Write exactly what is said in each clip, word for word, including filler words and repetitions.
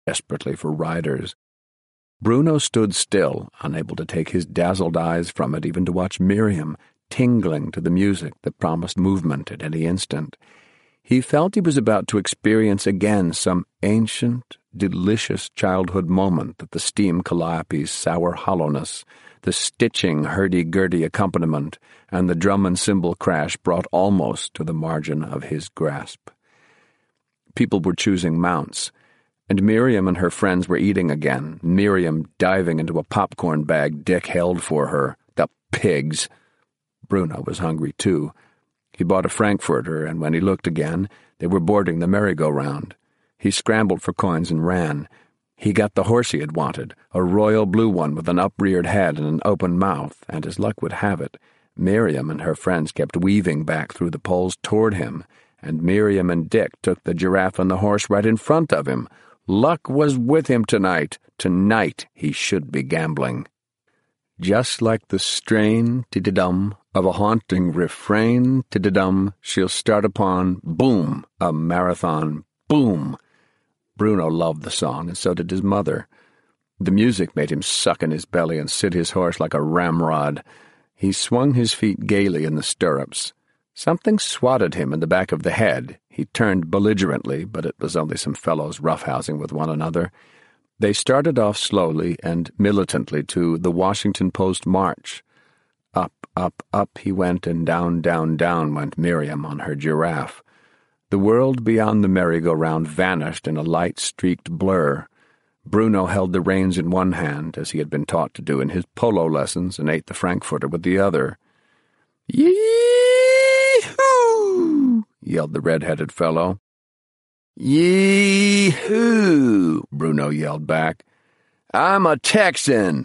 desperately for riders. Bruno stood still, unable to take his dazzled eyes from it, even to watch Miriam, tingling to the music that promised movement at any instant. He felt he was about to experience again some ancient, delicious childhood moment that the steam calliope's sour hollowness, the stitching hurdy-gurdy accompaniment, and the drum and cymbal crash brought almost to the margin of his grasp. People were choosing mounts, and Miriam and her friends were eating again, Miriam diving into a popcorn bag Dick held for her. The pigs! Bruno was hungry too. He bought a frankfurter, and when he looked again, they were boarding the merry-go-round. He scrambled for coins and ran. He got the horse he had wanted, a royal blue one with an upreared head and an open mouth, and as luck would have it, Miriam and her friends kept weaving back through the poles toward him, and Miriam and Dick took the giraffe and the horse right in front of him. Luck was with him tonight. Tonight he should be gambling. Just like the strain, ti-da-dum, of a haunting refrain, ti-da-dum, she'll start upon, boom, a marathon, boom. Bruno loved the song, and so did his mother. The music made him suck in his belly and sit his horse like a ramrod. He swung his feet gaily in the stirrups. Something swatted him in the back of the head. He turned belligerently, but it was only some fellows roughhousing with one another. They started off slowly and militantly to the Washington Post March. Up, up, up he went, and down, down, down went Miriam on her giraffe. The world beyond the merry-go-round vanished in a light-streaked blur. Bruno held the reins in one hand, as he had been taught to do in his polo lessons, and ate the frankfurter with the other. "Yee-hoo!" yelled the red-headed fellow. "Yee-hoo!" Bruno yelled back. "I'm a Texan!"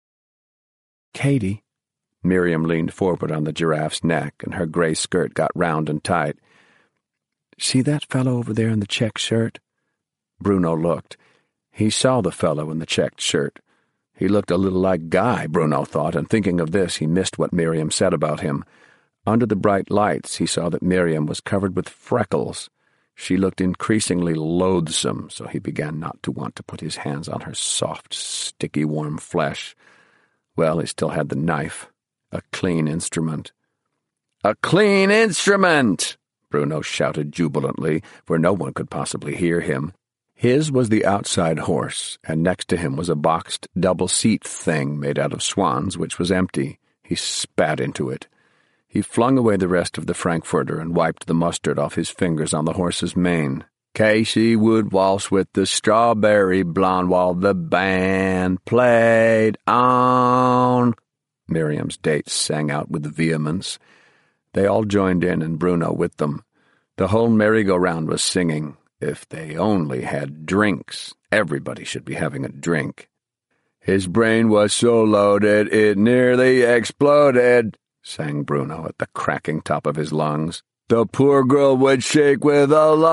"Katie," Miriam leaned forward on the giraffe's neck, and her gray skirt got round and tight. "See that fellow over there in the checked shirt?" Bruno looked. He saw the fellow in the checked shirt. He looked a little like Guy, Bruno thought, and thinking of this, he missed what Miriam said about him. Under the bright lights, he saw that Miriam was covered with freckles. She looked increasingly loathsome, so he began not to want to put his hands on her soft, sticky, warm flesh. Well, he still had the knife. A clean instrument. "A clean instrument!" Bruno shouted jubilantly, for no one could possibly hear him. His was the outside horse, and next to him was a boxed double-seat thing made out of swans, which was empty. He spat into it. He flung away the rest of the frankfurter and wiped the mustard off his fingers on the horse's mane. Casey would waltz with the strawberry blonde while the band played on. Miriam's dates sang out with vehemence. They all joined in, and Bruno with them. The whole merry-go-round was singing. If they only had drinks. Everybody should be having a drink. His brain was so loaded it nearly exploded, sang Bruno at the cracking top of his lungs. The poor girl would shake with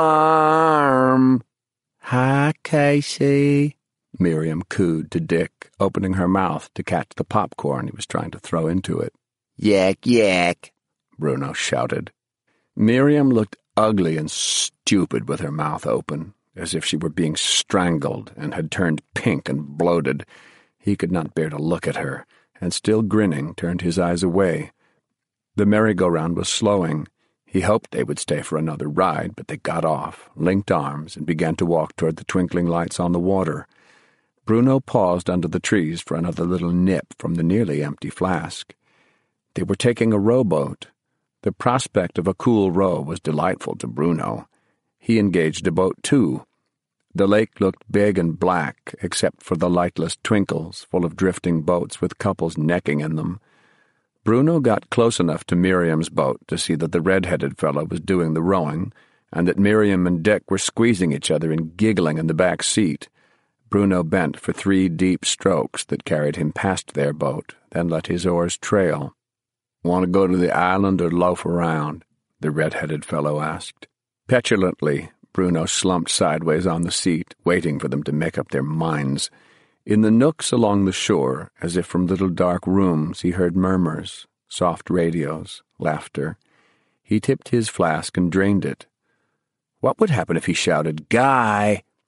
alarm. "Hi, Casey," Miriam cooed to Dick, opening her mouth to catch the popcorn he was trying to throw into it. "Yak, yak," Bruno shouted. Miriam looked ugly and stupid with her mouth open, as if she were being strangled and had turned pink and bloated. He could not bear to look at her, and still grinning, turned his eyes away. The merry-go-round was slowing. He hoped they would stay for another ride, but they got off, linked arms, and began to walk toward the twinkling lights on the water. Bruno paused under the trees for another little nip from the nearly empty flask. They were taking a rowboat. The prospect of a cool row was delightful to Bruno. He engaged a boat, too. The lake looked big and black, except for the lightless twinkles, full of drifting boats with couples necking in them. Bruno got close enough to Miriam's boat to see that the red-headed fellow was doing the rowing, and that Miriam and Dick were squeezing each other and giggling in the back seat. Bruno bent for three deep strokes that carried him past their boat, then let his oars trail. "Want to go to the island or loaf around?" the red-headed fellow asked. Petulantly, Bruno slumped sideways on the seat, waiting for them to make up their minds. In the nooks along the shore, as if from little dark rooms, he heard murmurs, soft radios, laughter. He tipped his flask and drained it. What would happen if he shouted, "Guy"?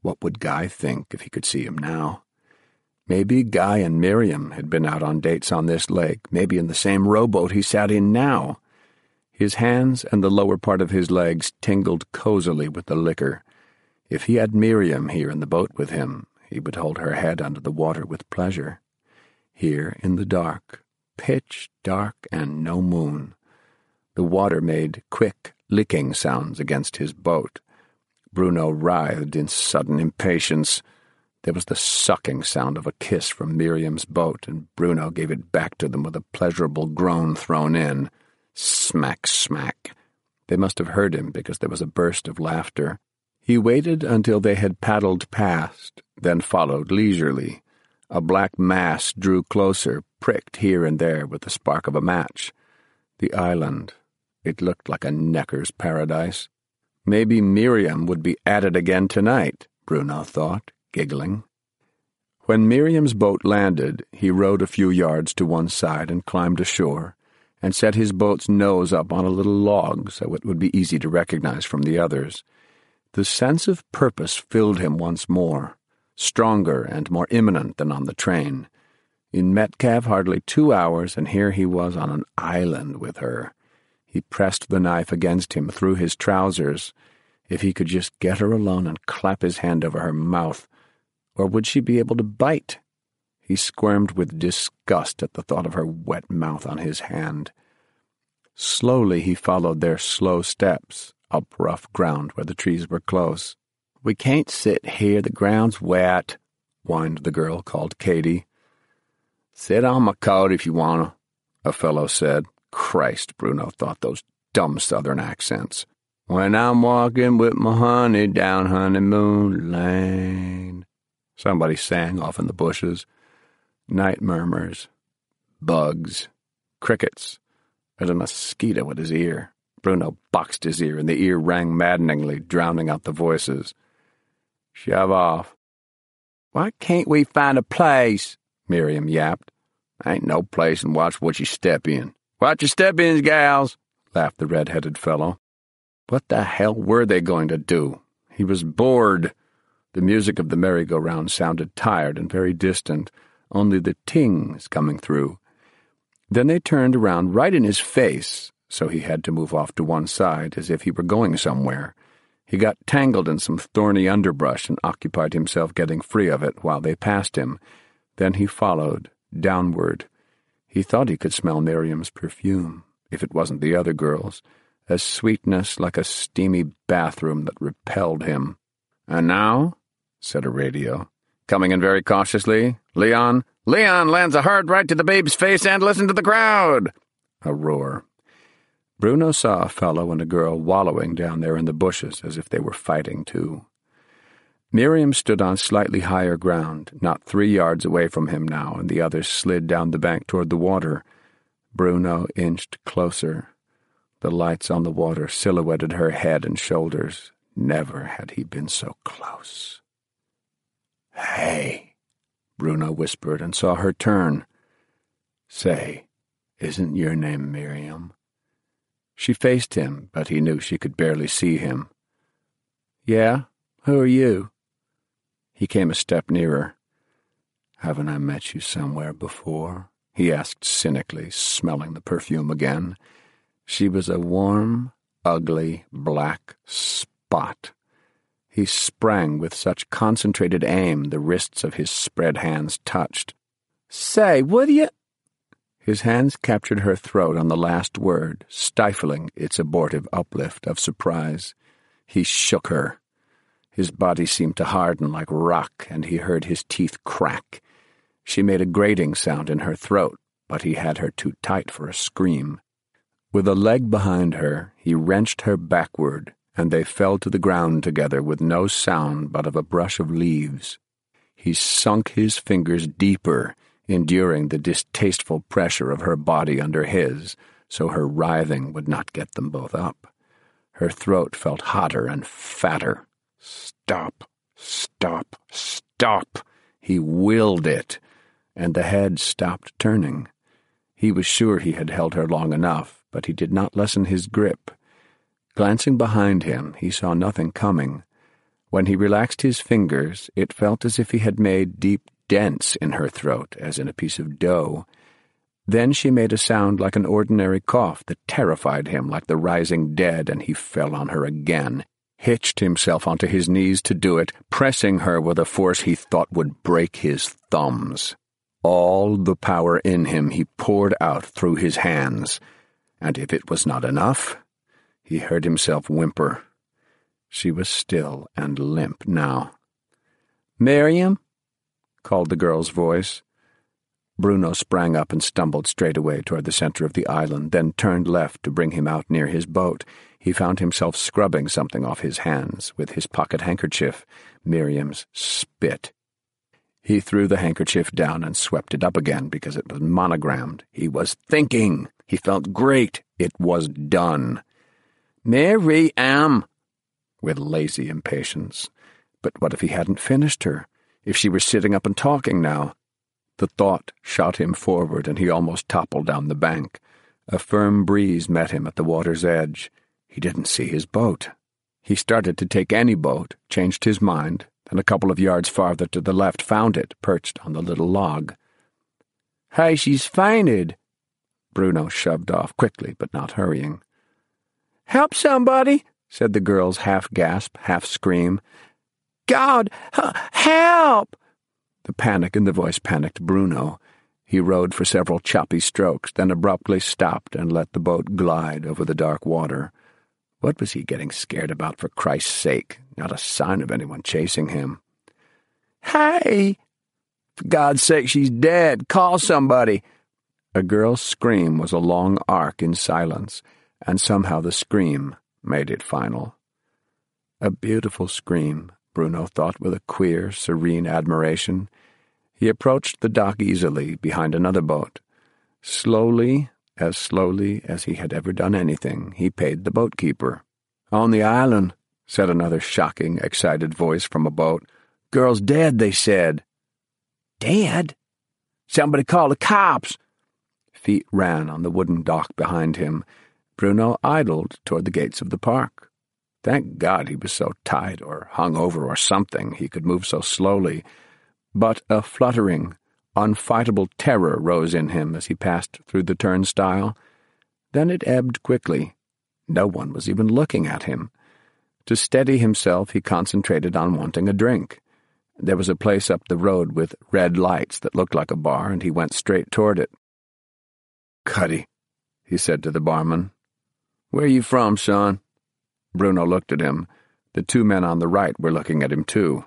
What would Guy think if he could see him now? Maybe Guy and Miriam had been out on dates on this lake, maybe in the same rowboat he sat in now. His hands and the lower part of his legs tingled cozily with the liquor. If he had Miriam here in the boat with him, he would hold her head under the water with pleasure. Here in the dark, pitch dark and no moon. The water made quick, licking sounds against his boat. Bruno writhed in sudden impatience. There was the sucking sound of a kiss from Miriam's boat, and Bruno gave it back to them with a pleasurable groan thrown in. Smack, smack. They must have heard him because there was a burst of laughter. He waited until they had paddled past, then followed leisurely. A black mass drew closer, pricked here and there with the spark of a match. The island. It looked like a necker's paradise. Maybe Miriam would be at it again tonight, Bruno thought, giggling. When Miriam's boat landed, he rowed a few yards to one side and climbed ashore, and set his boat's nose up on a little log so it would be easy to recognize from the others. The sense of purpose filled him once more, stronger and more imminent than on the train. In Metcalfe hardly two hours, and here he was on an island with her. He pressed the knife against him through his trousers. If he could just get her alone and clap his hand over her mouth, or would she be able to bite? He squirmed with disgust at the thought of her wet mouth on his hand. Slowly he followed their slow steps, up rough ground where the trees were close. "We can't sit here, the ground's wet," whined the girl called Katie. "Sit on my coat if you wanna," a fellow said. Christ, Bruno thought, those dumb southern accents. "When I'm walking with my honey down Honeymoon Lane," somebody sang off in the bushes. Night murmurs, bugs, crickets, and a mosquito at his ear. Bruno boxed his ear, and the ear rang maddeningly, drowning out the voices. "Shove off." "Why can't we find a place?" Miriam yapped. "Ain't no place, and watch what you step in." "Watch your step-ins, gals," laughed the red-headed fellow. What the hell were they going to do? He was bored. The music of the merry-go-round sounded tired and very distant, only the tings coming through. Then they turned around right in his face, so he had to move off to one side as if he were going somewhere. He got tangled in some thorny underbrush and occupied himself getting free of it while they passed him. Then he followed, downward. He thought he could smell Miriam's perfume, if it wasn't the other girl's, a sweetness like a steamy bathroom that repelled him. "And now," said a radio, coming in very cautiously, "Leon, Leon lands a hard right to the babe's face and listen to the crowd!" A roar. Bruno saw a fellow and a girl wallowing down there in the bushes as if they were fighting too. Miriam stood on slightly higher ground, not three yards away from him now, and the others slid down the bank toward the water. Bruno inched closer. The lights on the water silhouetted her head and shoulders. Never had he been so close. "Hey," Bruno whispered and saw her turn. "Say, isn't your name Miriam?" She faced him, but he knew she could barely see him. "Yeah, who are you?" He came a step nearer. "Haven't I met you somewhere before?" he asked cynically, smelling the perfume again. She was a warm, ugly, black spot. He sprang with such concentrated aim the wrists of his spread hands touched. "Say, would you—" His hands captured her throat on the last word, stifling its abortive uplift of surprise. He shook her. His body seemed to harden like rock, and he heard his teeth crack. She made a grating sound in her throat, but he had her too tight for a scream. With a leg behind her, he wrenched her backward, and they fell to the ground together with no sound but of a brush of leaves. He sunk his fingers deeper, enduring the distasteful pressure of her body under his, so her writhing would not get them both up. Her throat felt hotter and fatter. Stop, stop, stop. He willed it, and the head stopped turning. He was sure he had held her long enough, but he did not lessen his grip. Glancing behind him, he saw nothing coming. When he relaxed his fingers, it felt as if he had made deep dents in her throat, as in a piece of dough. Then she made a sound like an ordinary cough that terrified him like the rising dead, and he fell on her again, hitched himself onto his knees to do it, pressing her with a force he thought would break his thumbs. All the power in him he poured out through his hands, and if it was not enough, he heard himself whimper. She was still and limp now. "Miriam?" called the girl's voice. Bruno sprang up and stumbled straight away toward the center of the island, then turned left to bring him out near his boat. He found himself scrubbing something off his hands with his pocket handkerchief, Miriam's spit. He threw the handkerchief down and swept it up again because it was monogrammed. He was thinking. He felt great. It was done. "Miriam!" with lazy impatience. But what if he hadn't finished her? If she were sitting up and talking now? The thought shot him forward, and he almost toppled down the bank. A firm breeze met him at the water's edge. He didn't see his boat. He started to take any boat, changed his mind, and a couple of yards farther to the left found it, perched on the little log. "Hey, she's fainted!" Bruno shoved off quickly, but not hurrying. "Help somebody!" said the girl's half-gasp, half-scream. "God, help!" The panic in the voice panicked Bruno. He rowed for several choppy strokes, then abruptly stopped and let the boat glide over the dark water. What was he getting scared about, for Christ's sake? Not a sign of anyone chasing him. "Hey! For God's sake, she's dead! Call somebody!" A girl's scream was a long arc in silence, and somehow the scream made it final. A beautiful scream, Bruno thought with a queer, serene admiration. He approached the dock easily behind another boat. Slowly, as slowly as he had ever done anything, he paid the boatkeeper. "On the island," said another shocking, excited voice from a boat. "Girl's dead, they said." "Dead? Somebody call the cops!" Feet ran on the wooden dock behind him. Bruno idled toward the gates of the park. Thank God he was so tight or hung over or something he could move so slowly. But a fluttering, unfightable terror rose in him as he passed through the turnstile. Then it ebbed quickly. No one was even looking at him. To steady himself, he concentrated on wanting a drink. There was a place up the road with red lights that looked like a bar, and he went straight toward it. "Cuddy," he said to the barman. "Where you from, son?" Bruno looked at him. The two men on the right were looking at him, too.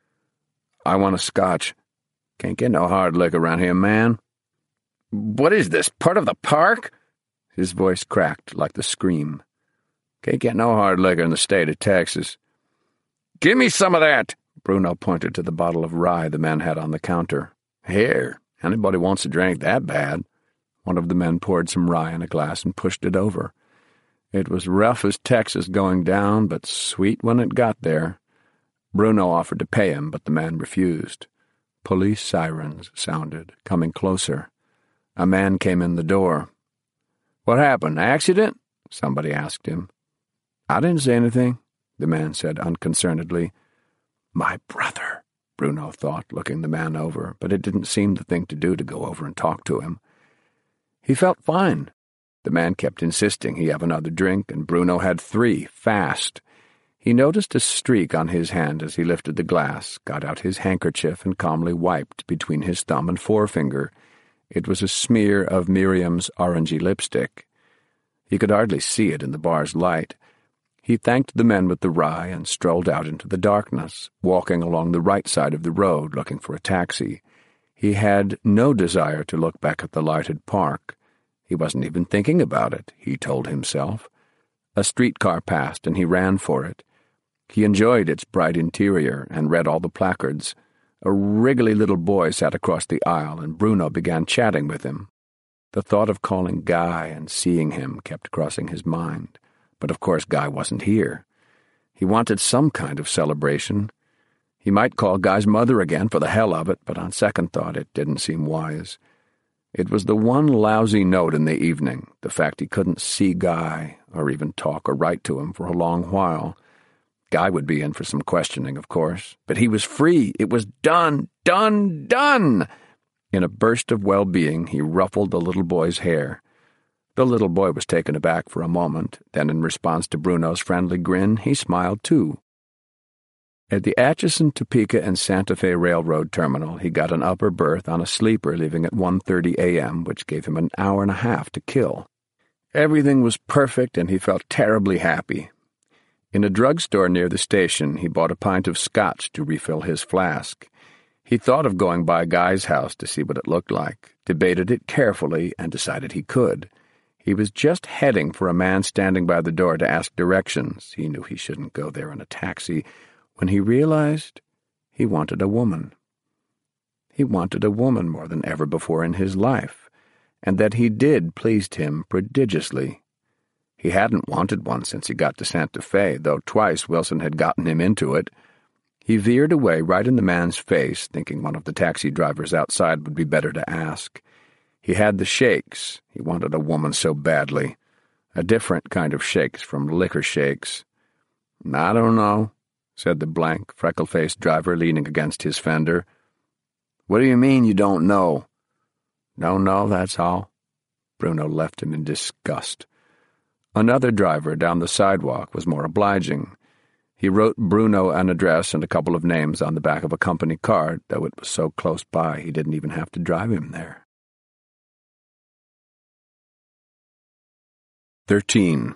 "I want a scotch. Can't get no hard liquor around here, man." "What is this, part of the park?" His voice cracked like the scream. "Can't get no hard liquor in the state of Texas." "Give me some of that!" Bruno pointed to the bottle of rye the man had on the counter. "Here, anybody wants a drink that bad." One of the men poured some rye in a glass and pushed it over. It was rough as Texas going down, but sweet when it got there. Bruno offered to pay him, but the man refused. Police sirens sounded, coming closer. A man came in the door. "What happened, accident?" somebody asked him. "I didn't say anything," the man said unconcernedly. My brother, Bruno thought, looking the man over, but it didn't seem the thing to do to go over and talk to him. He felt fine. The man kept insisting he have another drink, and Bruno had three, fast. He noticed a streak on his hand as he lifted the glass, got out his handkerchief, and calmly wiped between his thumb and forefinger. It was a smear of Miriam's orangey lipstick. He could hardly see it in the bar's light. He thanked the men with the rye and strolled out into the darkness, walking along the right side of the road looking for a taxi. He had no desire to look back at the lighted park. He wasn't even thinking about it, he told himself. A streetcar passed, and he ran for it. He enjoyed its bright interior and read all the placards. A wriggly little boy sat across the aisle, and Bruno began chatting with him. The thought of calling Guy and seeing him kept crossing his mind. But of course Guy wasn't here. He wanted some kind of celebration. He might call Guy's mother again for the hell of it, but on second thought it didn't seem wise. It was the one lousy note in the evening, the fact he couldn't see Guy, or even talk or write to him for a long while. Guy would be in for some questioning, of course, but he was free. It was done, done, done! In a burst of well-being, he ruffled the little boy's hair. The little boy was taken aback for a moment, then in response to Bruno's friendly grin, he smiled too. At the Atchison, Topeka, and Santa Fe Railroad Terminal, he got an upper berth on a sleeper leaving at one thirty a m, which gave him an hour and a half to kill. Everything was perfect, and he felt terribly happy. In a drugstore near the station, he bought a pint of scotch to refill his flask. He thought of going by Guy's house to see what it looked like, debated it carefully, and decided he could. He was just heading for a man standing by the door to ask directions. He knew he shouldn't go there in a taxi, when he realized he wanted a woman. He wanted a woman more than ever before in his life, and that he did pleased him prodigiously. He hadn't wanted one since he got to Santa Fe, though twice Wilson had gotten him into it. He veered away right in the man's face, thinking one of the taxi drivers outside would be better to ask. He had the shakes. He wanted a woman so badly. A different kind of shakes from liquor shakes. "I don't know," said the blank, freckle-faced driver leaning against his fender. "What do you mean you don't know?" "Don't know, that's all." Bruno left him in disgust. Another driver down the sidewalk was more obliging. He wrote Bruno an address and a couple of names on the back of a company card, though it was so close by he didn't even have to drive him there. Thirteen.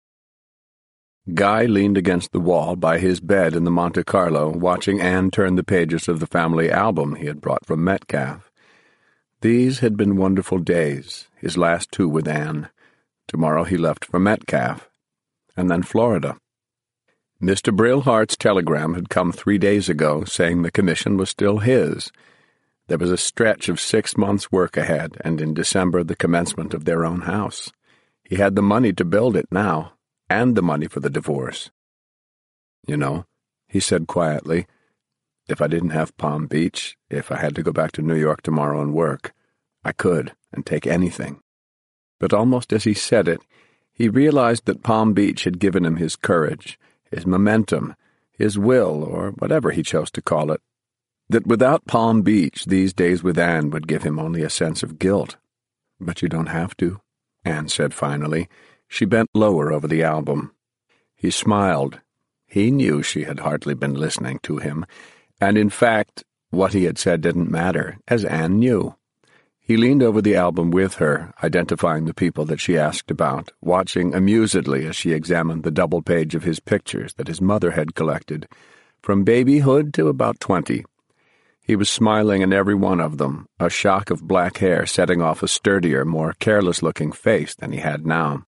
Guy leaned against the wall by his bed in the Monte Carlo, watching Anne turn the pages of the family album he had brought from Metcalf. These had been wonderful days, his last two with Anne. Tomorrow he left for Metcalf, and then Florida. Mister Brillhart's telegram had come three days ago, saying the commission was still his. There was a stretch of six months' work ahead, and in December the commencement of their own house. He had the money to build it now, and the money for the divorce. "You know," he said quietly, "if I didn't have Palm Beach, if I had to go back to New York tomorrow and work, I could, and take anything." But almost as he said it, he realized that Palm Beach had given him his courage, his momentum, his will, or whatever he chose to call it, that without Palm Beach these days with Anne would give him only a sense of guilt. "But you don't have to," Anne said finally. She bent lower over the album. He smiled. He knew she had hardly been listening to him, and in fact, what he had said didn't matter, as Anne knew. He leaned over the album with her, identifying the people that she asked about, watching amusedly as she examined the double page of his pictures that his mother had collected, from babyhood to about twenty. He was smiling in every one of them, a shock of black hair setting off a sturdier, more careless-looking face than he had now.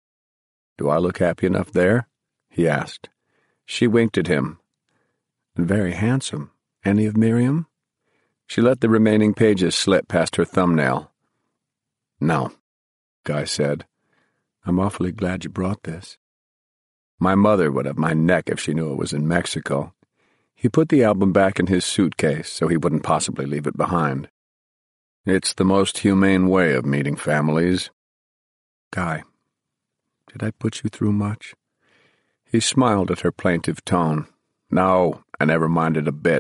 "Do I look happy enough there?" he asked. She winked at him. "Very handsome. Any of Miriam?" She let the remaining pages slip past her thumbnail. "No," Guy said. "I'm awfully glad you brought this." "My mother would have my neck if she knew it was in Mexico." He put the album back in his suitcase so he wouldn't possibly leave it behind. "It's the most humane way of meeting families." "Guy, did I put you through much?" He smiled at her plaintive tone. "No, I never minded a bit."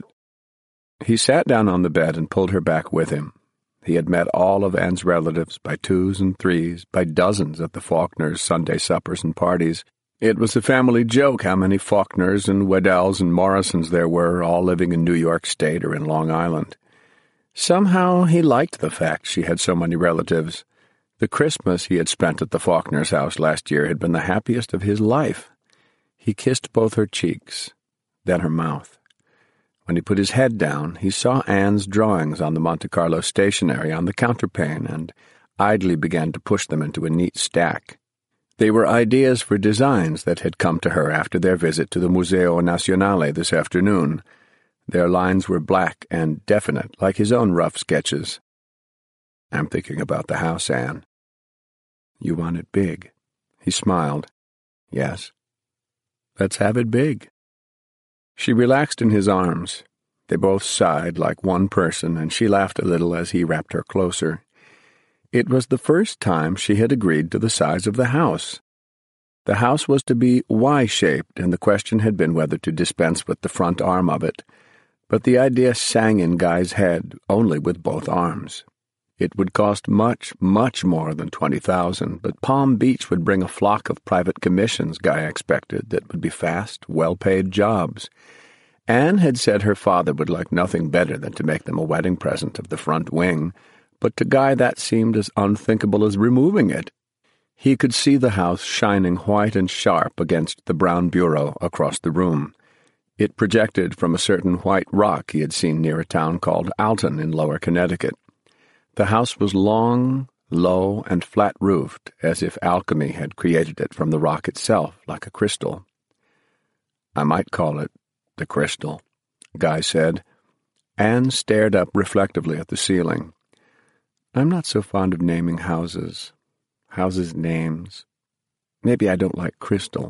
He sat down on the bed and pulled her back with him. He had met all of Anne's relatives by twos and threes, by dozens at the Faulkners' Sunday suppers and parties. It was a family joke how many Faulkners and Weddells and Morrisons there were, all living in New York State or in Long Island. Somehow he liked the fact she had so many relatives. The Christmas he had spent at the Faulkners' house last year had been the happiest of his life. He kissed both her cheeks, then her mouth. When he put his head down, he saw Anne's drawings on the Monte Carlo stationery on the counterpane and idly began to push them into a neat stack. They were ideas for designs that had come to her after their visit to the Museo Nazionale this afternoon. Their lines were black and definite, like his own rough sketches. "I'm thinking about the house, Anne." "You want it big?" He smiled. "Yes." "Let's have it big." She relaxed in his arms. They both sighed like one person, and she laughed a little as he wrapped her closer. It was the first time she had agreed to the size of the house. The house was to be Y-shaped, and the question had been whether to dispense with the front arm of it, but the idea sang in Guy's head only with both arms. It would cost much, much more than twenty thousand, but Palm Beach would bring a flock of private commissions, Guy expected, that would be fast, well-paid jobs. Anne had said her father would like nothing better than to make them a wedding present of the front wing, but to Guy that seemed as unthinkable as removing it. He could see the house shining white and sharp against the brown bureau across the room. It projected from a certain white rock he had seen near a town called Alton in Lower Connecticut. The house was long, low, and flat-roofed, as if alchemy had created it from the rock itself, like a crystal. "I might call it the crystal," Guy said. Anne stared up reflectively at the ceiling. "I'm not so fond of naming houses. Houses' names. Maybe I don't like crystal."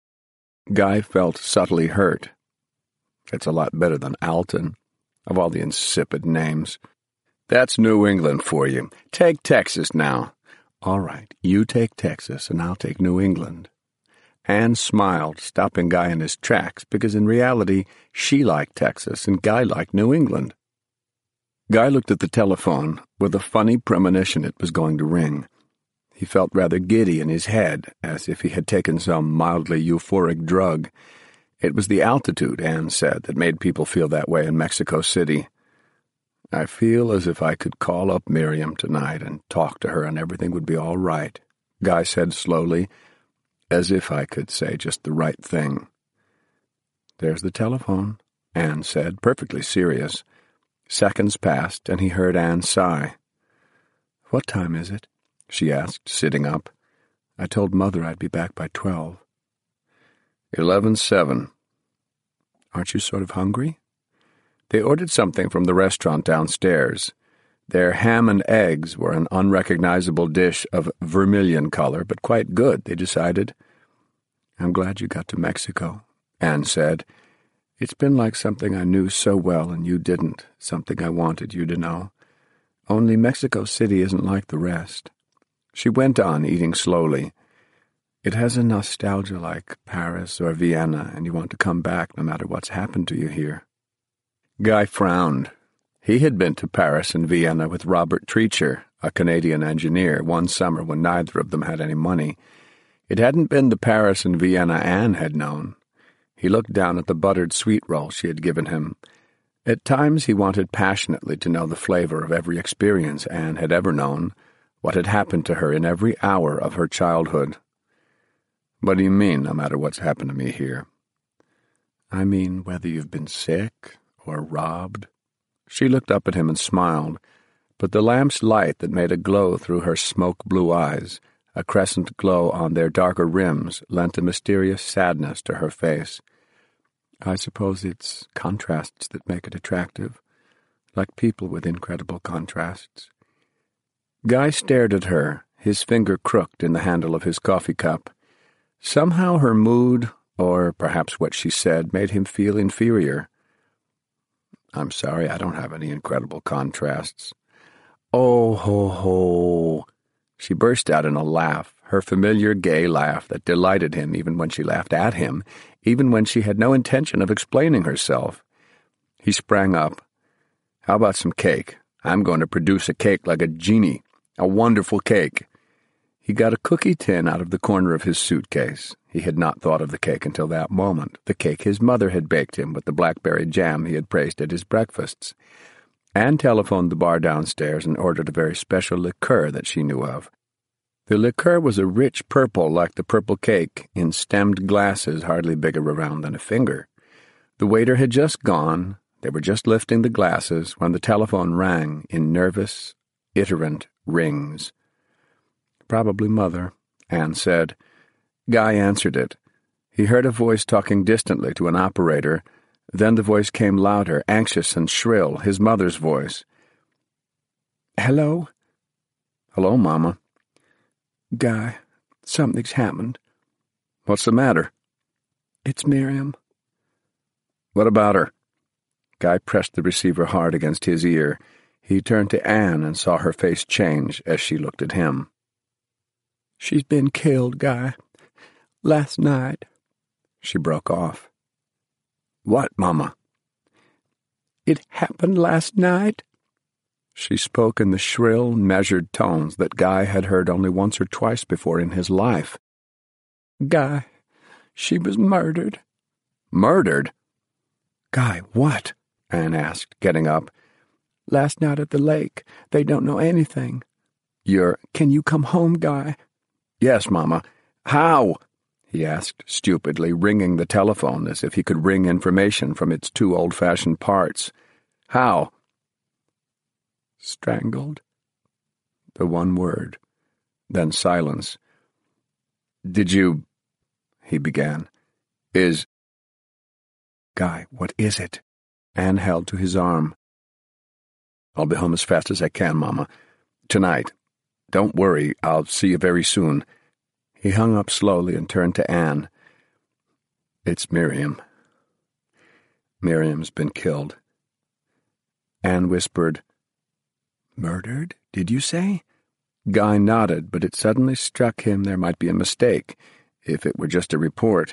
Guy felt subtly hurt. It's a lot better than Alton, of all the insipid names. "That's New England for you. Take Texas now." "All right, you take Texas, and I'll take New England." Anne smiled, stopping Guy in his tracks, because in reality she liked Texas and Guy liked New England. Guy looked at the telephone with a funny premonition it was going to ring. He felt rather giddy in his head, as if he had taken some mildly euphoric drug. It was the altitude, Anne said, that made people feel that way in Mexico City. "I feel as if I could call up Miriam tonight and talk to her and everything would be all right," Guy said slowly, "as if I could say just the right thing." "There's the telephone," Anne said, perfectly serious. Seconds passed, and he heard Anne sigh. "What time is it?" she asked, sitting up. "I told Mother I'd be back by twelve." Eleven seven. "Aren't you sort of hungry?" They ordered something from the restaurant downstairs. Their ham and eggs were an unrecognizable dish of vermilion color, but quite good, they decided. "I'm glad you got to Mexico," Anne said. "It's been like something I knew so well and you didn't, something I wanted you to know. Only Mexico City isn't like the rest." She went on, eating slowly. "It has a nostalgia like Paris or Vienna, and you want to come back no matter what's happened to you here." Guy frowned. He had been to Paris and Vienna with Robert Treacher, a Canadian engineer, one summer when neither of them had any money. It hadn't been the Paris and Vienna Anne had known. He looked down at the buttered sweet roll she had given him. At times he wanted passionately to know the flavor of every experience Anne had ever known, what had happened to her in every hour of her childhood. "What do you mean, no matter what's happened to me here?" "I mean whether you've been sick or robbed." She looked up at him and smiled, but the lamp's light that made a glow through her smoke-blue eyes, a crescent glow on their darker rims, lent a mysterious sadness to her face. "I suppose it's contrasts that make it attractive, like people with incredible contrasts." Guy stared at her, his finger crooked in the handle of his coffee cup. Somehow her mood, or perhaps what she said, made him feel inferior. "I'm sorry I don't have any incredible contrasts." "Oh, ho, ho!" She burst out in a laugh, her familiar gay laugh that delighted him even when she laughed at him, even when she had no intention of explaining herself. He sprang up. "How about some cake? I'm going to produce a cake like a genie, a wonderful cake." He got a cookie tin out of the corner of his suitcase. He had not thought of the cake until that moment, the cake his mother had baked him with the blackberry jam he had praised at his breakfasts. Anne telephoned the bar downstairs and ordered a very special liqueur that she knew of. The liqueur was a rich purple like the purple cake, in stemmed glasses hardly bigger around than a finger. The waiter had just gone. They were just lifting the glasses when the telephone rang in nervous, iterant rings. "Probably Mother," Anne said. Guy answered it. He heard a voice talking distantly to an operator. Then the voice came louder, anxious and shrill, his mother's voice. "Hello?" "Hello, Mama." "Guy, something's happened." "What's the matter?" "It's Miriam." "What about her?" Guy pressed the receiver hard against his ear. He turned to Anne and saw her face change as she looked at him. "She's been killed, Guy. Last night. She broke off. What, Mama? It happened last night. She spoke in the shrill, measured tones that Guy had heard only once or twice before in his life. Guy, she was murdered. Murdered? Guy, what? Anne asked, getting up. Last night at the lake. They don't know anything. You're... Can you come home, Guy? Yes, Mama. How? He asked, stupidly, ringing the telephone as if he could wring information from its two old-fashioned parts. How? Strangled. The one word. Then silence. Did you... he began. Is... Guy, what is it? Anne held to his arm. I'll be home as fast as I can, Mama. Tonight. Don't worry, I'll see you very soon. He hung up slowly and turned to Anne. It's Miriam. Miriam's been killed. Anne whispered, Murdered, did you say? Guy nodded, but it suddenly struck him there might be a mistake, if it were just a report.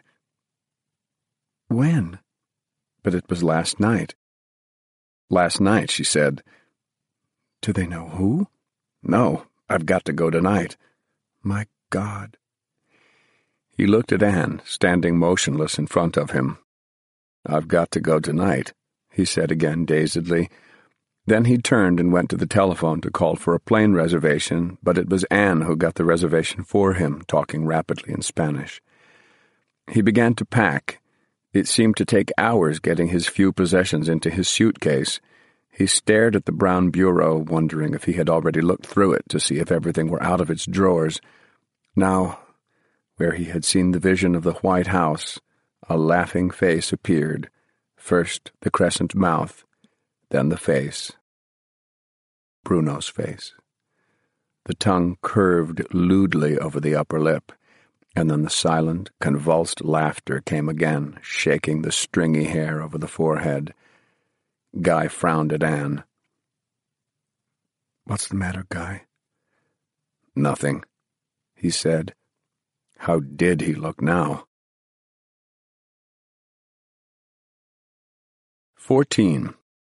When? But it was last night. Last night, she said. Do they know who? No, I've got to go tonight. My God. He looked at Anne, standing motionless in front of him. I've got to go tonight, he said again dazedly. Then he turned and went to the telephone to call for a plane reservation, but it was Anne who got the reservation for him, talking rapidly in Spanish. He began to pack. It seemed to take hours getting his few possessions into his suitcase. He stared at the brown bureau, wondering if he had already looked through it to see if everything were out of its drawers. Now, where he had seen the vision of the White House, a laughing face appeared, first the crescent mouth, then the face. Bruno's face. The tongue curved lewdly over the upper lip, and then the silent, convulsed laughter came again, shaking the stringy hair over the forehead. Guy frowned at Anne. What's the matter, Guy? Nothing, he said. How did he look now? Fourteen.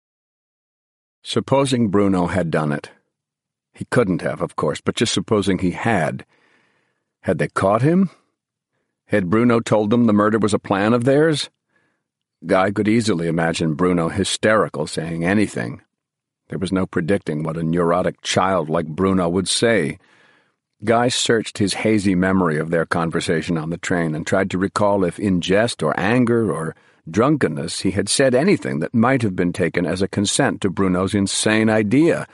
Supposing Bruno had done it. He couldn't have, of course, but just supposing he had. Had they caught him? Had Bruno told them the murder was a plan of theirs? Guy could easily imagine Bruno hysterical, saying anything. There was no predicting what a neurotic child like Bruno would say. Guy searched his hazy memory of their conversation on the train and tried to recall if in jest or anger or drunkenness he had said anything that might have been taken as a consent to Bruno's insane idea.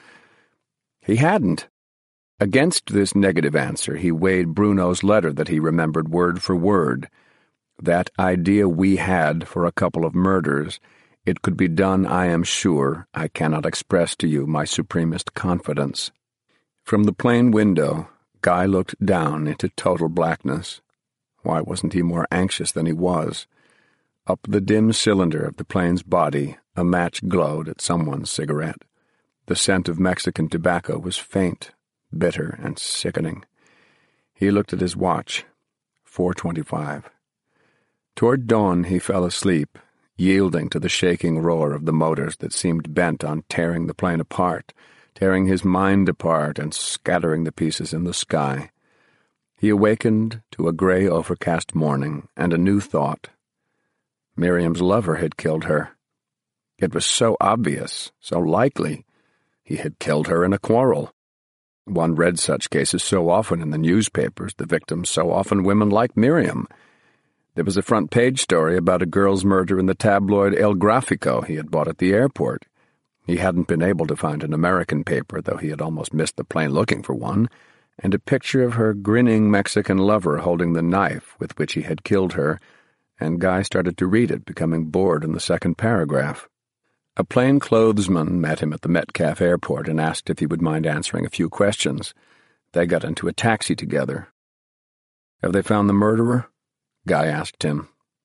He hadn't. Against this negative answer, he weighed Bruno's letter that he remembered word for word. That idea we had for a couple of murders. It could be done, I am sure. I cannot express to you my supremest confidence. From the plane window, Guy looked down into total blackness. Why wasn't he more anxious than he was? Up the dim cylinder of the plane's body, a match glowed at someone's cigarette. The scent of Mexican tobacco was faint, bitter, and sickening. He looked at his watch. four twenty-five. Toward dawn he fell asleep, yielding to the shaking roar of the motors that seemed bent on tearing the plane apart, tearing his mind apart and scattering the pieces in the sky. He awakened to a gray, overcast morning and a new thought. Miriam's lover had killed her. It was so obvious, so likely. He had killed her in a quarrel. One read such cases so often in the newspapers, the victims so often women like Miriam. There was a front-page story about a girl's murder in the tabloid El Gráfico he had bought at the airport. He hadn't been able to find an American paper, though he had almost missed the plane looking for one, and a picture of her grinning Mexican lover holding the knife with which he had killed her, and Guy started to read it, becoming bored in the second paragraph. A plainclothesman met him at the Metcalfe airport and asked if he would mind answering a few questions. They got into a taxi together. Have they found the murderer? Guy asked him.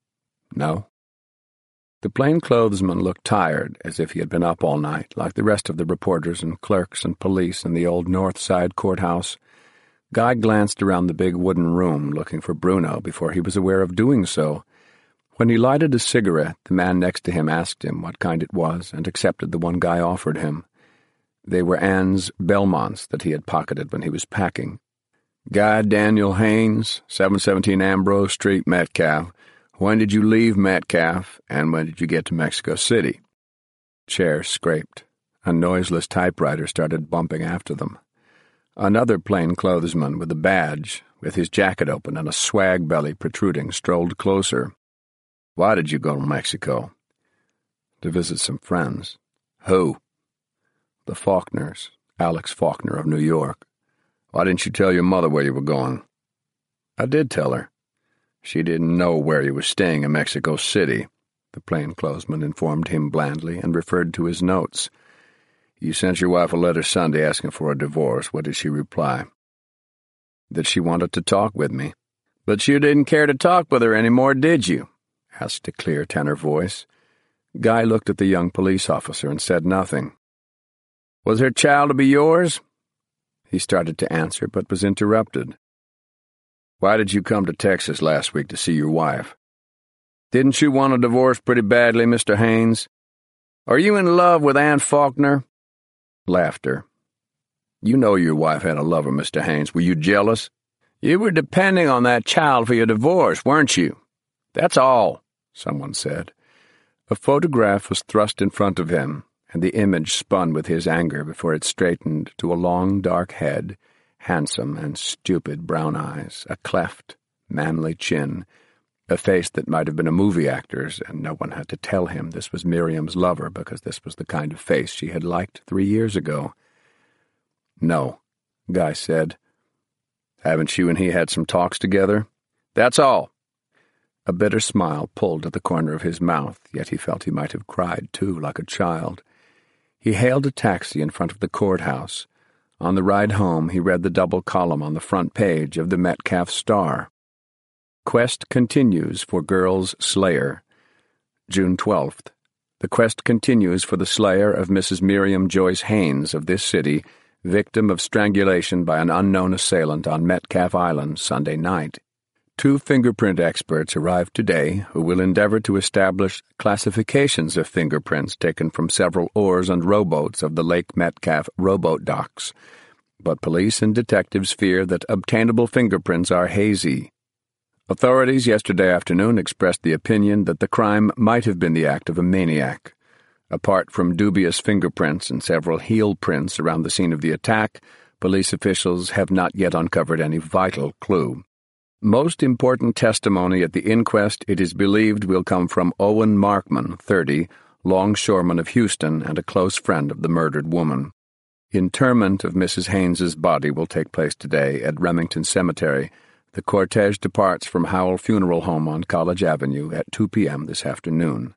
No. The plainclothesman looked tired, as if he had been up all night, like the rest of the reporters and clerks and police in the old North Side courthouse. Guy glanced around the big wooden room looking for Bruno before he was aware of doing so. When he lighted a cigarette, the man next to him asked him what kind it was and accepted the one Guy offered him. They were Anne's Belmonts that he had pocketed when he was packing. Guy Daniel Haynes, seven seventeen Ambrose Street, Metcalf. When did you leave Metcalf, and when did you get to Mexico City? Chair scraped. A noiseless typewriter started bumping after them. Another plainclothesman with a badge, with his jacket open and a swag belly protruding, strolled closer. Why did you go to Mexico? To visit some friends. Who? The Faulkners, Alex Faulkner of New York. Why didn't you tell your mother where you were going? I did tell her. She didn't know where you were staying in Mexico City, the plainclothesman informed him blandly and referred to his notes. You sent your wife a letter Sunday asking for a divorce. What did she reply? That she wanted to talk with me. But you didn't care to talk with her anymore, did you? Asked a clear tenor voice. Guy looked at the young police officer and said nothing. Was her child to be yours? He started to answer, but was interrupted. Why did you come to Texas last week to see your wife? Didn't you want a divorce pretty badly, Mister Haynes? Are you in love with Anne Faulkner? Laughter. You know your wife had a lover, Mister Haynes. Were you jealous? You were depending on that child for your divorce, weren't you? That's all, someone said. A photograph was thrust in front of him, and the image spun with his anger before it straightened to a long, dark head, handsome and stupid brown eyes, a cleft, manly chin, a face that might have been a movie actor's, and no one had to tell him this was Miriam's lover because this was the kind of face she had liked three years ago. No, Guy said. Haven't you and he had some talks together? That's all. A bitter smile pulled at the corner of his mouth, yet he felt he might have cried, too, like a child. He hailed a taxi in front of the courthouse. On the ride home, he read the double column on the front page of the Metcalf Star. Quest continues for girl's slayer. June twelfth. The quest continues for the slayer of Missus Miriam Joyce Haynes of this city, victim of strangulation by an unknown assailant on Metcalf Island Sunday night. Two fingerprint experts arrived today who will endeavor to establish classifications of fingerprints taken from several oars and rowboats of the Lake Metcalf rowboat docks. But police and detectives fear that obtainable fingerprints are hazy. Authorities yesterday afternoon expressed the opinion that the crime might have been the act of a maniac. Apart from dubious fingerprints and several heel prints around the scene of the attack, police officials have not yet uncovered any vital clue. Most important testimony at the inquest, it is believed, will come from Owen Markman, thirty, longshoreman of Houston and a close friend of the murdered woman. Interment of Missus Haynes's body will take place today at Remington Cemetery. The cortege departs from Howell Funeral Home on College Avenue at two p.m. this afternoon.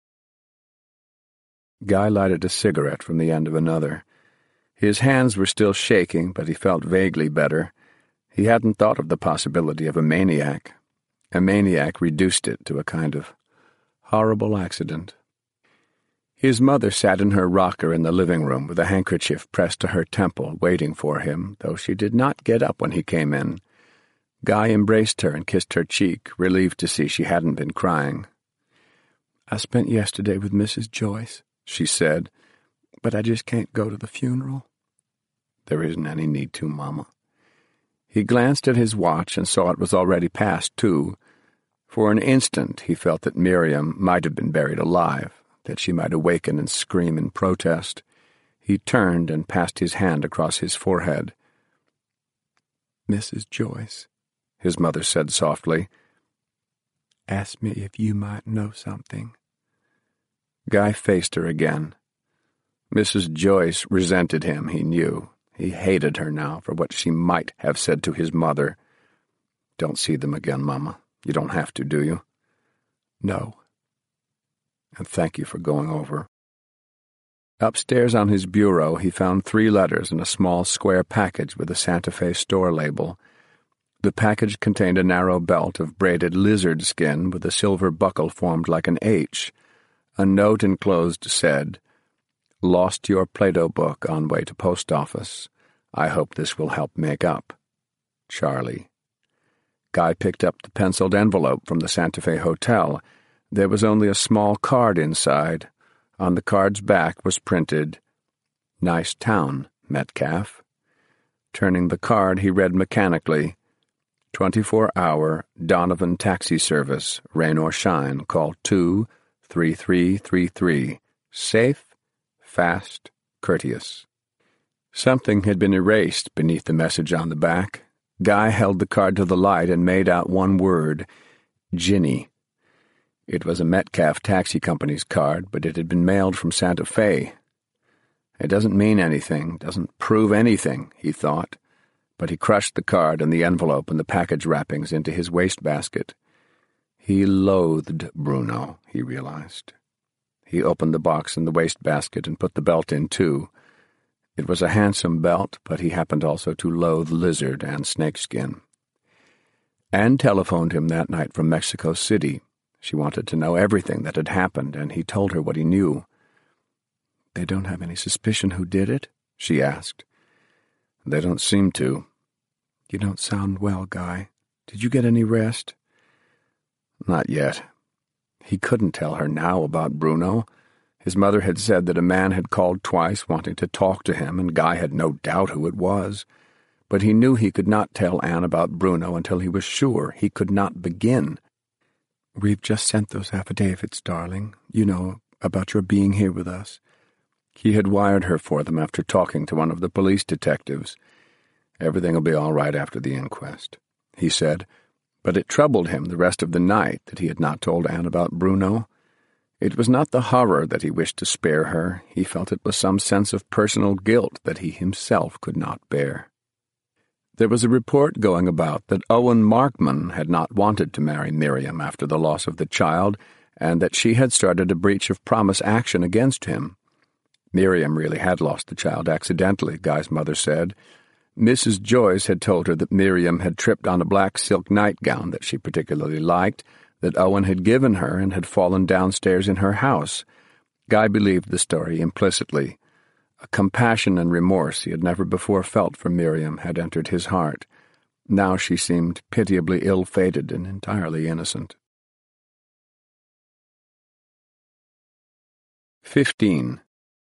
Guy lighted a cigarette from the end of another. His hands were still shaking, but he felt vaguely better. He hadn't thought of the possibility of a maniac. A maniac reduced it to a kind of horrible accident. His mother sat in her rocker in the living room with a handkerchief pressed to her temple, waiting for him, though she did not get up when he came in. Guy embraced her and kissed her cheek, relieved to see she hadn't been crying. I spent yesterday with Missus Joyce, she said, but I just can't go to the funeral. There isn't any need to, Mama. He glanced at his watch and saw it was already past two. For an instant he felt that Miriam might have been buried alive, that she might awaken and scream in protest. He turned and passed his hand across his forehead. Missus Joyce, his mother said softly, asked me if you might know something. Guy faced her again. Missus Joyce resented him, he knew. He hated her now for what she might have said to his mother. Don't see them again, Mama. You don't have to, do you? No. And thank you for going over. Upstairs on his bureau he found three letters and a small square package with a Santa Fe store label. The package contained a narrow belt of braided lizard skin with a silver buckle formed like an H. A note enclosed said, Lost your Plato book on way to post office. I hope this will help make up. Charlie. Guy picked up the penciled envelope from the Santa Fe Hotel. There was only a small card inside. On the card's back was printed, "Nice town, Metcalf." Turning the card, he read mechanically, twenty-four hour Donovan taxi service, rain or shine, call two three three three three. Safe, fast, courteous. Something had been erased beneath the message on the back. Guy held the card to the light and made out one word, Ginny. It was a Metcalf Taxi Company's card, but it had been mailed from Santa Fe. It doesn't mean anything, doesn't prove anything, he thought, but he crushed the card and the envelope and the package wrappings into his wastebasket. He loathed Bruno, he realized. He opened the box in the wastebasket and put the belt in, too. It was a handsome belt, but he happened also to loathe lizard and snakeskin. Anne telephoned him that night from Mexico City. She wanted to know everything that had happened, and he told her what he knew. "They don't have any suspicion who did it?" she asked. "They don't seem to." "You don't sound well, Guy. Did you get any rest?" "Not yet." He couldn't tell her now about Bruno. His mother had said that a man had called twice wanting to talk to him, and Guy had no doubt who it was. But he knew he could not tell Anne about Bruno until he was sure. He could not begin. "We've just sent those affidavits, darling. You know, about your being here with us." He had wired her for them after talking to one of the police detectives. "Everything will be all right after the inquest," he said, but it troubled him the rest of the night that he had not told Anne about Bruno. It was not the horror that he wished to spare her. He felt it was some sense of personal guilt that he himself could not bear. There was a report going about that Owen Markman had not wanted to marry Miriam after the loss of the child, and that she had started a breach of promise action against him. Miriam really had lost the child accidentally, Guy's mother said. Missus Joyce had told her that Miriam had tripped on a black silk nightgown that she particularly liked, that Owen had given her and had fallen downstairs in her house. Guy believed the story implicitly. A compassion and remorse he had never before felt for Miriam had entered his heart. Now she seemed pitiably ill-fated and entirely innocent. Fifteen.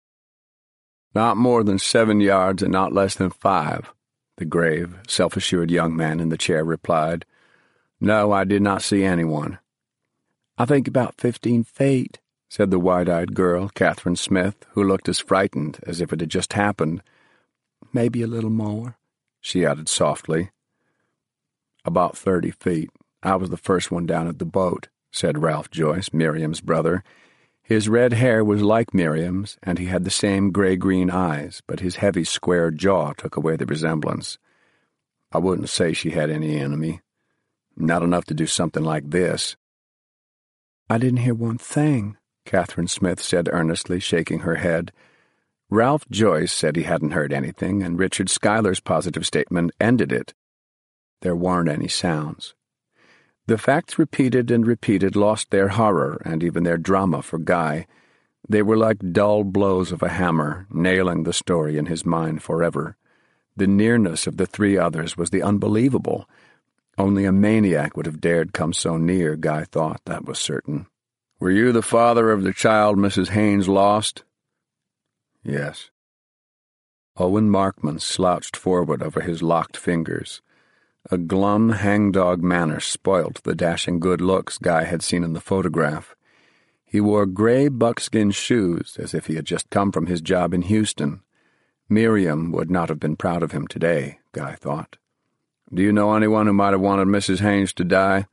"Not more than seven yards and not less than five," the grave, self-assured young man in the chair replied. "No, I did not see anyone." "I think about fifteen feet," said the wide-eyed girl, Catherine Smith, who looked as frightened as if it had just happened. "Maybe a little more," she added softly. "About thirty feet. I was the first one down at the boat," said Ralph Joyce, Miriam's brother. His red hair was like Miriam's, and he had the same gray-green eyes, but his heavy square jaw took away the resemblance. "I wouldn't say she had any enemy. Not enough to do something like this." "I didn't hear one thing," Catherine Smith said earnestly, shaking her head. Ralph Joyce said he hadn't heard anything, and Richard Schuyler's positive statement ended it. There weren't any sounds. The facts repeated and repeated lost their horror and even their drama for Guy. They were like dull blows of a hammer, nailing the story in his mind forever. The nearness of the three others was the unbelievable. Only a maniac would have dared come so near, Guy thought, that was certain. "Were you the father of the child Missus Haynes lost?" "Yes." Owen Markman slouched forward over his locked fingers. A glum, hangdog manner spoilt the dashing good looks Guy had seen in the photograph. He wore gray buckskin shoes, as if he had just come from his job in Houston. Miriam would not have been proud of him today, Guy thought. "Do you know anyone who might have wanted Missus Haynes to die?"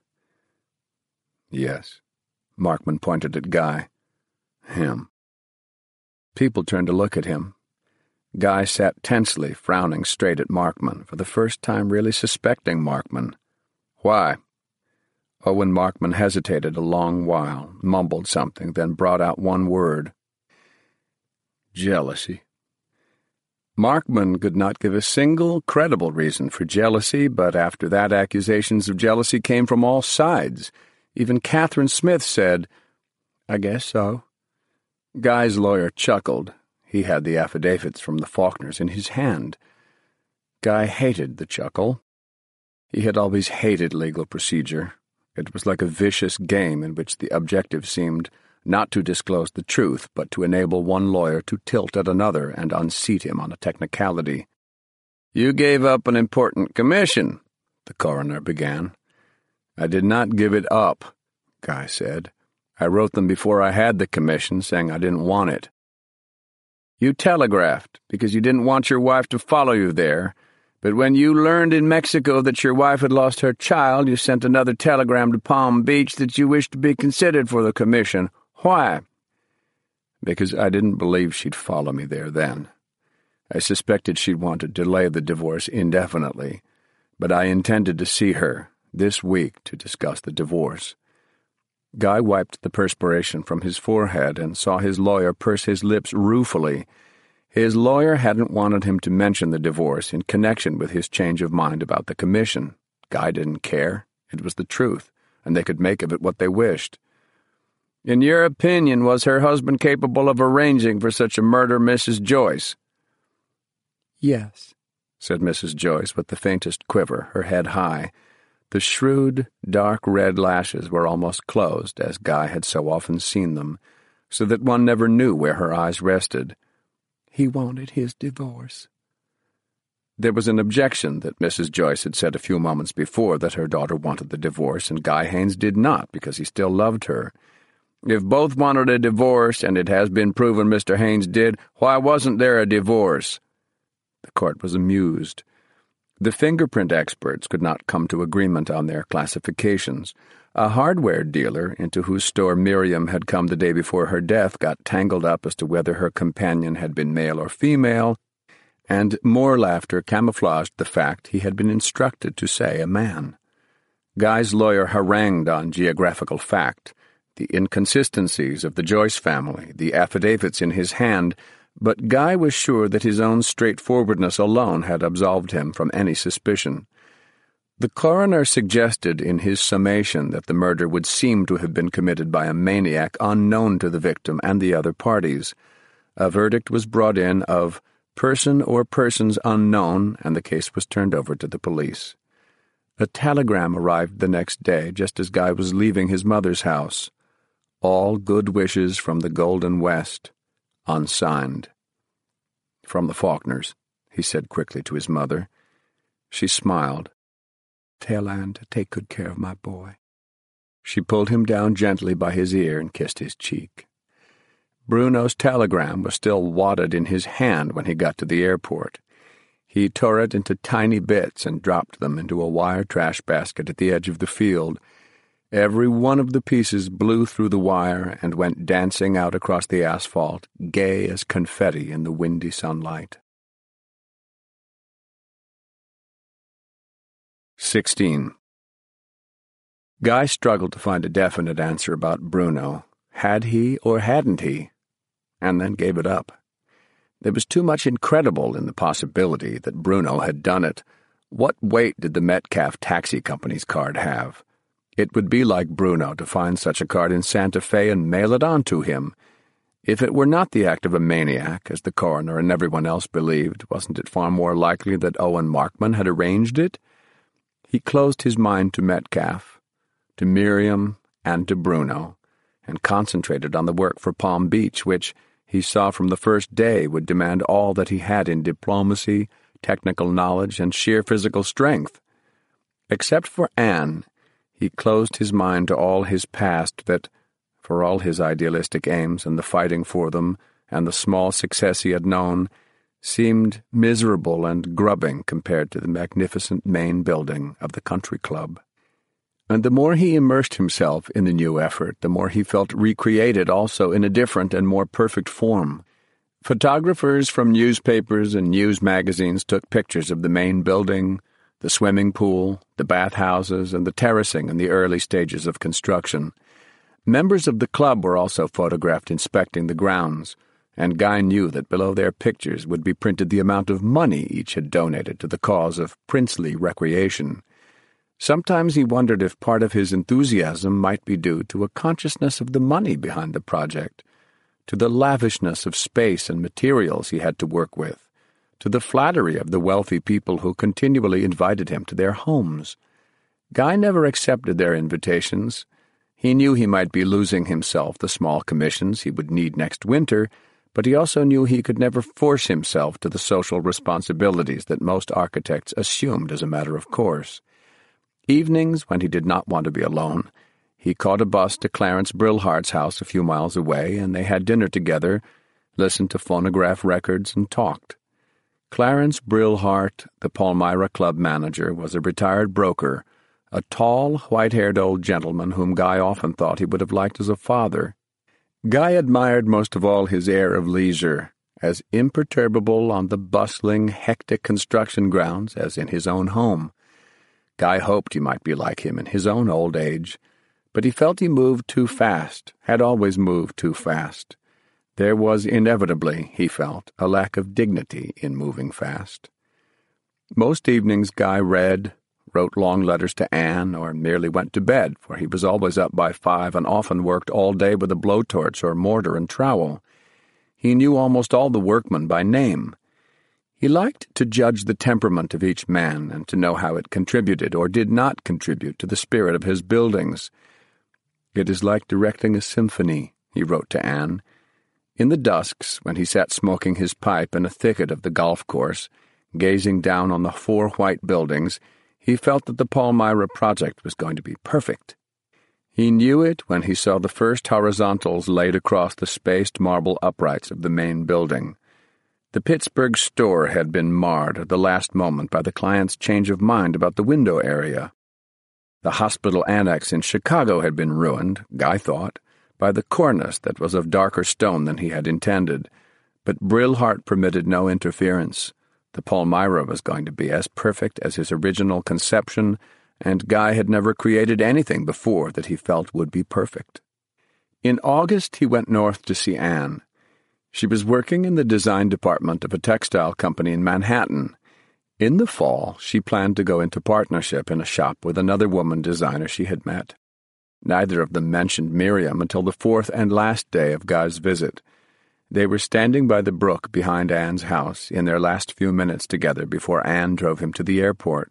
"Yes." Markman pointed at Guy. "Him." People turned to look at him. Guy sat tensely, frowning straight at Markman, for the first time really suspecting Markman. "Why?" Owen Markman hesitated a long while, mumbled something, then brought out one word. "Jealousy." Markman could not give a single credible reason for jealousy, but after that accusations of jealousy came from all sides. Even Catherine Smith said, "I guess so." Guy's lawyer chuckled. He had the affidavits from the Faulkners in his hand. Guy hated the chuckle. He had always hated legal procedure. It was like a vicious game in which the objective seemed not to disclose the truth, but to enable one lawyer to tilt at another and unseat him on a technicality. "You gave up an important commission," the coroner began. "I did not give it up," Guy said. "I wrote them before I had the commission, saying I didn't want it." "You telegraphed, because you didn't want your wife to follow you there, but when you learned in Mexico that your wife had lost her child, you sent another telegram to Palm Beach that you wished to be considered for the commission. Why?" "Because I didn't believe she'd follow me there then. I suspected she'd want to delay the divorce indefinitely, but I intended to see her this week to discuss the divorce." Guy wiped the perspiration from his forehead and saw his lawyer purse his lips ruefully. His lawyer hadn't wanted him to mention the divorce in connection with his change of mind about the commission. Guy didn't care. It was the truth, and they could make of it what they wished. "In your opinion, was her husband capable of arranging for such a murder, Missus Joyce?" "Yes," said Missus Joyce with the faintest quiver, her head high. The shrewd, dark red lashes were almost closed, as Guy had so often seen them, so that one never knew where her eyes rested. "He wanted his divorce." There was an objection that Missus Joyce had said a few moments before that her daughter wanted the divorce, and Guy Haines did not, because he still loved her. "If both wanted a divorce, and it has been proven Mister Haines did, why wasn't there a divorce?" The court was amused. The fingerprint experts could not come to agreement on their classifications. A hardware dealer into whose store Miriam had come the day before her death got tangled up as to whether her companion had been male or female, and more laughter camouflaged the fact he had been instructed to say a man. Guy's lawyer harangued on geographical fact, the inconsistencies of the Joyce family, the affidavits in his hand, but Guy was sure that his own straightforwardness alone had absolved him from any suspicion. The coroner suggested in his summation that the murder would seem to have been committed by a maniac unknown to the victim and the other parties. A verdict was brought in of person or persons unknown, and the case was turned over to the police. A telegram arrived the next day, just as Guy was leaving his mother's house. "All good wishes from the Golden West," unsigned. "From the Faulkners," he said quickly to his mother. She smiled. "Tell Anne to take good care of my boy." She pulled him down gently by his ear and kissed his cheek. Bruno's telegram was still wadded in his hand when he got to the airport. He tore it into tiny bits and dropped them into a wire trash basket at the edge of the field. Every one of the pieces blew through the wire and went dancing out across the asphalt, gay as confetti in the windy sunlight. Sixteen. Guy struggled to find a definite answer about Bruno. Had he or hadn't he? And then gave it up. There was too much incredible in the possibility that Bruno had done it. What weight did the Metcalf Taxi Company's card have? It would be like Bruno to find such a card in Santa Fe and mail it on to him. If it were not the act of a maniac, as the coroner and everyone else believed, wasn't it far more likely that Owen Markman had arranged it? He closed his mind to Metcalf, to Miriam, and to Bruno, and concentrated on the work for Palm Beach, which, he saw from the first day, would demand all that he had in diplomacy, technical knowledge, and sheer physical strength. Except for Anne, he closed his mind to all his past that, for all his idealistic aims and the fighting for them and the small success he had known, seemed miserable and grubbing compared to the magnificent main building of the country club. And the more he immersed himself in the new effort, the more he felt recreated also in a different and more perfect form. Photographers from newspapers and news magazines took pictures of the main building, the swimming pool, the bathhouses, and the terracing in the early stages of construction. Members of the club were also photographed inspecting the grounds, and Guy knew that below their pictures would be printed the amount of money each had donated to the cause of princely recreation. Sometimes he wondered if part of his enthusiasm might be due to a consciousness of the money behind the project, to the lavishness of space and materials he had to work with, to the flattery of the wealthy people who continually invited him to their homes. Guy never accepted their invitations. He knew he might be losing himself the small commissions he would need next winter, but he also knew he could never force himself to the social responsibilities that most architects assumed as a matter of course. Evenings, when he did not want to be alone, he caught a bus to Clarence Brillhart's house a few miles away, and they had dinner together, listened to phonograph records, and talked. Clarence Brillhart, the Palmyra Club manager, was a retired broker, a tall, white-haired old gentleman whom Guy often thought he would have liked as a father. Guy admired most of all his air of leisure, as imperturbable on the bustling, hectic construction grounds as in his own home. Guy hoped he might be like him in his own old age, but he felt he moved too fast, had always moved too fast. There was inevitably, he felt, a lack of dignity in moving fast. Most evenings Guy read, wrote long letters to Anne, or merely went to bed, for he was always up by five and often worked all day with a blowtorch or mortar and trowel. He knew almost all the workmen by name. He liked to judge the temperament of each man and to know how it contributed or did not contribute to the spirit of his buildings. "It is like directing a symphony," he wrote to Anne. In the dusks, when he sat smoking his pipe in a thicket of the golf course, gazing down on the four white buildings, he felt that the Palmyra project was going to be perfect. He knew it when he saw the first horizontals laid across the spaced marble uprights of the main building. The Pittsburgh store had been marred at the last moment by the client's change of mind about the window area. The hospital annex in Chicago had been ruined, Guy thought, by the cornice that was of darker stone than he had intended, but Brillhart permitted no interference. The Palmyra was going to be as perfect as his original conception, and Guy had never created anything before that he felt would be perfect. In August he went north to see Anne. She was working in the design department of a textile company in Manhattan. In the fall, she planned to go into partnership in a shop with another woman designer she had met. Neither of them mentioned Miriam until the fourth and last day of Guy's visit. They were standing by the brook behind Anne's house in their last few minutes together before Anne drove him to the airport.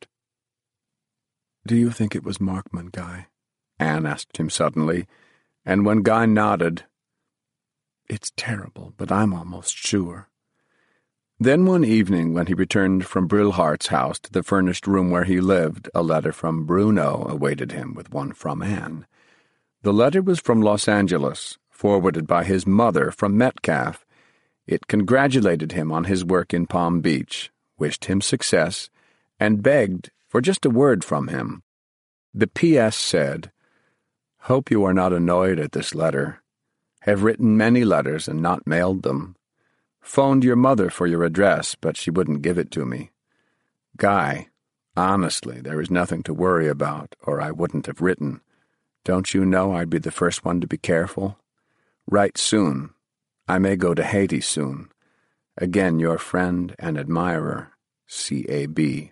"Do you think it was Markman, Guy?" Anne asked him suddenly, and when Guy nodded, "It's terrible, but I'm almost sure." Then one evening, when he returned from Brillhart's house to the furnished room where he lived, a letter from Bruno awaited him with one from Anne. The letter was from Los Angeles, forwarded by his mother from Metcalf. It congratulated him on his work in Palm Beach, wished him success, and begged for just a word from him. The P S said, "Hope you are not annoyed at this letter. Have written many letters and not mailed them. Phoned your mother for your address, but she wouldn't give it to me. Guy, honestly, there is nothing to worry about, or I wouldn't have written. Don't you know I'd be the first one to be careful? Write soon. I may go to Haiti soon. Again, your friend and admirer, C A B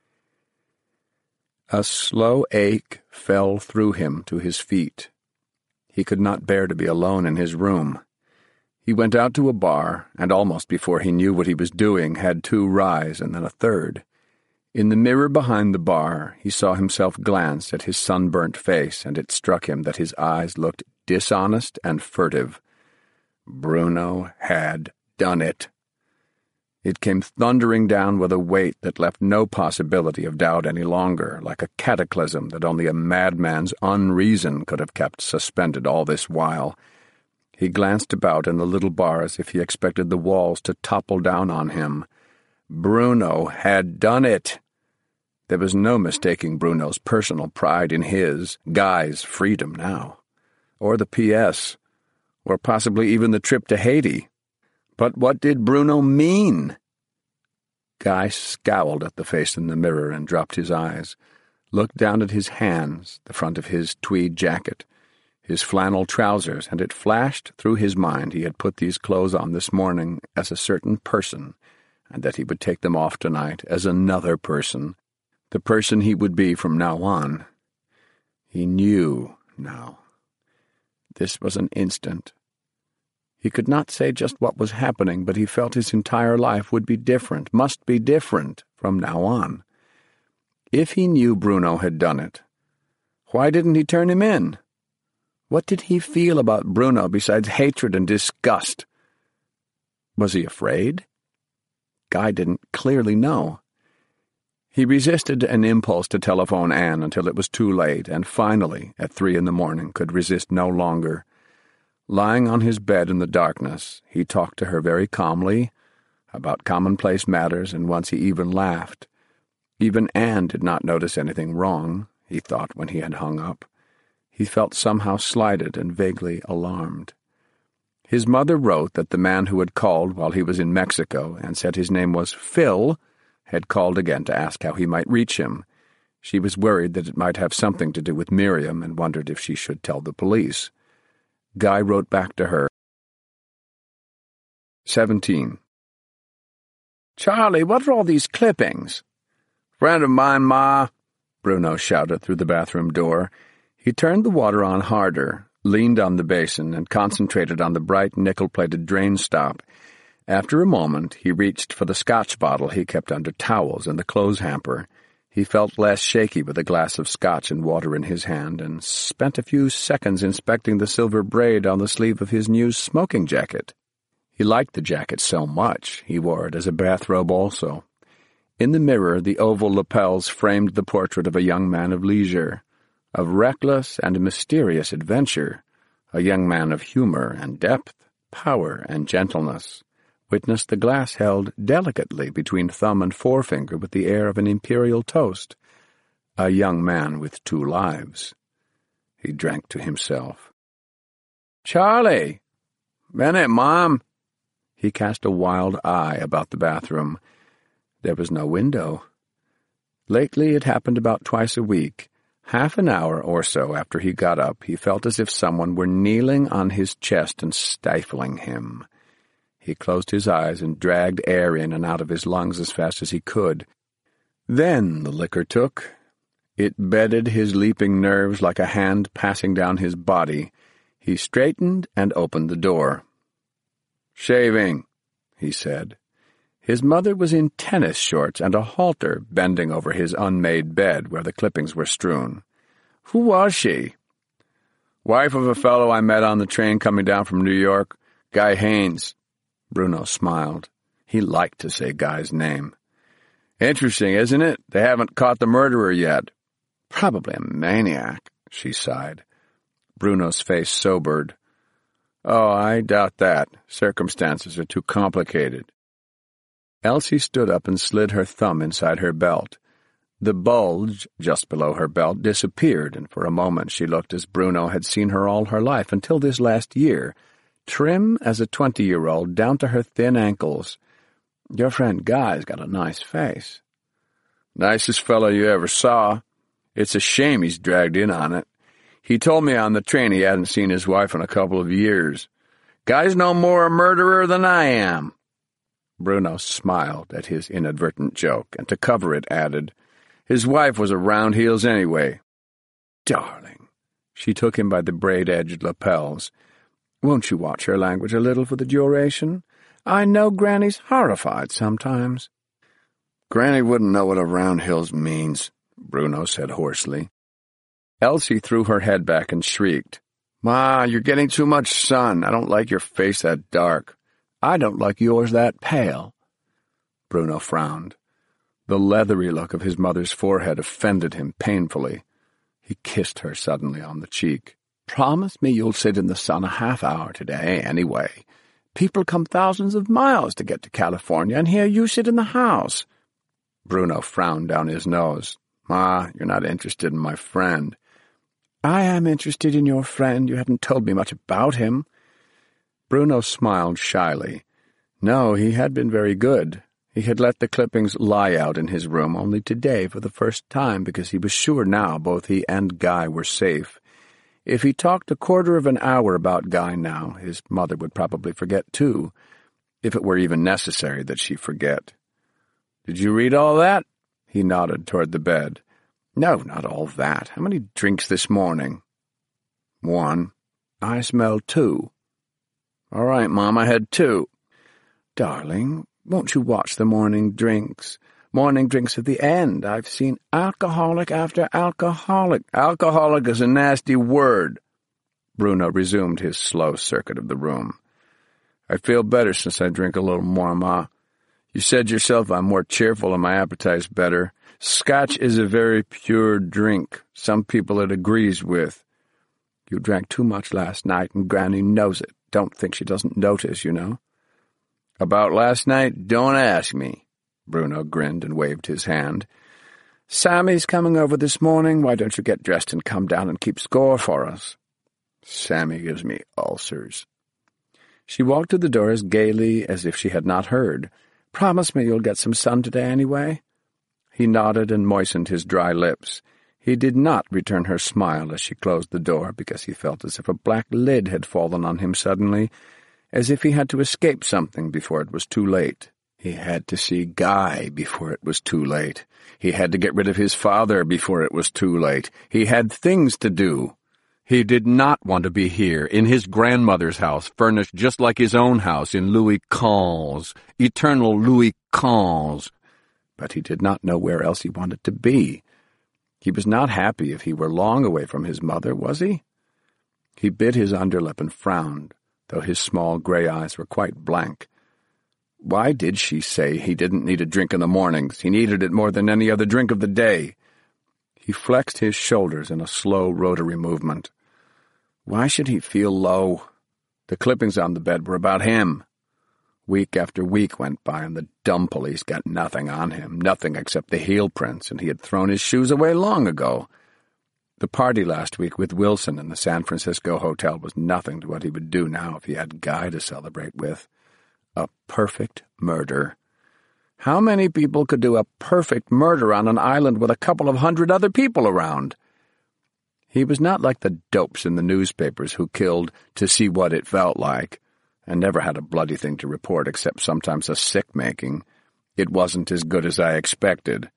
A slow ache fell through him to his feet. He could not bear to be alone in his room. He went out to a bar, and almost before he knew what he was doing, had two rise and then a third. In the mirror behind the bar, he saw himself glance at his sunburnt face, and it struck him that his eyes looked dishonest and furtive. Bruno had done it. It came thundering down with a weight that left no possibility of doubt any longer, like a cataclysm that only a madman's unreason could have kept suspended all this while. He glanced about in the little bar as if he expected the walls to topple down on him. Bruno had done it. There was no mistaking Bruno's personal pride in his, Guy's, freedom now. Or the P S, or possibly even the trip to Haiti. But what did Bruno mean? Guy scowled at the face in the mirror and dropped his eyes, looked down at his hands, the front of his tweed jacket, his flannel trousers, and it flashed through his mind he had put these clothes on this morning as a certain person, and that he would take them off tonight as another person, the person he would be from now on. He knew now. This was an instant. He could not say just what was happening, but he felt his entire life would be different, must be different from now on. If he knew Bruno had done it, why didn't he turn him in? What did he feel about Bruno besides hatred and disgust? Was he afraid? Guy didn't clearly know. He resisted an impulse to telephone Anne until it was too late, and finally, at three in the morning, could resist no longer. Lying on his bed in the darkness, he talked to her very calmly about commonplace matters, and once he even laughed. Even Anne did not notice anything wrong, he thought when he had hung up. He felt somehow slighted and vaguely alarmed. His mother wrote that the man who had called while he was in Mexico and said his name was Phil had called again to ask how he might reach him. She was worried that it might have something to do with Miriam and wondered if she should tell the police. Guy wrote back to her. seventeen. Charlie, what are all these clippings? Friend of mine, Ma, Bruno shouted through the bathroom door. He turned the water on harder, leaned on the basin, and concentrated on the bright nickel-plated drain stop. After a moment, he reached for the scotch bottle he kept under towels in the clothes hamper. He felt less shaky with a glass of scotch and water in his hand, and spent a few seconds inspecting the silver braid on the sleeve of his new smoking jacket. He liked the jacket so much, he wore it as a bathrobe also. In the mirror, the oval lapels framed the portrait of a young man of leisure, of reckless and mysterious adventure, a young man of humor and depth, power and gentleness. Witness the glass held delicately between thumb and forefinger with the air of an imperial toast. A young man with two lives. He drank to himself. Charlie! Bennett, Mom! He cast a wild eye about the bathroom. There was no window. Lately it happened about twice a week. Half an hour or so after he got up, he felt as if someone were kneeling on his chest and stifling him. He closed his eyes and dragged air in and out of his lungs as fast as he could. Then the liquor took. It bedded his leaping nerves like a hand passing down his body. He straightened and opened the door. "Shaving," he said. His mother was in tennis shorts and a halter bending over his unmade bed where the clippings were strewn. Who was she? Wife of a fellow I met on the train coming down from New York, Guy Haines. Bruno smiled. He liked to say Guy's name. Interesting, isn't it? They haven't caught the murderer yet. Probably a maniac, she sighed. Bruno's face sobered. Oh, I doubt that. Circumstances are too complicated. Elsie stood up and slid her thumb inside her belt. The bulge, just below her belt, disappeared, and for a moment she looked as Bruno had seen her all her life until this last year, trim as a twenty-year-old down to her thin ankles. Your friend Guy's got a nice face. Nicest fellow you ever saw. It's a shame he's dragged in on it. He told me on the train he hadn't seen his wife in a couple of years. Guy's no more a murderer than I am. Bruno smiled at his inadvertent joke, and to cover it added, His wife was a round heels anyway. Darling. She took him by the braid-edged lapels. Won't you watch her language a little for the duration? I know Granny's horrified sometimes. Granny wouldn't know what a round heels means, Bruno said hoarsely. Elsie threw her head back and shrieked. Ma, you're getting too much sun. I don't like your face that dark. I don't like yours that pale. Bruno frowned. The leathery look of his mother's forehead offended him painfully. He kissed her suddenly on the cheek. Promise me you'll sit in the sun a half hour today, anyway. People come thousands of miles to get to California, and here you sit in the house. Bruno frowned down his nose. Ma, you're not interested in my friend. I am interested in your friend. You haven't told me much about him. Bruno smiled shyly. No, he had been very good. He had let the clippings lie out in his room only today for the first time because he was sure now both he and Guy were safe. If he talked a quarter of an hour about Guy now, his mother would probably forget too, if it were even necessary that she forget. Did you read all that? He nodded toward the bed. No, not all that. How many drinks this morning? One. I smell two. All right, Mom, I had two. Darling, won't you watch the morning drinks? Morning drinks at the end. I've seen alcoholic after alcoholic. Alcoholic is a nasty word. Bruno resumed his slow circuit of the room. I feel better since I drink a little more, Ma. You said yourself I'm more cheerful and my appetite's better. Scotch is a very pure drink. Some people it agrees with. You drank too much last night, and Granny knows it. Don't think she doesn't notice, you know. About last night, don't ask me. Bruno grinned and waved his hand. Sammy's coming over this morning. Why don't you get dressed and come down and keep score for us? Sammy gives me ulcers. She walked to the door as gaily as if she had not heard. Promise me you'll get some sun today anyway? He nodded and moistened his dry lips. He did not return her smile as she closed the door because he felt as if a black lid had fallen on him suddenly, as if he had to escape something before it was too late. He had to see Guy before it was too late. He had to get rid of his father before it was too late. He had things to do. He did not want to be here, in his grandmother's house, furnished just like his own house in Louis Quinze, eternal Louis Quinze. But he did not know where else he wanted to be. He was not happy if he were long away from his mother, was he? He bit his underlip and frowned, though his small gray eyes were quite blank. Why did she say he didn't need a drink in the mornings? He needed it more than any other drink of the day. He flexed his shoulders in a slow rotary movement. Why should he feel low? The clippings on the bed were about him. Week after week went by, and the dumb police got nothing on him, nothing except the heel prints, and he had thrown his shoes away long ago. The party last week with Wilson in the San Francisco hotel was nothing to what he would do now if he had Guy to celebrate with. A perfect murder. How many people could do a perfect murder on an island with a couple of hundred other people around? He was not like the dopes in the newspapers who killed to see what it felt like, and never had a bloody thing to report except sometimes a sick-making. It wasn't as good as I expected.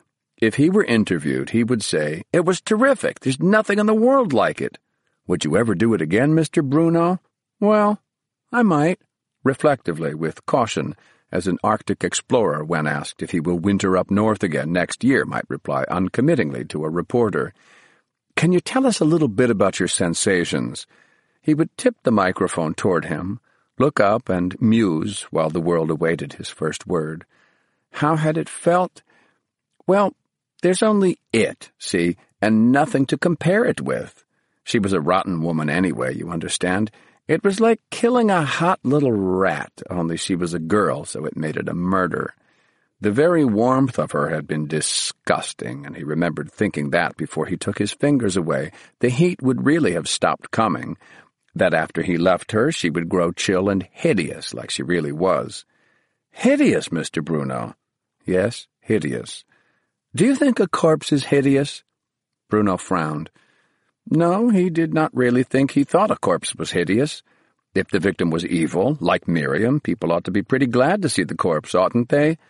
If he were interviewed, he would say, "It was terrific. There's nothing in the world like it." Would you ever do it again, Mister Bruno? Well, I might. Reflectively, with caution, as an Arctic explorer, when asked if he will winter up north again next year, might reply uncommittingly to a reporter. Can you tell us a little bit about your sensations? He would tip the microphone toward him, look up and muse while the world awaited his first word. How had it felt? Well, there's only it, see, and nothing to compare it with. She was a rotten woman anyway, you understand. It was like killing a hot little rat, only she was a girl, so it made it a murder. The very warmth of her had been disgusting, and he remembered thinking that before he took his fingers away. The heat would really have stopped coming, that after he left her she would grow chill and hideous like she really was. Hideous, Mister Bruno. Yes, hideous. Do you think a corpse is hideous? Bruno frowned. No, he did not really think he thought a corpse was hideous. If the victim was evil, like Miriam, people ought to be pretty glad to see the corpse, oughtn't they?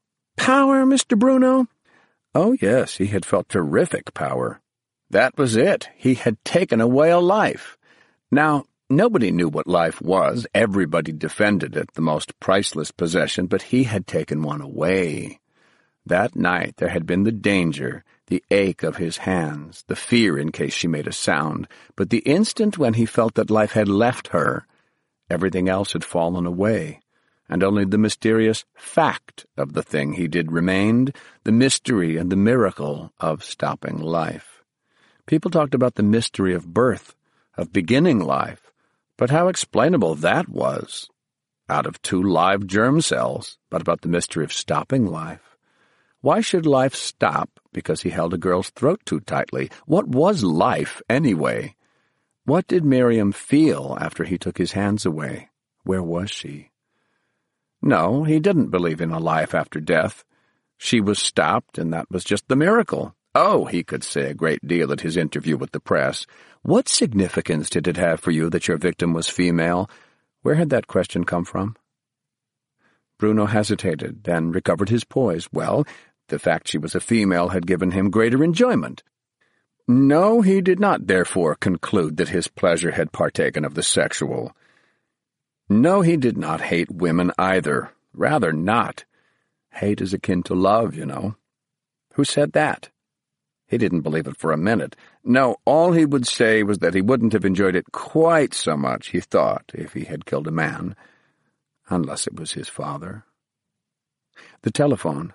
Power, Mister Bruno? Oh, yes, he had felt terrific power. That was it. He had taken away a life. Now, nobody knew what life was. Everybody defended it, the most priceless possession, but he had taken one away. That night there had been the danger, the ache of his hands, the fear in case she made a sound, but the instant when he felt that life had left her, everything else had fallen away, and only the mysterious fact of the thing he did remained, the mystery and the miracle of stopping life. People talked about the mystery of birth, of beginning life, but how explainable that was. Out of two live germ cells, but about the mystery of stopping life. Why should life stop because he held a girl's throat too tightly? What was life, anyway? What did Miriam feel after he took his hands away? Where was she? No, he didn't believe in a life after death. She was stopped, and that was just the miracle. Oh, he could say a great deal at his interview with the press. What significance did it have for you that your victim was female? Where had that question come from? Bruno hesitated, then recovered his poise. Well, the fact she was a female had given him greater enjoyment. No, he did not therefore conclude that his pleasure had partaken of the sexual. No, he did not hate women either. Rather not. Hate is akin to love, you know. Who said that? He didn't believe it for a minute. No, all he would say was that he wouldn't have enjoyed it quite so much, he thought, if he had killed a man. Unless it was his father. The telephone.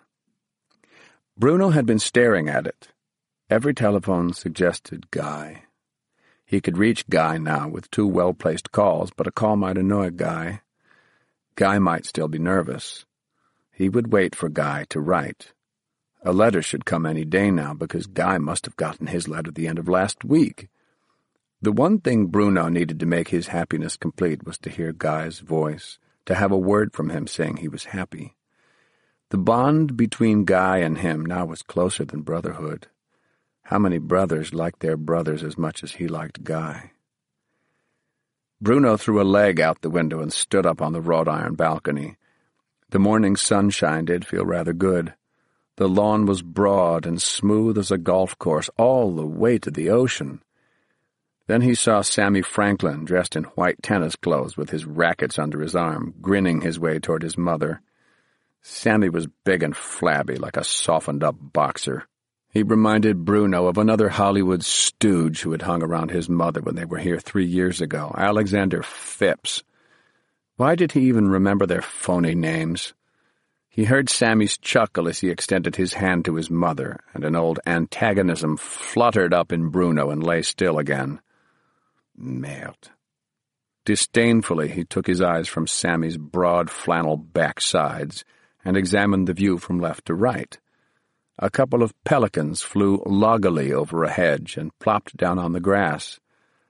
Bruno had been staring at it. Every telephone suggested Guy. He could reach Guy now with two well-placed calls, but a call might annoy Guy. Guy might still be nervous. He would wait for Guy to write. A letter should come any day now, because Guy must have gotten his letter the end of last week. The one thing Bruno needed to make his happiness complete was to hear Guy's voice, to have a word from him saying he was happy. The bond between Guy and him now was closer than brotherhood. How many brothers liked their brothers as much as he liked Guy? Bruno threw a leg out the window and stood up on the wrought-iron balcony. The morning sunshine did feel rather good. The lawn was broad and smooth as a golf course all the way to the ocean. Then he saw Sammy Franklin dressed in white tennis clothes with his rackets under his arm, grinning his way toward his mother. Sammy was big and flabby like a softened-up boxer. He reminded Bruno of another Hollywood stooge who had hung around his mother when they were here three years ago, Alexander Phipps. Why did he even remember their phony names? He heard Sammy's chuckle as he extended his hand to his mother, and an old antagonism fluttered up in Bruno and lay still again. Merde. Disdainfully he took his eyes from Sammy's broad flannel backsides and examined the view from left to right. A couple of pelicans flew loggily over a hedge and plopped down on the grass.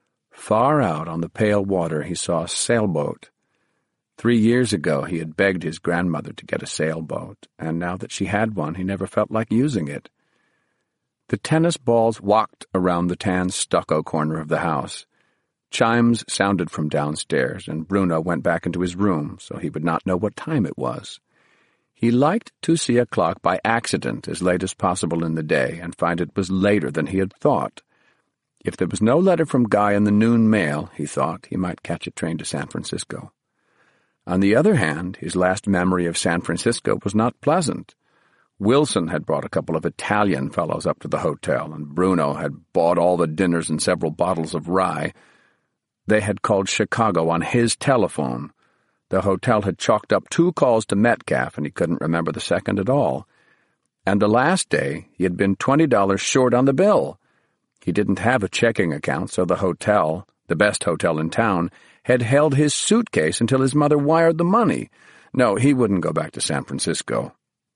Far out on the pale water he saw a sailboat. Three years ago he had begged his grandmother to get a sailboat, and now that she had one he never felt like using it. The tennis balls walked around the tan stucco corner of the house. Chimes sounded from downstairs, and Bruno went back into his room so he would not know what time it was. He liked to see a clock by accident as late as possible in the day and find it was later than he had thought. If there was no letter from Guy in the noon mail, he thought, he might catch a train to San Francisco. On the other hand, his last memory of San Francisco was not pleasant. Wilson had brought a couple of Italian fellows up to the hotel, and Bruno had bought all the dinners and several bottles of rye. They had called Chicago on his telephone. The hotel had chalked up two calls to Metcalf, and he couldn't remember the second at all. And the last day, he had been twenty dollars short on the bill. He didn't have a checking account, so the hotel, the best hotel in town, had held his suitcase until his mother wired the money. No, he wouldn't go back to San Francisco.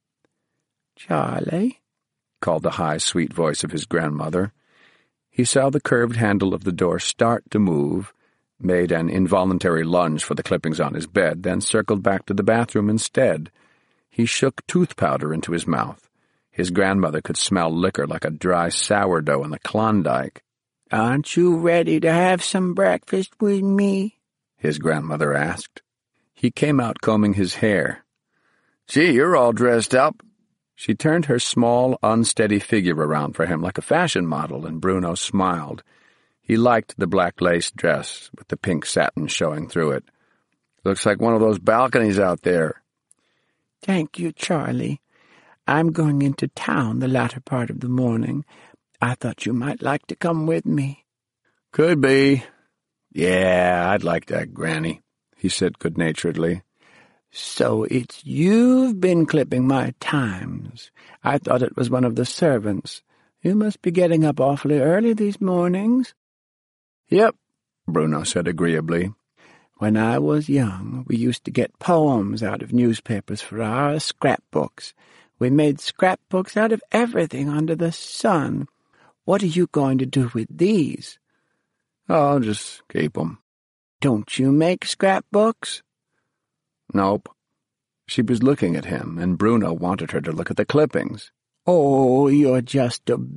"Charlie," called the high, sweet voice of his grandmother. He saw the curved handle of the door start to move, made an involuntary lunge for the clippings on his bed, then circled back to the bathroom instead. He shook tooth powder into his mouth. His grandmother could smell liquor like a dry sourdough in the Klondike. "Aren't you ready to have some breakfast with me?" his grandmother asked. He came out combing his hair. "Gee, you're all dressed up." She turned her small, unsteady figure around for him like a fashion model, and Bruno smiled. He liked the black lace dress, with the pink satin showing through it. "Looks like one of those balconies out there." "Thank you, Charlie. I'm going into town the latter part of the morning. I thought you might like to come with me." "Could be. Yeah, I'd like that, Granny," he said good-naturedly. "So it's you've been clipping my Times. I thought it was one of the servants. You must be getting up awfully early these mornings." "Yep," Bruno said agreeably. "When I was young, we used to get poems out of newspapers for our scrapbooks. We made scrapbooks out of everything under the sun. What are you going to do with these?" "I'll just keep 'em." "Don't you make scrapbooks?" "Nope." She was looking at him, and Bruno wanted her to look at the clippings. "Oh, you're just a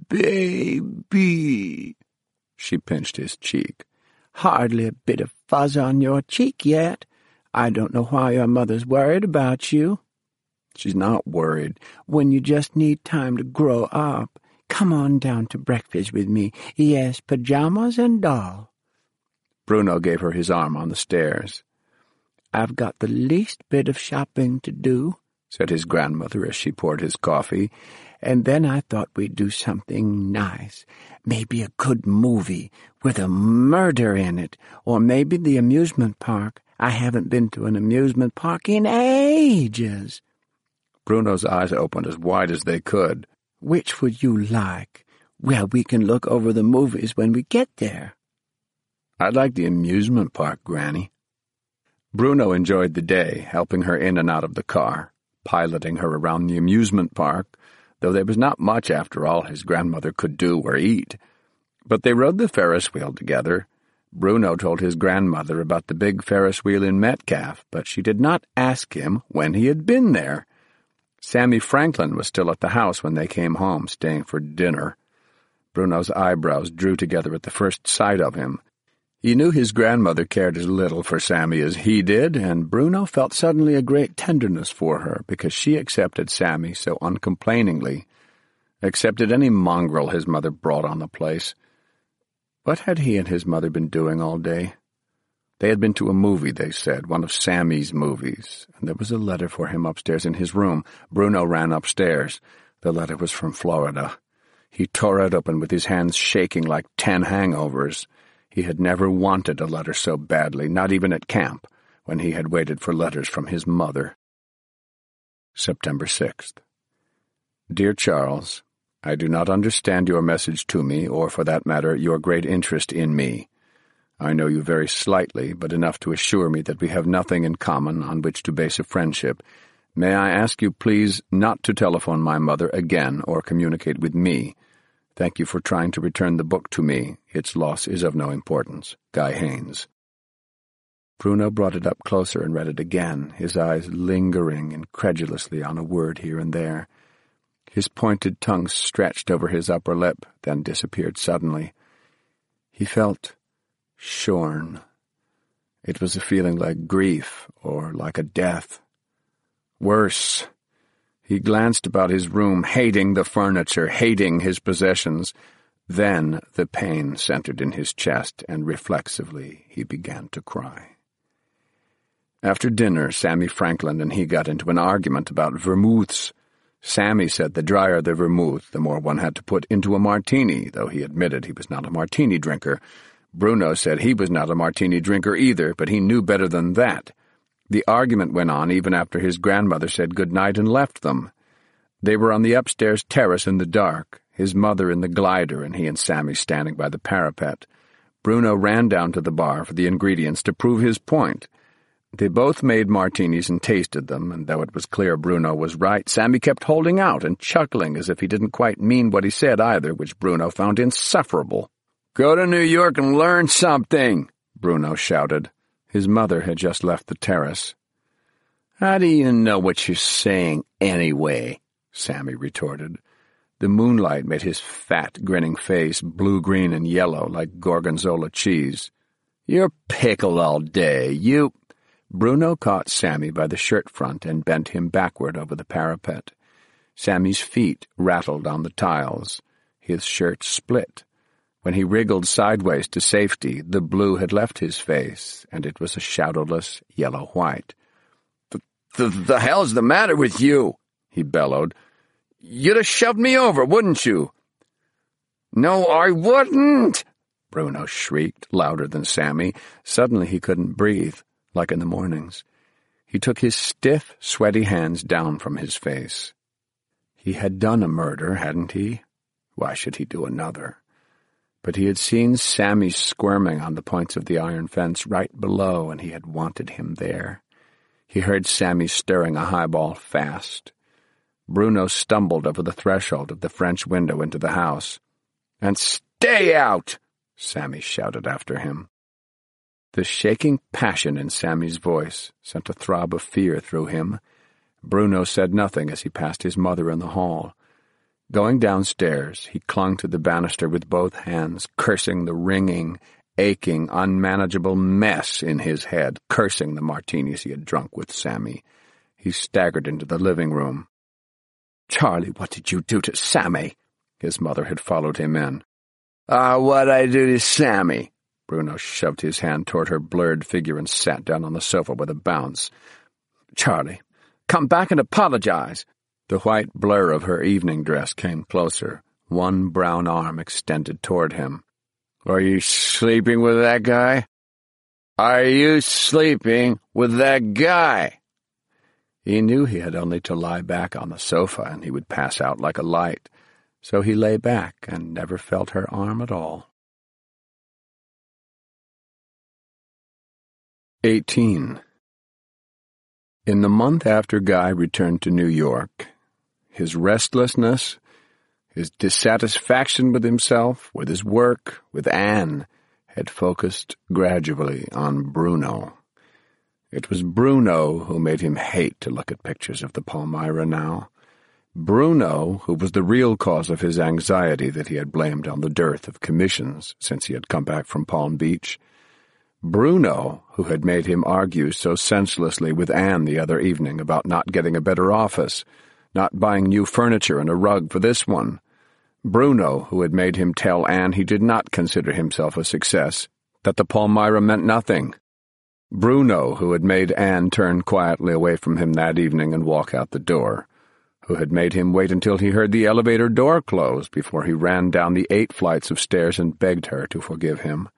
baby." She pinched his cheek. "Hardly a bit of fuzz on your cheek yet. I don't know why your mother's worried about you." "She's not worried." "When you just need time to grow up. Come on down to breakfast with me. Yes, pajamas and doll." Bruno gave her his arm on the stairs. "I've got the least bit of shopping to do," said his grandmother as she poured his coffee, "and then I thought we'd do something nice. Maybe a good movie with a murder in it, or maybe the amusement park. I haven't been to an amusement park in ages." Bruno's eyes opened as wide as they could. "Which would you like? Well, we can look over the movies when we get there." "I'd like the amusement park, Granny." Bruno enjoyed the day, helping her in and out of the car, piloting her around the amusement park, though there was not much, after all, his grandmother could do or eat. But they rode the Ferris wheel together. Bruno told his grandmother about the big Ferris wheel in Metcalfe, but she did not ask him when he had been there. Sammy Franklin was still at the house when they came home, staying for dinner. Bruno's eyebrows drew together at the first sight of him. He knew his grandmother cared as little for Sammy as he did, and Bruno felt suddenly a great tenderness for her because she accepted Sammy so uncomplainingly, accepted any mongrel his mother brought on the place. What had he and his mother been doing all day? They had been to a movie, they said, one of Sammy's movies, and there was a letter for him upstairs in his room. Bruno ran upstairs. The letter was from Florida. He tore it open with his hands shaking like ten hangovers. He had never wanted a letter so badly, not even at camp, when he had waited for letters from his mother. September sixth. Dear Charles, I do not understand your message to me, or, for that matter, your great interest in me. I know you very slightly, but enough to assure me that we have nothing in common on which to base a friendship. May I ask you, please, not to telephone my mother again or communicate with me. Thank you for trying to return the book to me. Its loss is of no importance. Guy Haines. Bruno brought it up closer and read it again, his eyes lingering incredulously on a word here and there. His pointed tongue stretched over his upper lip, then disappeared suddenly. He felt shorn. It was a feeling like grief, or like a death. Worse. He glanced about his room, hating the furniture, hating his possessions. Then the pain centered in his chest, and reflexively he began to cry. After dinner, Sammy Franklin and he got into an argument about vermouths. Sammy said the drier the vermouth, the more one had to put into a martini, though he admitted he was not a martini drinker. Bruno said he was not a martini drinker either, but he knew better than that. The argument went on even after his grandmother said good night and left them. They were on the upstairs terrace in the dark, his mother in the glider and he and Sammy standing by the parapet. Bruno ran down to the bar for the ingredients to prove his point. They both made martinis and tasted them, and though it was clear Bruno was right, Sammy kept holding out and chuckling as if he didn't quite mean what he said either, which Bruno found insufferable. "Go to New York and learn something," Bruno shouted. His mother had just left the terrace. "How do you know what you're saying, anyway?" Sammy retorted. The moonlight made his fat, grinning face blue-green and yellow like gorgonzola cheese. "You're pickled all day. You—" Bruno caught Sammy by the shirt front and bent him backward over the parapet. Sammy's feet rattled on the tiles. His shirt split. When he wriggled sideways to safety, the blue had left his face, and it was a shadowless yellow-white. The, the, the hell's the matter with you?" he bellowed. "You'd have shoved me over, wouldn't you?" "No, I wouldn't!" Bruno shrieked, louder than Sammy. Suddenly he couldn't breathe, like in the mornings. He took his stiff, sweaty hands down from his face. He had done a murder, hadn't he? Why should he do another? But he had seen Sammy squirming on the points of the iron fence right below, and he had wanted him there. He heard Sammy stirring a highball fast. Bruno stumbled over the threshold of the French window into the house. "And stay out!" Sammy shouted after him. The shaking passion in Sammy's voice sent a throb of fear through him. Bruno said nothing as he passed his mother in the hall. Going downstairs, he clung to the banister with both hands, cursing the ringing, aching, unmanageable mess in his head, cursing the martinis he had drunk with Sammy. He staggered into the living room. "Charlie, what did you do to Sammy?" His mother had followed him in. "Ah, uh, what'd I do to Sammy?" Bruno shoved his hand toward her blurred figure and sat down on the sofa with a bounce. "Charlie, come back and apologize." The white blur of her evening dress came closer, one brown arm extended toward him. "Are you sleeping with that guy? Are you sleeping with that guy?" He knew he had only to lie back on the sofa and he would pass out like a light, so he lay back and never felt her arm at all. Eighteen. In the month after Guy returned to New York, his restlessness, his dissatisfaction with himself, with his work, with Anne, had focused gradually on Bruno. It was Bruno who made him hate to look at pictures of the Palmyra now. Bruno, who was the real cause of his anxiety that he had blamed on the dearth of commissions since he had come back from Palm Beach. Bruno, who had made him argue so senselessly with Anne the other evening about not getting a better office, not buying new furniture and a rug for this one. Bruno, who had made him tell Anne he did not consider himself a success, that the Palmyra meant nothing. Bruno, who had made Anne turn quietly away from him that evening and walk out the door, who had made him wait until he heard the elevator door close before he ran down the eight flights of stairs and begged her to forgive him.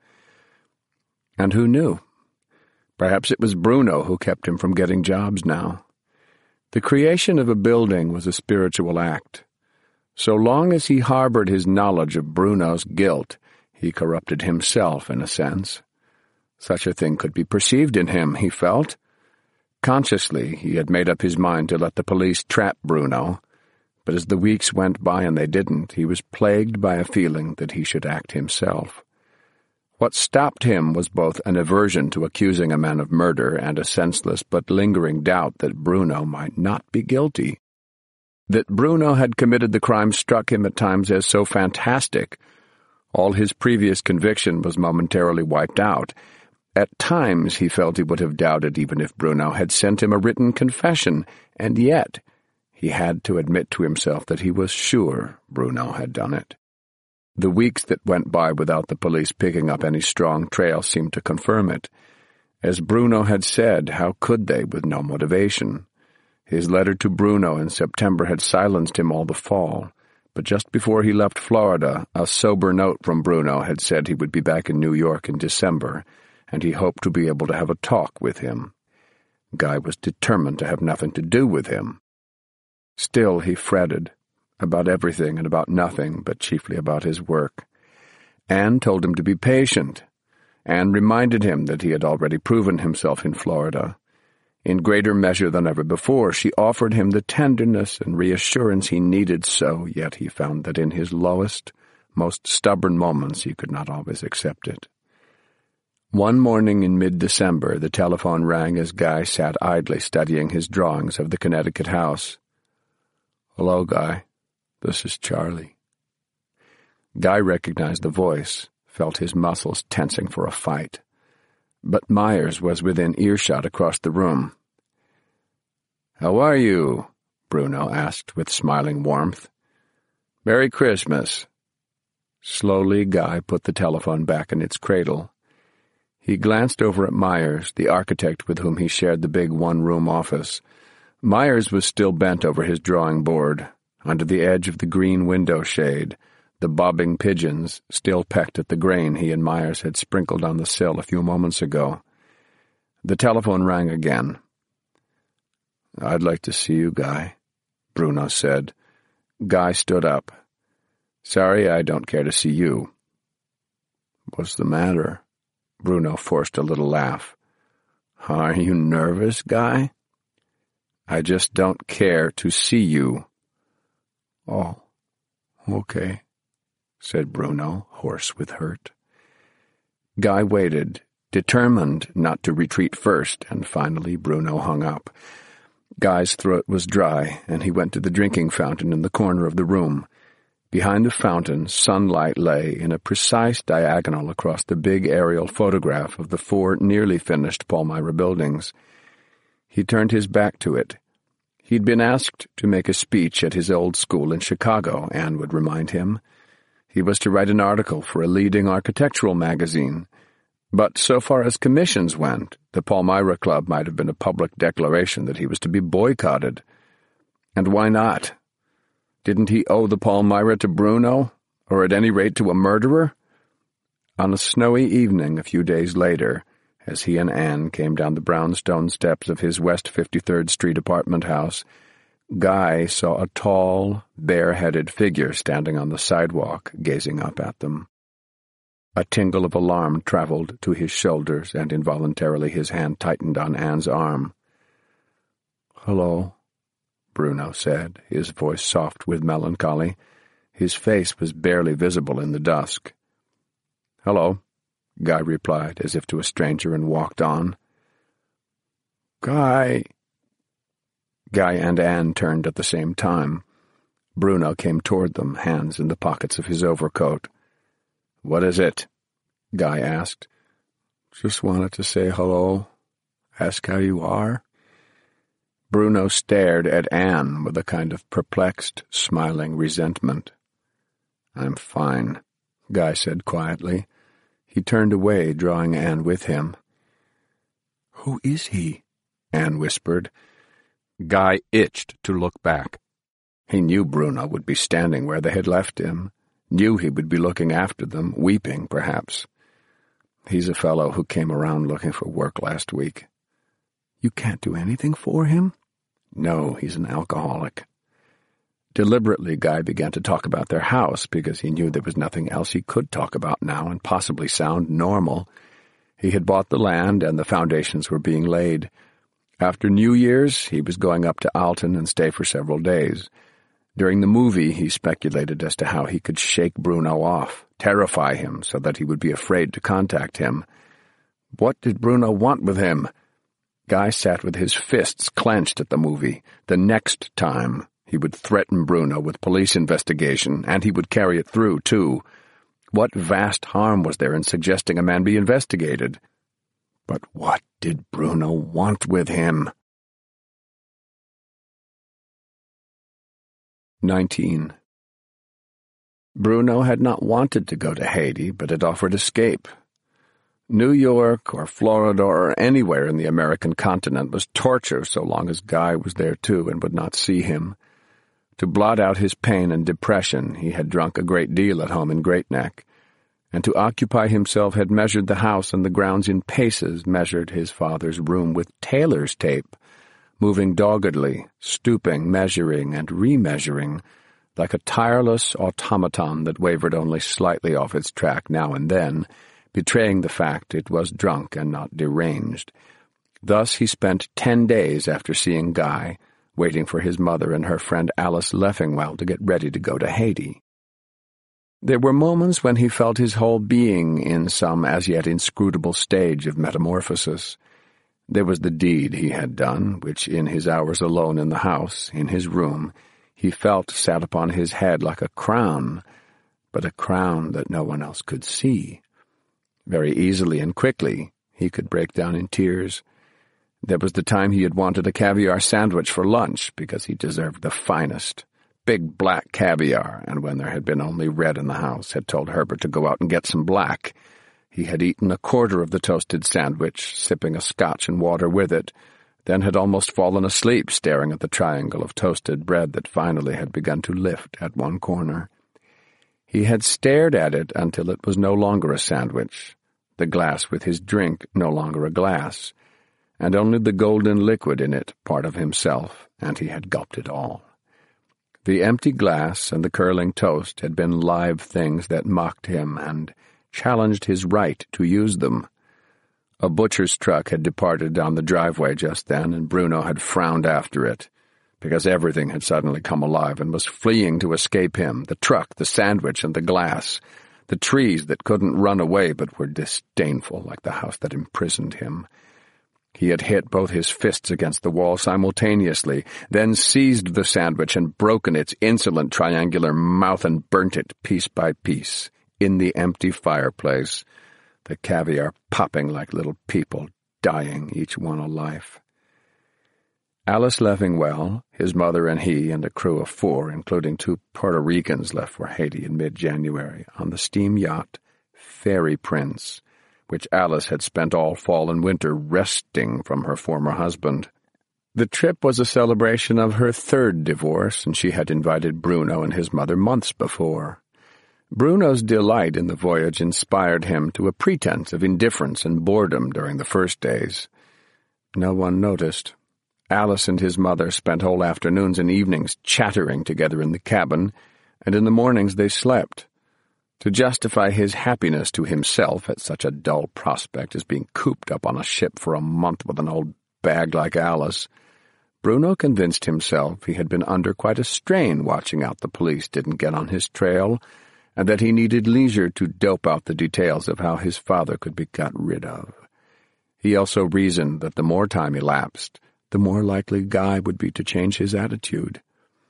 And who knew? Perhaps it was Bruno who kept him from getting jobs now. The creation of a building was a spiritual act. So long as he harbored his knowledge of Bruno's guilt, he corrupted himself in a sense. Such a thing could be perceived in him, he felt. Consciously, he had made up his mind to let the police trap Bruno, but as the weeks went by and they didn't, he was plagued by a feeling that he should act himself. What stopped him was both an aversion to accusing a man of murder and a senseless but lingering doubt that Bruno might not be guilty. That Bruno had committed the crime struck him at times as so fantastic. All his previous conviction was momentarily wiped out. At times he felt he would have doubted even if Bruno had sent him a written confession, and yet he had to admit to himself that he was sure Bruno had done it. The weeks that went by without the police picking up any strong trail seemed to confirm it. As Bruno had said, how could they with no motivation? His letter to Bruno in September had silenced him all the fall, but just before he left Florida, a sober note from Bruno had said he would be back in New York in December, and he hoped to be able to have a talk with him. Guy was determined to have nothing to do with him. Still he fretted, about everything and about nothing, but chiefly about his work. Anne told him to be patient. Anne reminded him that he had already proven himself in Florida. In greater measure than ever before, she offered him the tenderness and reassurance he needed so, yet he found that in his lowest, most stubborn moments he could not always accept it. One morning in mid-December, the telephone rang as Guy sat idly studying his drawings of the Connecticut house. "Hello, Guy. This is Charlie." Guy recognized the voice, felt his muscles tensing for a fight. But Myers was within earshot across the room. "How are you?" Bruno asked with smiling warmth. "Merry Christmas." Slowly, Guy put the telephone back in its cradle. He glanced over at Myers, the architect with whom he shared the big one-room office. Myers was still bent over his drawing board. Under the edge of the green window shade, the bobbing pigeons still pecked at the grain he and Myers had sprinkled on the sill a few moments ago. The telephone rang again. "I'd like to see you, Guy," Bruno said. Guy stood up. "Sorry, I don't care to see you." "What's the matter?" Bruno forced a little laugh. "Are you nervous, Guy?" "I just don't care to see you." "Oh, okay," said Bruno, hoarse with hurt. Guy waited, determined not to retreat first, and finally Bruno hung up. Guy's throat was dry, and he went to the drinking fountain in the corner of the room. Behind the fountain, sunlight lay in a precise diagonal across the big aerial photograph of the four nearly finished Palmyra buildings. He turned his back to it. He'd been asked to make a speech at his old school in Chicago, Anne would remind him. He was to write an article for a leading architectural magazine, But so far as commissions went, the Palmyra Club might have been a public declaration that he was to be boycotted. And why not? Didn't he owe the Palmyra to Bruno, or at any rate to a murderer? On a snowy evening a few days later, as he and Anne came down the brownstone steps of his West fifty-third Street apartment house, Guy saw a tall, bare-headed figure standing on the sidewalk, gazing up at them. A tingle of alarm traveled to his shoulders, and involuntarily his hand tightened on Anne's arm. "Hello," Bruno said, his voice soft with melancholy. His face was barely visible in the dusk. "Hello," Guy replied, as if to a stranger, and walked on. "Guy—" Guy and Anne turned at the same time. Bruno came toward them, hands in the pockets of his overcoat. "What is it?" Guy asked. "Just wanted to say hello, ask how you are." Bruno stared at Anne with a kind of perplexed, smiling resentment. "I'm fine," Guy said quietly. He turned away, drawing Anne with him. "Who is he?" Anne whispered. Guy itched to look back. He knew Bruno would be standing where they had left him, knew he would be looking after them, weeping, perhaps. "He's a fellow who came around looking for work last week." "You can't do anything for him?" "No, he's an alcoholic." Deliberately, Guy began to talk about their house, because he knew there was nothing else he could talk about now and possibly sound normal. He had bought the land, and the foundations were being laid. After New Year's, he was going up to Alton and stay for several days. During the movie, he speculated as to how he could shake Bruno off, terrify him so that he would be afraid to contact him. What did Bruno want with him? Guy sat with his fists clenched at the movie. The next time, he would threaten Bruno with police investigation, and he would carry it through, too. What vast harm was there in suggesting a man be investigated? But what did Bruno want with him? nineteen. Bruno had not wanted to go to Haiti, but had offered escape. New York or Florida or anywhere in the American continent was torture so long as Guy was there too and would not see him. To blot out his pain and depression, he had drunk a great deal at home in Great Neck, and to occupy himself had measured the house and the grounds in paces, measured his father's room with tailor's tape, moving doggedly, stooping, measuring, and remeasuring, like a tireless automaton that wavered only slightly off its track now and then, betraying the fact it was drunk and not deranged. Thus he spent ten days after seeing Guy, waiting for his mother and her friend Alice Leffingwell to get ready to go to Haiti. There were moments when he felt his whole being in some as yet inscrutable stage of metamorphosis. There was the deed he had done, which in his hours alone in the house, in his room, he felt sat upon his head like a crown, but a crown that no one else could see. Very easily and quickly he could break down in tears. There was the time he had wanted a caviar sandwich for lunch because he deserved the finest. Big black caviar, and when there had been only red in the house, had told Herbert to go out and get some black. He had eaten a quarter of the toasted sandwich, sipping a scotch and water with it, then had almost fallen asleep staring at the triangle of toasted bread that finally had begun to lift at one corner. He had stared at it until it was no longer a sandwich, the glass with his drink no longer a glass, and only the golden liquid in it part of himself, and he had gulped it all. The empty glass and the curling toast had been live things that mocked him and challenged his right to use them. A butcher's truck had departed down the driveway just then, and Bruno had frowned after it, because everything had suddenly come alive and was fleeing to escape him, the truck, the sandwich, and the glass, the trees that couldn't run away but were disdainful like the house that imprisoned him. He had hit both his fists against the wall simultaneously, then seized the sandwich and broken its insolent triangular mouth and burnt it piece by piece in the empty fireplace, the caviar popping like little people, dying, each one a life. Alice Leffingwell, his mother and he, and a crew of four, including two Puerto Ricans, left for Haiti in mid-January on the steam yacht Fairy Prince, which Alice had spent all fall and winter wresting from her former husband. The trip was a celebration of her third divorce, and she had invited Bruno and his mother months before. Bruno's delight in the voyage inspired him to a pretense of indifference and boredom during the first days. No one noticed. Alice and his mother spent whole afternoons and evenings chattering together in the cabin, and in the mornings they slept. To justify his happiness to himself at such a dull prospect as being cooped up on a ship for a month with an old bag like Alice, Bruno convinced himself he had been under quite a strain watching out the police didn't get on his trail, and that he needed leisure to dope out the details of how his father could be got rid of. He also reasoned that the more time elapsed, the more likely Guy would be to change his attitude.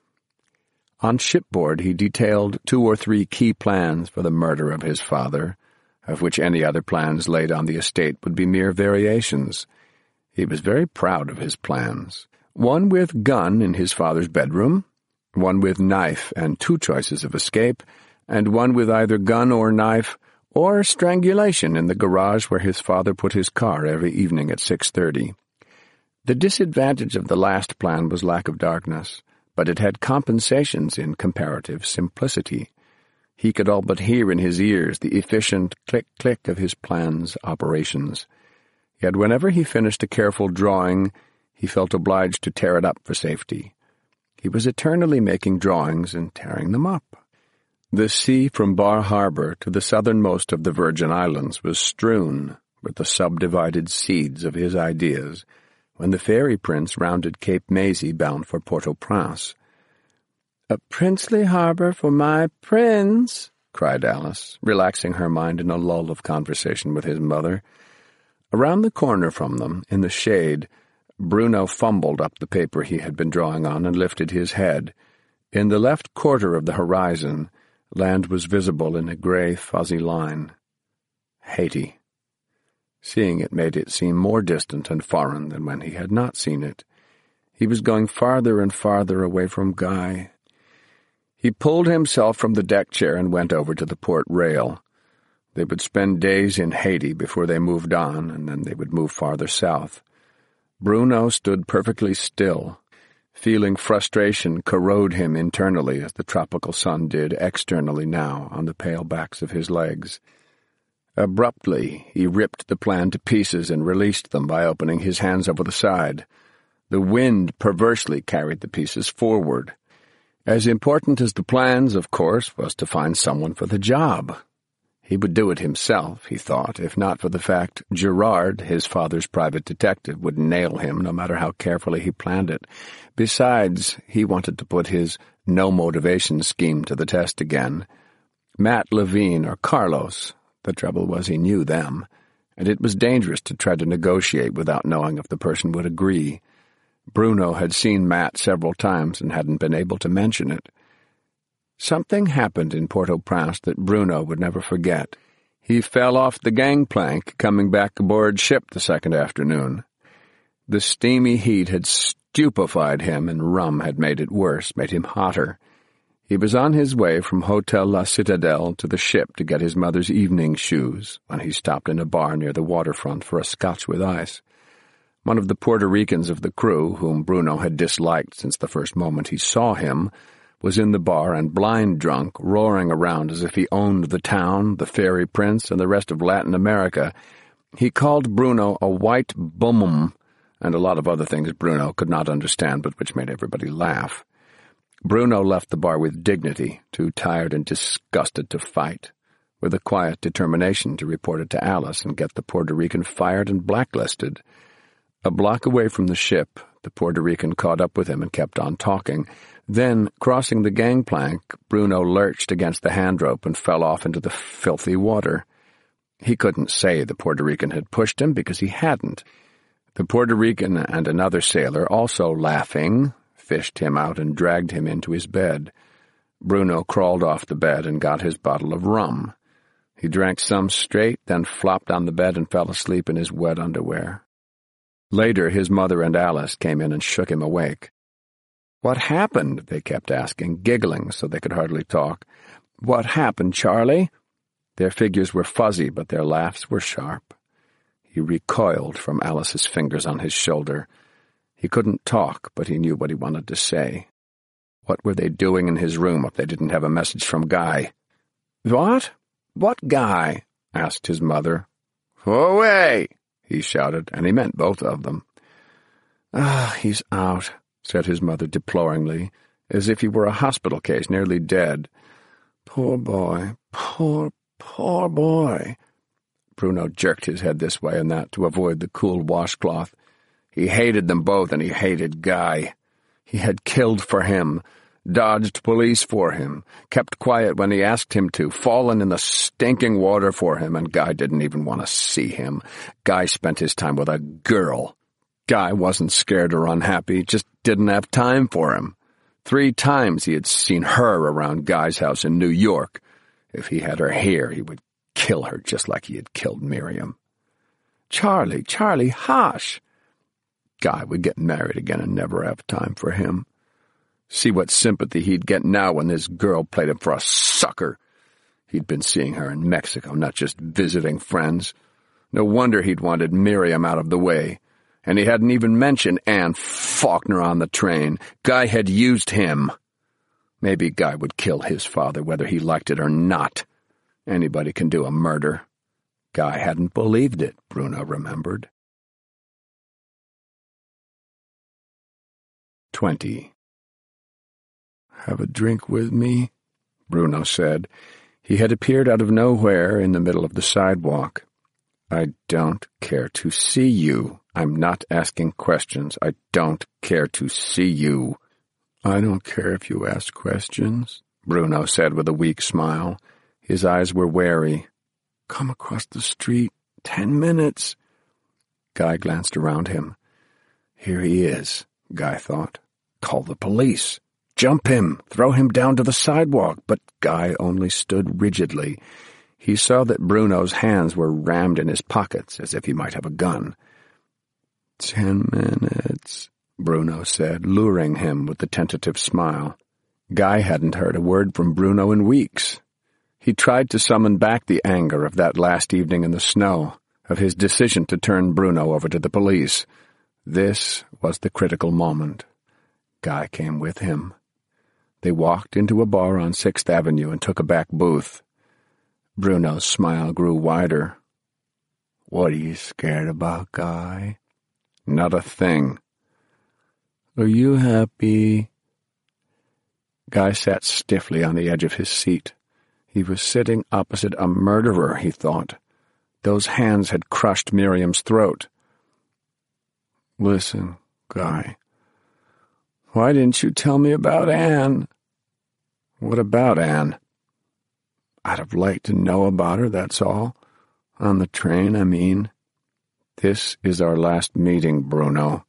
On shipboard he detailed two or three key plans for the murder of his father, of which any other plans laid on the estate would be mere variations. He was very proud of his plans. One with gun in his father's bedroom, one with knife and two choices of escape, and one with either gun or knife or strangulation in the garage where his father put his car every evening at six thirty. The disadvantage of the last plan was lack of darkness, but it had compensations in comparative simplicity. He could all but hear in his ears the efficient click-click of his plan's operations. Yet whenever he finished a careful drawing, he felt obliged to tear it up for safety. He was eternally making drawings and tearing them up. The sea from Bar Harbor to the southernmost of the Virgin Islands was strewn with the subdivided seeds of his ideas when the fairy prince rounded Cape Maisie bound for Port-au-Prince. "A princely harbor for my prince," cried Alice, relaxing her mind in a lull of conversation with his mother. Around the corner from them, in the shade, Bruno fumbled up the paper he had been drawing on and lifted his head. In the left quarter of the horizon, land was visible in a grey, fuzzy line. Haiti. Seeing it made it seem more distant and foreign than when he had not seen it. He was going farther and farther away from Guy. He pulled himself from the deck chair and went over to the port rail. They would spend days in Haiti before they moved on, and then they would move farther south. Bruno stood perfectly still, feeling frustration corrode him internally as the tropical sun did externally now on the pale backs of his legs. Abruptly, he ripped the plan to pieces and released them by opening his hands over the side. The wind perversely carried the pieces forward. As important as the plans, of course, was to find someone for the job. He would do it himself, he thought, if not for the fact Gerard, his father's private detective, would nail him no matter how carefully he planned it. Besides, he wanted to put his no-motivation scheme to the test again. Matt Levine or Carlos. The trouble was he knew them, and it was dangerous to try to negotiate without knowing if the person would agree. Bruno had seen Matt several times and hadn't been able to mention it. Something happened in Port-au-Prince that Bruno would never forget. He fell off the gangplank coming back aboard ship the second afternoon. The steamy heat had stupefied him, and rum had made it worse, made him hotter. He was on his way from Hotel La Citadelle to the ship to get his mother's evening shoes when he stopped in a bar near the waterfront for a scotch with ice. One of the Puerto Ricans of the crew, whom Bruno had disliked since the first moment he saw him, was in the bar and blind drunk, roaring around as if he owned the town, the fairy prince, and the rest of Latin America. He called Bruno a white bum, and a lot of other things Bruno could not understand but which made everybody laugh. Bruno left the bar with dignity, too tired and disgusted to fight, with a quiet determination to report it to Alice and get the Puerto Rican fired and blacklisted. A block away from the ship, the Puerto Rican caught up with him and kept on talking. Then, crossing the gangplank, Bruno lurched against the hand-rope and fell off into the filthy water. He couldn't say the Puerto Rican had pushed him because he hadn't. The Puerto Rican and another sailor, also laughing, fished him out and dragged him into his bed. Bruno crawled off the bed and got his bottle of rum. He drank some straight, then flopped on the bed and fell asleep in his wet underwear. Later, his mother and Alice came in and shook him awake. "What happened?" they kept asking, giggling so they could hardly talk. "What happened, Charlie?" Their figures were fuzzy, but their laughs were sharp. He recoiled from Alice's fingers on his shoulder. He couldn't talk, but he knew what he wanted to say. What were they doing in his room if they didn't have a message from Guy? "What? What Guy?" asked his mother. "Go away!" he shouted, and he meant both of them. "Ah, he's out," said his mother deploringly, as if he were a hospital case nearly dead. "Poor boy, poor, poor boy." Bruno jerked his head this way and that to avoid the cool washcloth. He hated them both, and he hated Guy. He had killed for him, dodged police for him, kept quiet when he asked him to, fallen in the stinking water for him, and Guy didn't even want to see him. Guy spent his time with a girl. Guy wasn't scared or unhappy, just didn't have time for him. Three times he had seen her around Guy's house in New York. If he had her here, he would kill her just like he had killed Miriam. Charlie, Charlie, hush! Guy would get married again and never have time for him. See what sympathy he'd get now when this girl played him for a sucker. He'd been seeing her in Mexico, not just visiting friends. No wonder he'd wanted Miriam out of the way. And he hadn't even mentioned Anne Faulkner on the train. Guy had used him. Maybe Guy would kill his father, whether he liked it or not. Anybody can do a murder. Guy hadn't believed it, Bruno remembered. Twenty. "Have a drink with me?" Bruno said. He had appeared out of nowhere in the middle of the sidewalk. "I don't care to see you. I'm not asking questions. I don't care to see you." "I don't care if you ask questions," Bruno said with a weak smile. His eyes were wary. "Come across the street. Ten minutes." Guy glanced around him. Here he is, Guy thought. Call the police. Jump him. Throw him down to the sidewalk. But Guy only stood rigidly. He saw that Bruno's hands were rammed in his pockets, as if he might have a gun. "Ten minutes," Bruno said, luring him with the tentative smile. Guy hadn't heard a word from Bruno in weeks. He tried to summon back the anger of that last evening in the snow, of his decision to turn Bruno over to the police. This was the critical moment. Guy came with him. They walked into a bar on Sixth Avenue and took a back booth. Bruno's smile grew wider. "What are you scared about, Guy?" "Not a thing." "Are you happy?" Guy sat stiffly on the edge of his seat. He was sitting opposite a murderer, he thought. Those hands had crushed Miriam's throat. "Listen, Guy. Why didn't you tell me about Anne?" "What about Anne?" "I'd have liked to know about her, that's all. On the train, I mean." "This is our last meeting, Bruno."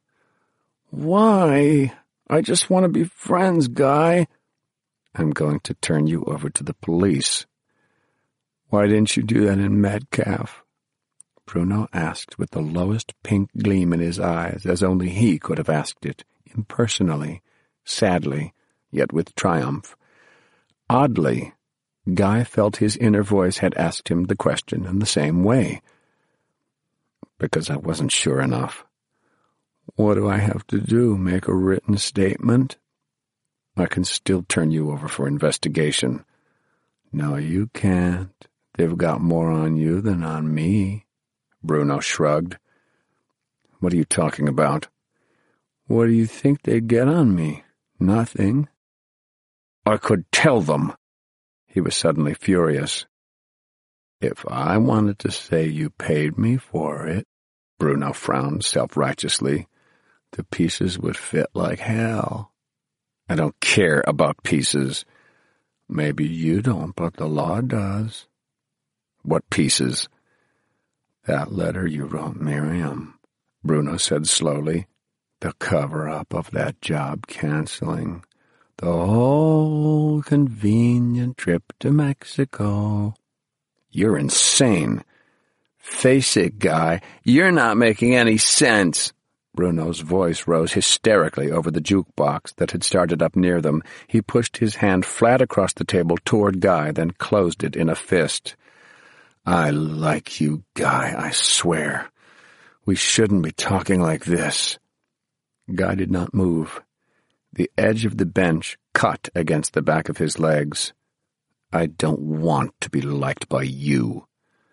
"Why? I just want to be friends, Guy." "I'm going to turn you over to the police." "Why didn't you do that in Metcalf?" Bruno asked with the lowest pink gleam in his eyes, as only he could have asked it, impersonally, sadly, yet with triumph. Oddly, Guy felt his inner voice had asked him the question in the same way. "Because I wasn't sure enough." "What do I have to do, make a written statement?" "I can still turn you over for investigation." "No, you can't. They've got more on you than on me." Bruno shrugged. "What are you talking about?" "What do you think they'd get on me? Nothing." "I could tell them." He was suddenly furious. "If I wanted to say you paid me for it," Bruno frowned self-righteously, "the pieces would fit like hell." "I don't care about pieces." "Maybe you don't, but the law does." "What pieces?" "That letter you wrote Miriam," Bruno said slowly. "The cover-up of that job canceling. The whole convenient trip to Mexico." "You're insane." "Face it, Guy, you're not making any sense." Bruno's voice rose hysterically over the jukebox that had started up near them. He pushed his hand flat across the table toward Guy, then closed it in a fist. I like you, Guy, I swear. We shouldn't be talking like this. Guy did not move. The edge of the bench cut against the back of his legs. I don't want to be liked by you.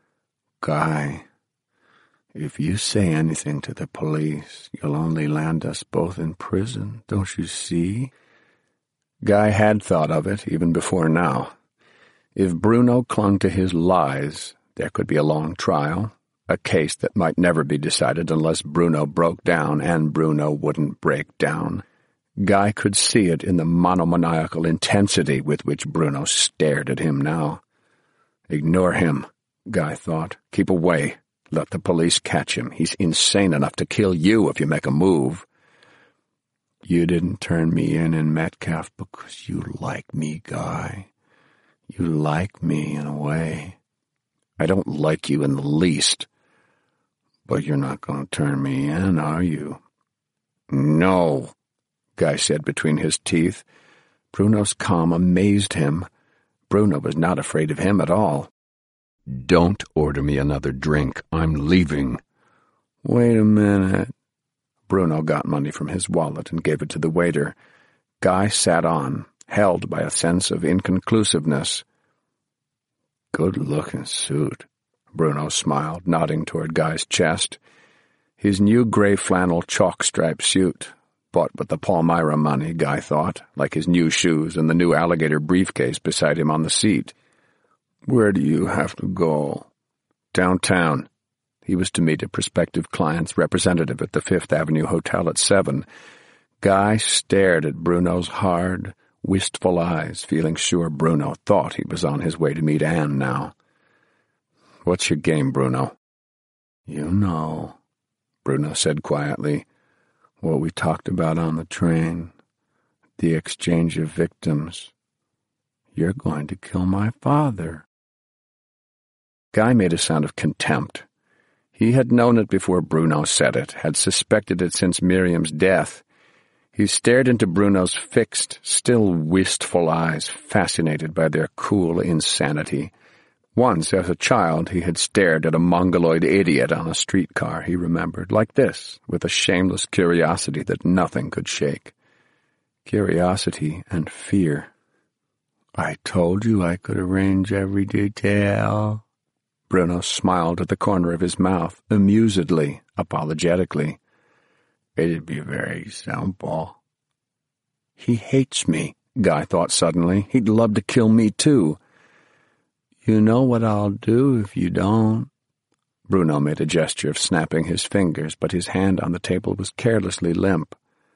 Guy, if you say anything to the police, you'll only land us both in prison, don't you see? Guy had thought of it even before now. If Bruno clung to his lies, there could be a long trial, a case that might never be decided unless Bruno broke down, and Bruno wouldn't break down. Guy could see it in the monomaniacal intensity with which Bruno stared at him now. Ignore him, Guy thought. Keep away. Let the police catch him. He's insane enough to kill you if you make a move. You didn't turn me in in Metcalf because you like me, Guy. You like me in a way. I don't like you in the least. But you're not going to turn me in, are you? No, Guy said between his teeth. Bruno's calm amazed him. Bruno was not afraid of him at all. Don't order me another drink. I'm leaving. Wait a minute. Bruno got money from his wallet and gave it to the waiter. Guy sat on, held by a sense of inconclusiveness. Good-looking suit, Bruno smiled, nodding toward Guy's chest. His new gray flannel chalk-striped suit, bought with the Palmyra money, Guy thought, like his new shoes and the new alligator briefcase beside him on the seat. Where do you have to go? Downtown. He was to meet a prospective client's representative at the Fifth Avenue Hotel at seven. Guy stared at Bruno's hard, wistful eyes, feeling sure Bruno thought he was on his way to meet Anne now. What's your game, Bruno? You know, Bruno said quietly, what we talked about on the train, the exchange of victims. You're going to kill my father. Guy made a sound of contempt. He had known it before Bruno said it, had suspected it since Miriam's death. He stared into Bruno's fixed, still wistful eyes, fascinated by their cool insanity. Once, as a child, he had stared at a mongoloid idiot on a streetcar, he remembered, like this, with a shameless curiosity that nothing could shake. Curiosity and fear. I told you I could arrange every detail. Bruno smiled at the corner of his mouth, amusedly, apologetically. It'd be very simple. He hates me, Guy thought suddenly. He'd love to kill me, too. You know what I'll do if you don't. Bruno made a gesture of snapping his fingers, but his hand on the table was carelessly limp.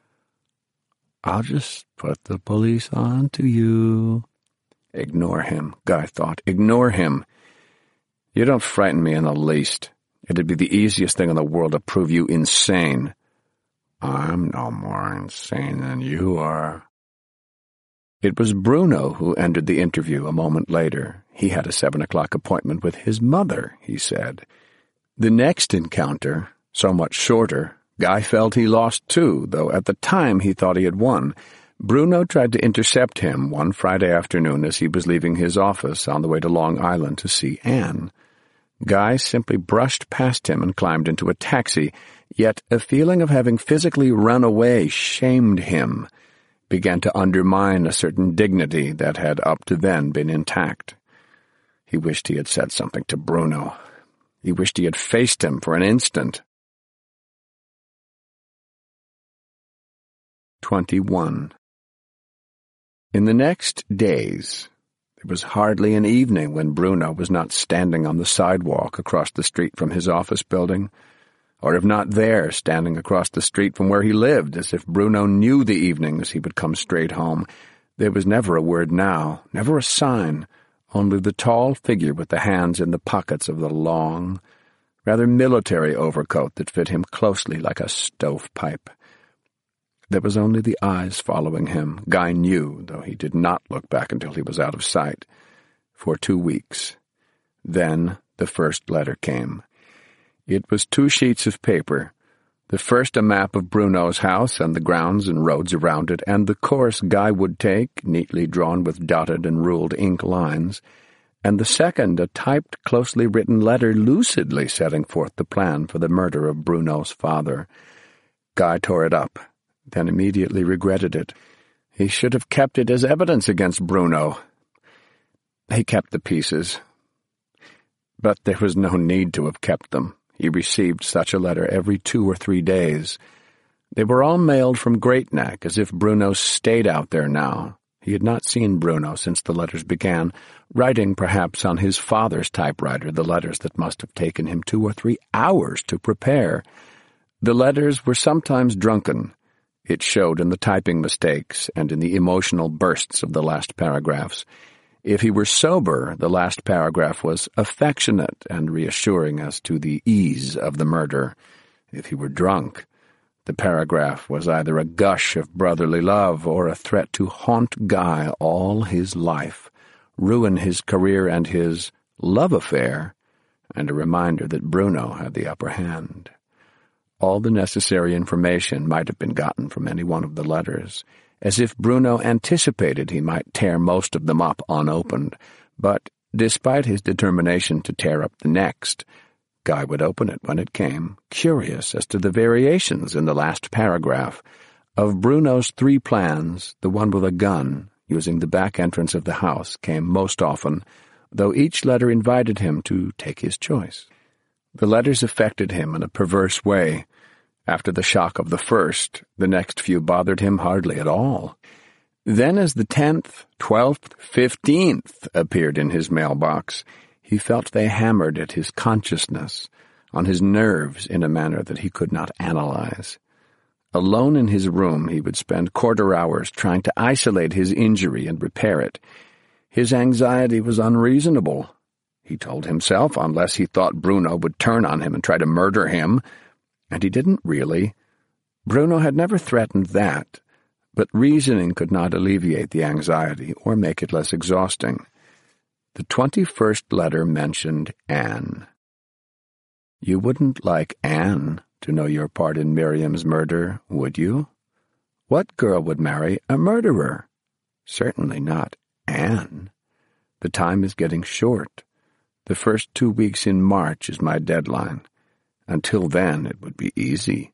I'll just put the police on to you. Ignore him, Guy thought. Ignore him. You don't frighten me in the least. It'd be the easiest thing in the world to prove you insane. I'm no more insane than you are. It was Bruno who ended the interview a moment later. He had a seven o'clock appointment with his mother, he said. The next encounter, so much shorter, Guy felt he lost too, though at the time he thought he had won. Bruno tried to intercept him one Friday afternoon as he was leaving his office on the way to Long Island to see Anne. Guy simply brushed past him and climbed into a taxi, yet a feeling of having physically run away shamed him, began to undermine a certain dignity that had up to then been intact. He wished he had said something to Bruno. He wished he had faced him for an instant. Twenty-one. In the next days, there was hardly an evening when Bruno was not standing on the sidewalk across the street from his office building, or if not there, standing across the street from where he lived, as if Bruno knew the evenings he would come straight home. There was never a word now, never a sign, only the tall figure with the hands in the pockets of the long, rather military overcoat that fit him closely like a stovepipe. There was only the eyes following him, Guy knew, though he did not look back until he was out of sight, for two weeks. Then the first letter came. It was two sheets of paper, the first a map of Bruno's house and the grounds and roads around it, and the course Guy would take, neatly drawn with dotted and ruled ink lines, and the second a typed, closely written letter lucidly setting forth the plan for the murder of Bruno's father. Guy tore it up, then immediately regretted it. He should have kept it as evidence against Bruno. He kept the pieces. But there was no need to have kept them. He received such a letter every two or three days. They were all mailed from Great Neck, as if Bruno stayed out there now. He had not seen Bruno since the letters began, writing perhaps on his father's typewriter the letters that must have taken him two or three hours to prepare. The letters were sometimes drunken. It showed in the typing mistakes and in the emotional bursts of the last paragraphs. If he were sober, the last paragraph was affectionate and reassuring as to the ease of the murder. If he were drunk, the paragraph was either a gush of brotherly love or a threat to haunt Guy all his life, ruin his career and his love affair, and a reminder that Bruno had the upper hand. All the necessary information might have been gotten from any one of the letters, as if Bruno anticipated he might tear most of them up unopened, but, despite his determination to tear up the next, Guy would open it when it came, curious as to the variations in the last paragraph. Of Bruno's three plans, the one with a gun, using the back entrance of the house, came most often, though each letter invited him to take his choice. The letters affected him in a perverse way. After the shock of the first, the next few bothered him hardly at all. Then as the tenth, twelfth, fifteenth appeared in his mailbox, he felt they hammered at his consciousness, on his nerves in a manner that he could not analyze. Alone in his room, he would spend quarter hours trying to isolate his injury and repair it. His anxiety was unreasonable, he told himself, unless he thought Bruno would turn on him and try to murder him. And he didn't really. Bruno had never threatened that, but reasoning could not alleviate the anxiety or make it less exhausting. The twenty-first letter mentioned Anne. You wouldn't like Anne to know your part in Miriam's murder, would you? What girl would marry a murderer? Certainly not Anne. The time is getting short. The first two weeks in March is my deadline. Until then, it would be easy.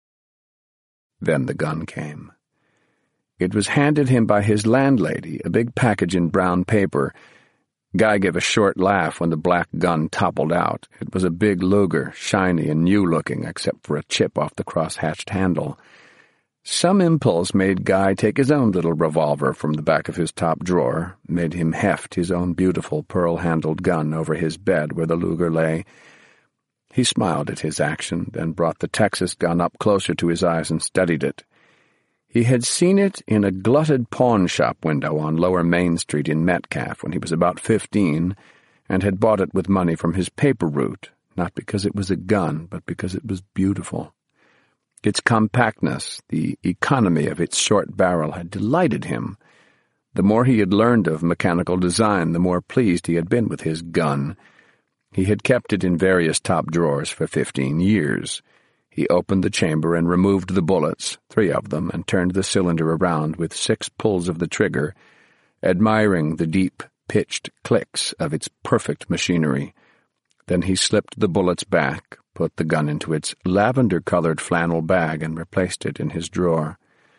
Then the gun came. It was handed him by his landlady, a big package in brown paper. Guy gave a short laugh when the black gun toppled out. It was a big Luger, shiny and new-looking, except for a chip off the cross-hatched handle. Some impulse made Guy take his own little revolver from the back of his top drawer, made him heft his own beautiful pearl-handled gun over his bed where the Luger lay. He smiled at his action, then brought the Texas gun up closer to his eyes and studied it. He had seen it in a glutted pawn-shop window on Lower Main Street in Metcalf when he was about fifteen, and had bought it with money from his paper route, not because it was a gun, but because it was beautiful. Its compactness, the economy of its short barrel, had delighted him. The more he had learned of mechanical design, the more pleased he had been with his gun. He had kept it in various top drawers for fifteen years. He opened the chamber and removed the bullets, three of them, and turned the cylinder around with six pulls of the trigger, admiring the deep, pitched clicks of its perfect machinery. Then he slipped the bullets back, put the gun into its lavender-colored flannel bag, and replaced it in his drawer.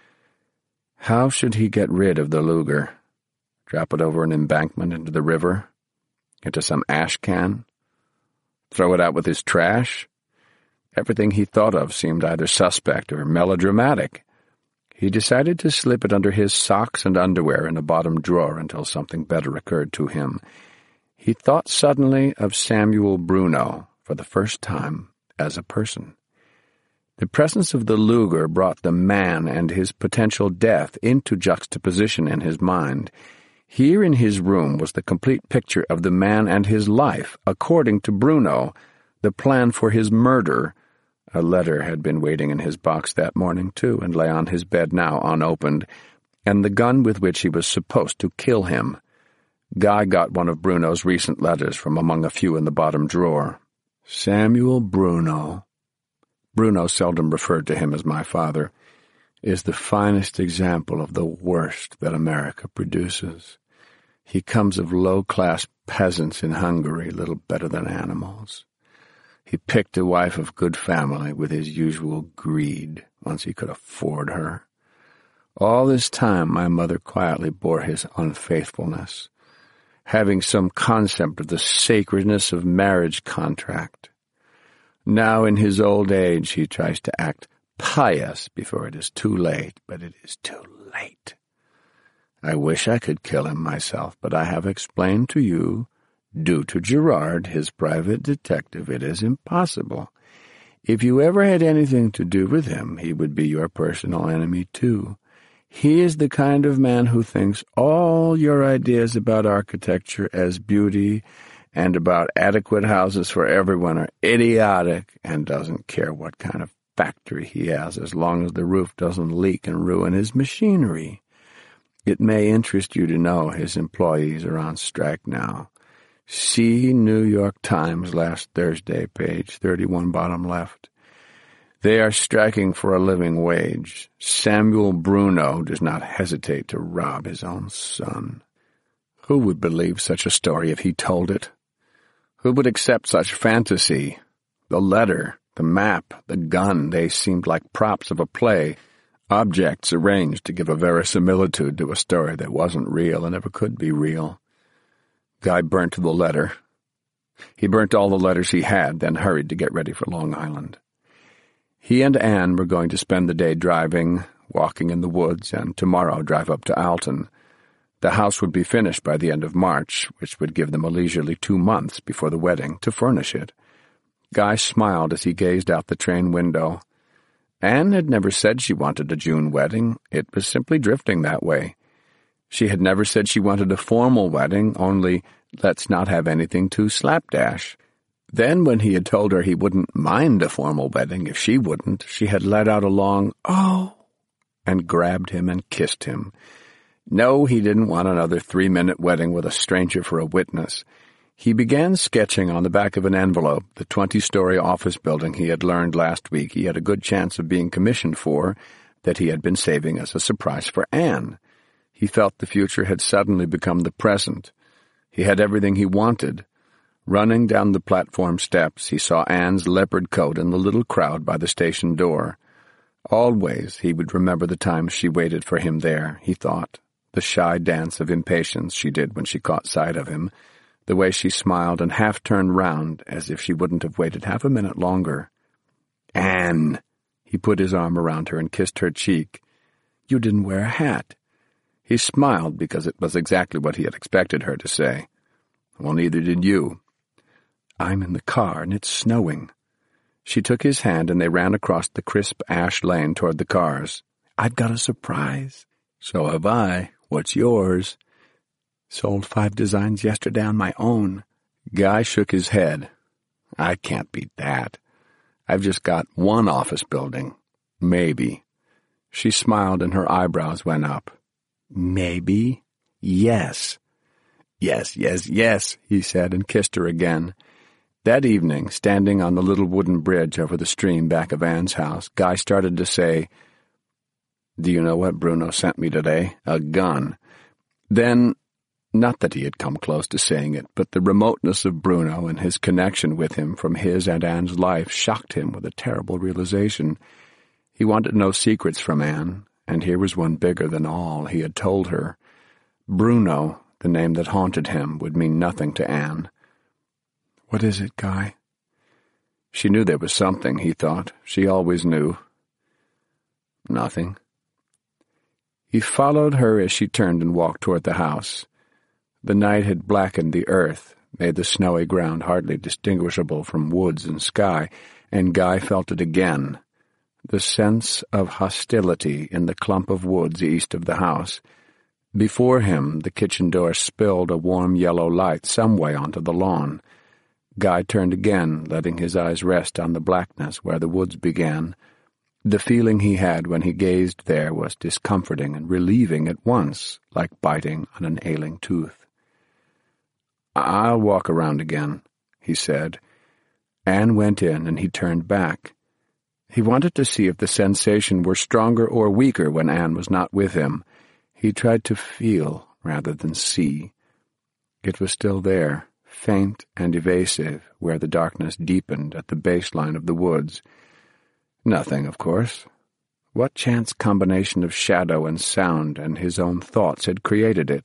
How should he get rid of the Luger? Drop it over an embankment into the river? Into some ash can? Throw it out with his trash? Everything he thought of seemed either suspect or melodramatic. He decided to slip it under his socks and underwear in a bottom drawer until something better occurred to him. He thought suddenly of Samuel Bruno, for the first time, as a person. The presence of the Luger brought the man and his potential death into juxtaposition in his mind. Here in his room was the complete picture of the man and his life, according to Bruno, the plan for his murder. A letter had been waiting in his box that morning, too, and lay on his bed now unopened, and the gun with which he was supposed to kill him. Guy got one of Bruno's recent letters from among a few in the bottom drawer. Samuel Bruno, Bruno seldom referred to him as my father, is the finest example of the worst that America produces. He comes of low-class peasants in Hungary, little better than animals. He picked a wife of good family with his usual greed, once he could afford her. All this time my mother quietly bore his unfaithfulness, having some concept of the sacredness of marriage contract. Now in his old age he tries to act pious before it is too late, but it is too late. I wish I could kill him myself, but I have explained to you, due to Gerard, his private detective, it is impossible. If you ever had anything to do with him, he would be your personal enemy too. He is the kind of man who thinks all your ideas about architecture as beauty and about adequate houses for everyone are idiotic and doesn't care what kind of factory he has as long as the roof doesn't leak and ruin his machinery. It may interest you to know his employees are on strike now. See New York Times last Thursday, page thirty-one, bottom left. They are striking for a living wage. Samuel Bruno does not hesitate to rob his own son. Who would believe such a story if he told it? Who would accept such fantasy? The letter, the map, the gun, they seemed like props of a play, objects arranged to give a verisimilitude to a story that wasn't real and never could be real. Guy burnt the letter. He burnt all the letters he had, then hurried to get ready for Long Island. He and Anne were going to spend the day driving, walking in the woods, and tomorrow drive up to Alton. The house would be finished by the end of March, which would give them a leisurely two months before the wedding to furnish it. Guy smiled as he gazed out the train window. Anne had never said she wanted a June wedding. It was simply drifting that way. She had never said she wanted a formal wedding, only let's not have anything too slapdash. Then, when he had told her he wouldn't mind a formal wedding if she wouldn't, she had let out a long, "Oh," and grabbed him and kissed him. No, he didn't want another three-minute wedding with a stranger for a witness. He began sketching on the back of an envelope the twenty-story office building he had learned last week he had a good chance of being commissioned for, that he had been saving as a surprise for Anne. He felt the future had suddenly become the present. He had everything he wanted. Running down the platform steps, he saw Anne's leopard coat in the little crowd by the station door. Always he would remember the times she waited for him there, he thought, the shy dance of impatience she did when she caught sight of him, the way she smiled and half turned round as if she wouldn't have waited half a minute longer. "Anne!" He put his arm around her and kissed her cheek. "You didn't wear a hat." He smiled because it was exactly what he had expected her to say. "Well, neither did you." "I'm in the car, and it's snowing." She took his hand, and they ran across the crisp ash lane toward the cars. "I've got a surprise." "So have I. What's yours?" "Sold five designs yesterday on my own." Guy shook his head. "I can't beat that. I've just got one office building. Maybe." She smiled, and her eyebrows went up. "Maybe? Yes." "Yes, yes, yes," he said, and kissed her again. That evening, standing on the little wooden bridge over the stream back of Anne's house, Guy started to say, "Do you know what Bruno sent me today? A gun." Then, not that he had come close to saying it, but the remoteness of Bruno and his connection with him from his and Anne's life shocked him with a terrible realization. He wanted no secrets from Anne, and here was one bigger than all he had told her. Bruno, the name that haunted him, would mean nothing to Anne. "What is it, Guy?" She knew there was something, he thought. She always knew. "Nothing." He followed her as she turned and walked toward the house. The night had blackened the earth, made the snowy ground hardly distinguishable from woods and sky, and Guy felt it again. The sense of hostility in the clump of woods east of the house. Before him, the kitchen door spilled a warm yellow light some way onto the lawn. Guy turned again, letting his eyes rest on the blackness where the woods began. The feeling he had when he gazed there was discomforting and relieving at once, like biting on an ailing tooth. "I'll walk around again," he said. Anne went in, and he turned back. He wanted to see if the sensation were stronger or weaker when Anne was not with him. He tried to feel rather than see. It was still there, faint and evasive, where the darkness deepened at the baseline of the woods. Nothing, of course. What chance combination of shadow and sound and his own thoughts had created it?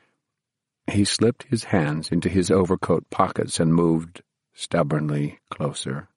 He slipped his hands into his overcoat pockets and moved stubbornly closer.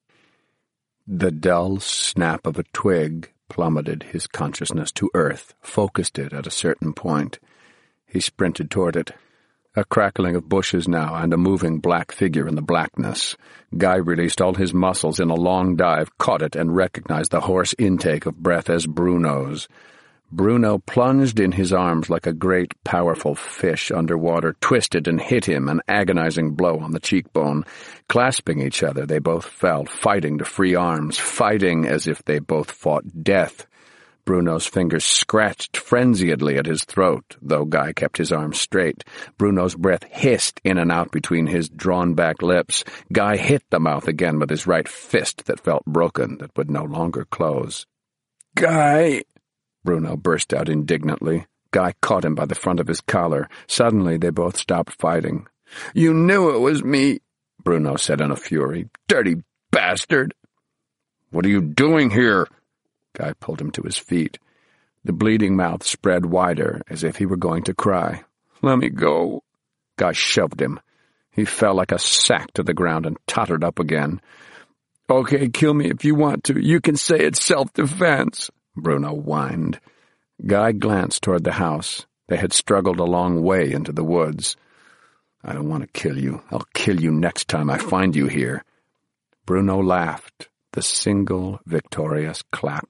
The dull snap of a twig plummeted his consciousness to earth, focused it at a certain point. He sprinted toward it. A crackling of bushes now, and a moving black figure in the blackness. Guy released all his muscles in a long dive, caught it, and recognized the hoarse intake of breath as Bruno's. Bruno plunged in his arms like a great, powerful fish underwater, twisted and hit him an agonizing blow on the cheekbone. Clasping each other, they both fell, fighting to free arms, fighting as if they both fought death. Bruno's fingers scratched frenziedly at his throat, though Guy kept his arms straight. Bruno's breath hissed in and out between his drawn-back lips. Guy hit the mouth again with his right fist that felt broken, that would no longer close. "Guy!" Bruno burst out indignantly. Guy caught him by the front of his collar. Suddenly they both stopped fighting. "You knew it was me," Bruno said in a fury. "Dirty bastard!" "What are you doing here?" Guy pulled him to his feet. The bleeding mouth spread wider, as if he were going to cry. "Let me go." Guy shoved him. He fell like a sack to the ground and tottered up again. "Okay, kill me if you want to. You can say it's self-defense," Bruno whined. Guy glanced toward the house. They had struggled a long way into the woods. "I don't want to kill you. I'll kill you next time I find you here." Bruno laughed. The single victorious clap.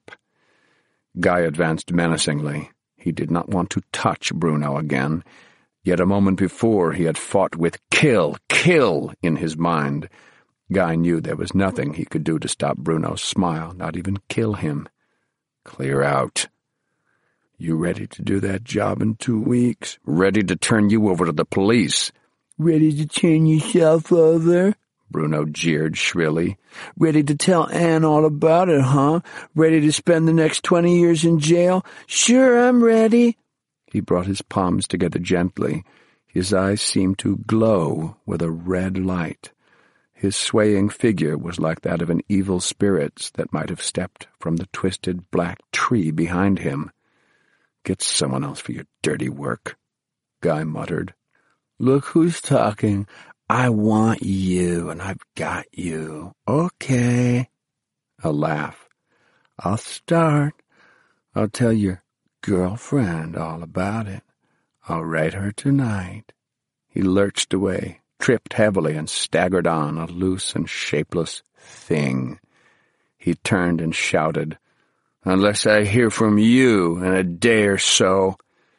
Guy advanced menacingly. He did not want to touch Bruno again, yet a moment before he had fought with kill, kill in his mind. Guy knew there was nothing he could do to stop Bruno's smile, not even kill him. "Clear out." "You ready to do that job in two weeks?" "Ready to turn you over to the police." "Ready to turn yourself over?" Bruno jeered shrilly. "Ready to tell Anne all about it, huh? Ready to spend the next twenty years in jail? Sure, I'm ready." He brought his palms together gently. His eyes seemed to glow with a red light. His swaying figure was like that of an evil spirit that might have stepped from the twisted black tree behind him. "Get someone else for your dirty work," Guy muttered. "Look who's talking. I want you, and I've got you. Okay." A laugh. "I'll start. I'll tell your girlfriend all about it. I'll write her tonight." He lurched away, tripped heavily, and staggered on, a loose and shapeless thing. He turned and shouted, "Unless I hear from you in a day or so."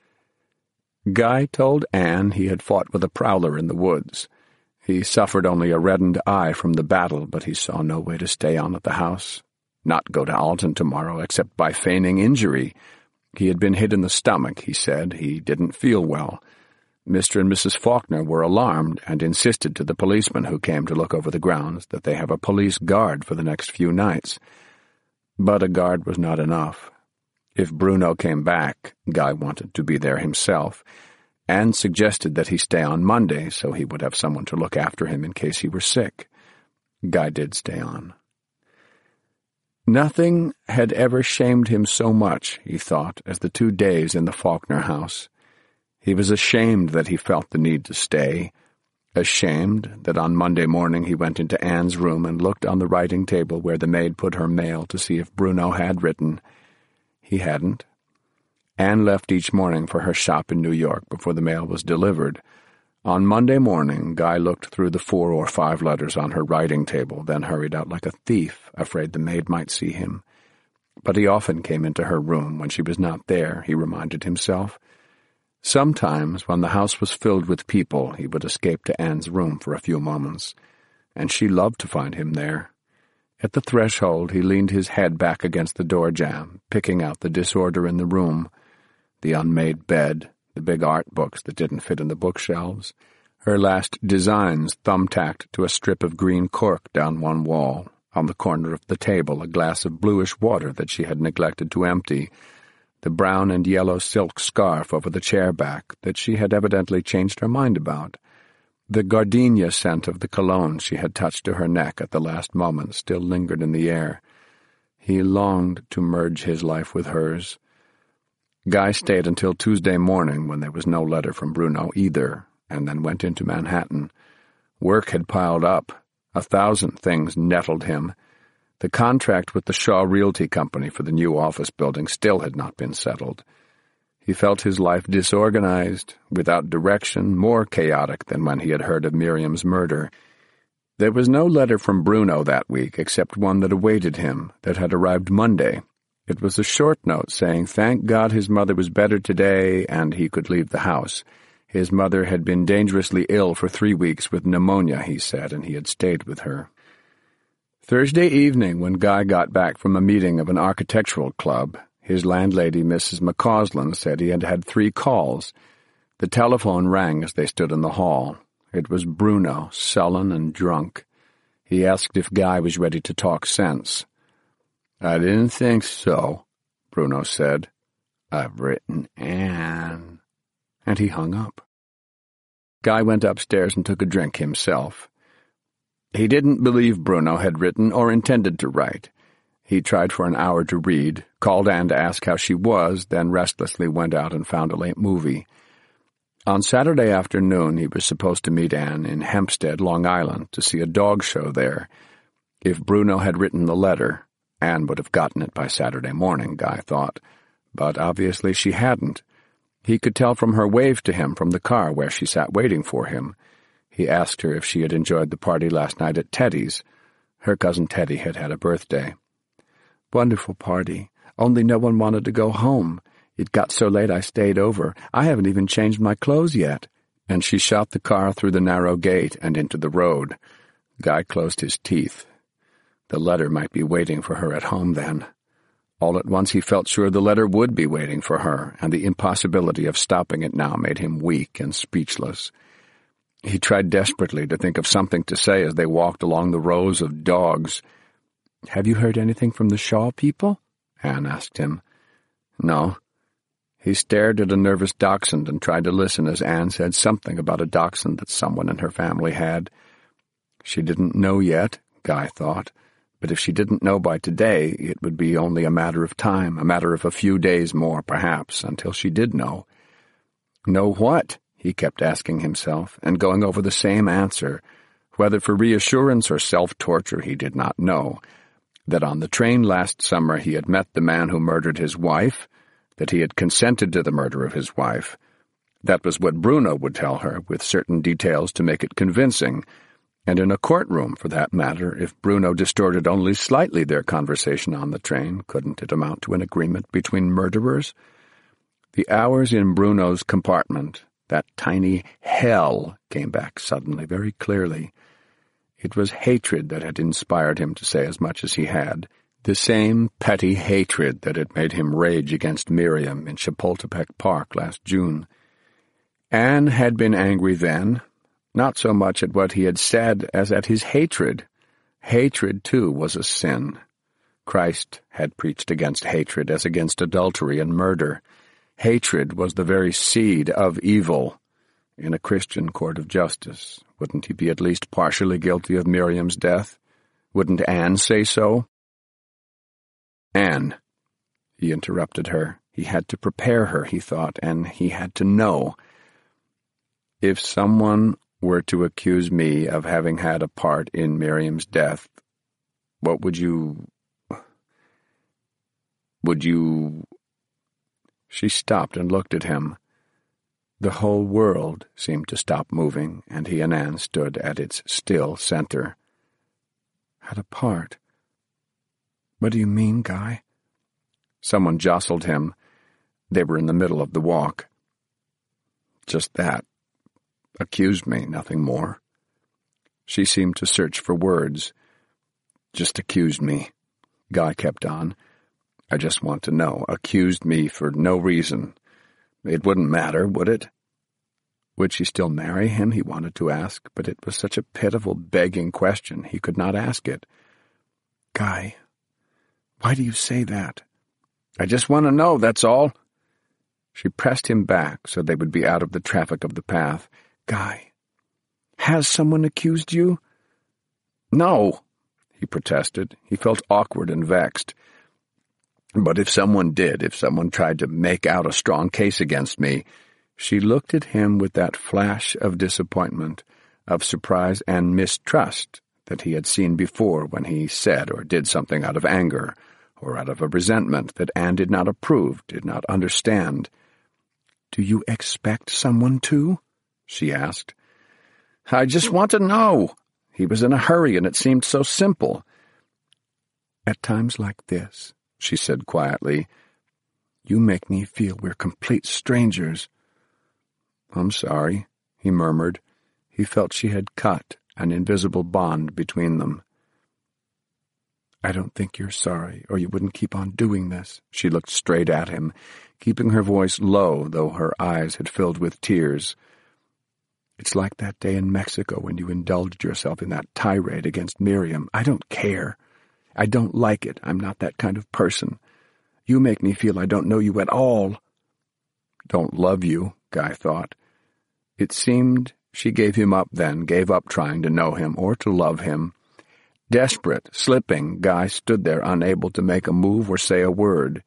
Guy told Anne he had fought with a prowler in the woods. He suffered only a reddened eye from the battle, but he saw no way to stay on at the house. Not go to Alton tomorrow, except by feigning injury. He had been hit in the stomach, he said. He didn't feel well. Mister and Missus Faulkner were alarmed and insisted to the policeman who came to look over the grounds that they have a police guard for the next few nights. But a guard was not enough. If Bruno came back, Guy wanted to be there himself, and suggested that he stay on Monday so he would have someone to look after him in case he were sick. Guy did stay on. Nothing had ever shamed him so much, he thought, as the two days in the Faulkner house. He was ashamed that he felt the need to stay, ashamed that on Monday morning he went into Anne's room and looked on the writing table where the maid put her mail to see if Bruno had written. He hadn't. Anne left each morning for her shop in New York before the mail was delivered. On Monday morning, Guy looked through the four or five letters on her writing table, then hurried out like a thief, afraid the maid might see him. But he often came into her room when she was not there, he reminded himself. Sometimes, when the house was filled with people, he would escape to Anne's room for a few moments, and she loved to find him there. At the threshold, he leaned his head back against the door jamb, picking out the disorder in the room, the unmade bed, the big art books that didn't fit in the bookshelves, her last designs thumbtacked to a strip of green cork down one wall, on the corner of the table a glass of bluish water that she had neglected to empty, the brown and yellow silk scarf over the chair back that she had evidently changed her mind about, The gardenia scent of the cologne she had touched to her neck at the last moment still lingered in the air. He longed to merge his life with hers. Guy stayed until Tuesday morning, when there was no letter from Bruno either, and then went into Manhattan. Work had piled up. A thousand things nettled him. The contract with the Shaw Realty Company for the new office building still had not been settled. He felt his life disorganized, without direction, more chaotic than when he had heard of Miriam's murder. There was no letter from Bruno that week except one that awaited him, that had arrived Monday. It was a short note saying, thank God his mother was better today and he could leave the house. His mother had been dangerously ill for three weeks with pneumonia, he said, and he had stayed with her. Thursday evening, when Guy got back from a meeting of an architectural club, his landlady, Missus McCausland, said he had had three calls. The telephone rang as they stood in the hall. It was Bruno, sullen and drunk. He asked if Guy was ready to talk sense. I didn't think so, Bruno said. I've written Anne. And he hung up. Guy went upstairs and took a drink himself. He didn't believe Bruno had written or intended to write. He tried for an hour to read, called Anne to ask how she was, then restlessly went out and found a late movie. On Saturday afternoon he was supposed to meet Anne in Hempstead, Long Island, to see a dog show there. If Bruno had written the letter, Anne would have gotten it by Saturday morning, Guy thought. But obviously she hadn't. He could tell from her wave to him from the car where she sat waiting for him. He asked her if she had enjoyed the party last night at Teddy's. Her cousin Teddy had had a birthday. Wonderful party. Only no one wanted to go home. It got so late I stayed over. I haven't even changed my clothes yet. And she shot the car through the narrow gate and into the road. Guy closed his teeth. The letter might be waiting for her at home then. All at once he felt sure the letter would be waiting for her, and the impossibility of stopping it now made him weak and speechless. He tried desperately to think of something to say as they walked along the rows of dogs. "Have you heard anything from the Shaw people?" Anne asked him. "No." He stared at a nervous dachshund and tried to listen as Anne said something about a dachshund that someone in her family had. She didn't know yet, Guy thought, but if she didn't know by today, it would be only a matter of time, a matter of a few days more, perhaps, until she did know. Know what? He kept asking himself, and going over the same answer, whether for reassurance or self-torture he did not know, that on the train last summer he had met the man who murdered his wife, that he had consented to the murder of his wife. That was what Bruno would tell her, with certain details to make it convincing, and in a courtroom, for that matter, if Bruno distorted only slightly their conversation on the train, couldn't it amount to an agreement between murderers? The hours in Bruno's compartment, that tiny hell, came back suddenly, very clearly. It was hatred that had inspired him to say as much as he had, the same petty hatred that had made him rage against Miriam in Chapultepec Park last June. Anne had been angry then, not so much at what he had said as at his hatred. Hatred, too, was a sin. Christ had preached against hatred as against adultery and murder. Hatred was the very seed of evil. In a Christian court of justice, wouldn't he be at least partially guilty of Miriam's death? Wouldn't Anne say so? Anne, he interrupted her. He had to prepare her, he thought, and he had to know. If someone were to accuse me of having had a part in Miriam's death, what would you... Would you... She stopped and looked at him. The whole world seemed to stop moving, and he and Anne stood at its still center. Had a part? What do you mean, Guy? Someone jostled him. They were in the middle of the walk. Just that. Accused me, nothing more. She seemed to search for words. Just accused me. Guy kept on. I just want to know. Accused me for no reason. It wouldn't matter, would it? Would she still marry him, he wanted to ask, but it was such a pitiful, begging question he could not ask it. Guy, why do you say that? I just want to know, that's all. She pressed him back so they would be out of the traffic of the path. Guy, Has someone accused you?" "No," he protested. He felt awkward and vexed. "But if someone did, if someone tried to make out a strong case against me—" She looked at him with that flash of disappointment, of surprise and mistrust that he had seen before when he said or did something out of anger or out of a resentment that Anne did not approve, did not understand. "Do you expect someone to?" she asked. "I just want to know. He was in a hurry, and it seemed so simple." "At times like this," she said quietly, "you make me feel we're complete strangers." "I'm sorry," he murmured. He felt she had cut an invisible bond between them. "I don't think you're sorry, or you wouldn't keep on doing this." She looked straight at him, keeping her voice low, though her eyes had filled with tears. "It's like that day in Mexico when you indulged yourself in that tirade against Miriam. I don't care. I don't like it. I'm not that kind of person. You make me feel I don't know you at all." "Don't love you," Guy thought. It seemed she gave him up then, gave up trying to know him or to love him. Desperate, slipping, Guy stood there unable to make a move or say a word.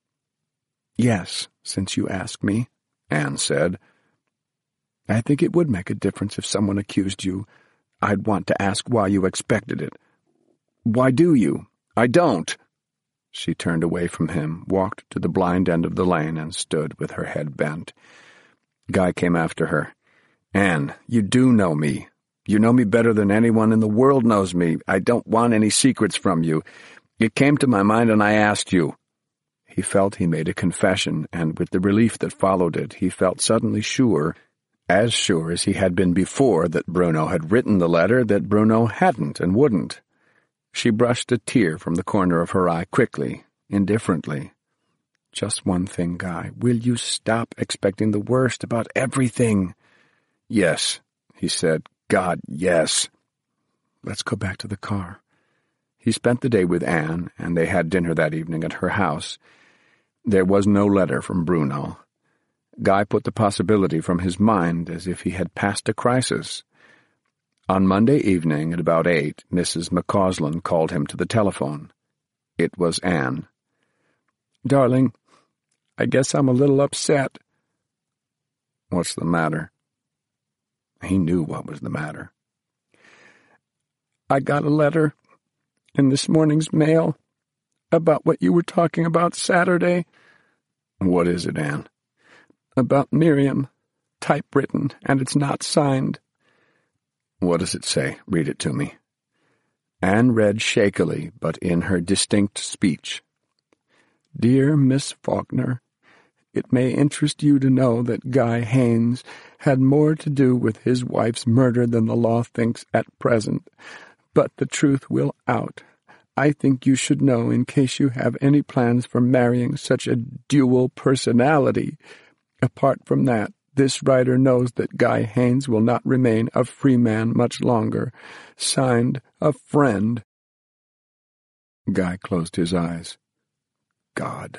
"Yes, since you ask me," Anne said. "I think it would make a difference if someone accused you. I'd want to ask why you expected it." "Why do you?" "I don't." She turned away from him, walked to the blind end of the lane, and stood with her head bent. Guy came after her. "Anne, you do know me. You know me better than anyone in the world knows me. I don't want any secrets from you. It came to my mind and I asked you." He felt he made a confession, and with the relief that followed it, he felt suddenly sure, as sure as he had been before, that Bruno had written the letter, that Bruno hadn't and wouldn't. She brushed a tear from the corner of her eye quickly, indifferently. "Just one thing, Guy. Will you stop expecting the worst about everything?" "Yes," he said. "God, yes." "Let's go back to the car." He spent the day with Anne, and they had dinner that evening at her house. There was no letter from Bruno. Guy put the possibility from his mind as if he had passed a crisis. On Monday evening at about eight, Missus McCausland called him to the telephone. It was Anne. "Darling, I guess I'm a little upset." "What's the matter?" He knew what was the matter. "I got a letter in this morning's mail about what you were talking about Saturday." "What is it, Anne?" "About Miriam, typewritten, and it's not signed." "What does it say? Read it to me." Anne read shakily, but in her distinct speech. "Dear Miss Faulkner, it may interest you to know that Guy Haines had more to do with his wife's murder than the law thinks at present, but the truth will out. I think you should know in case you have any plans for marrying such a dual personality. Apart from that, this writer knows that Guy Haines will not remain a free man much longer. Signed, a friend." Guy closed his eyes. God.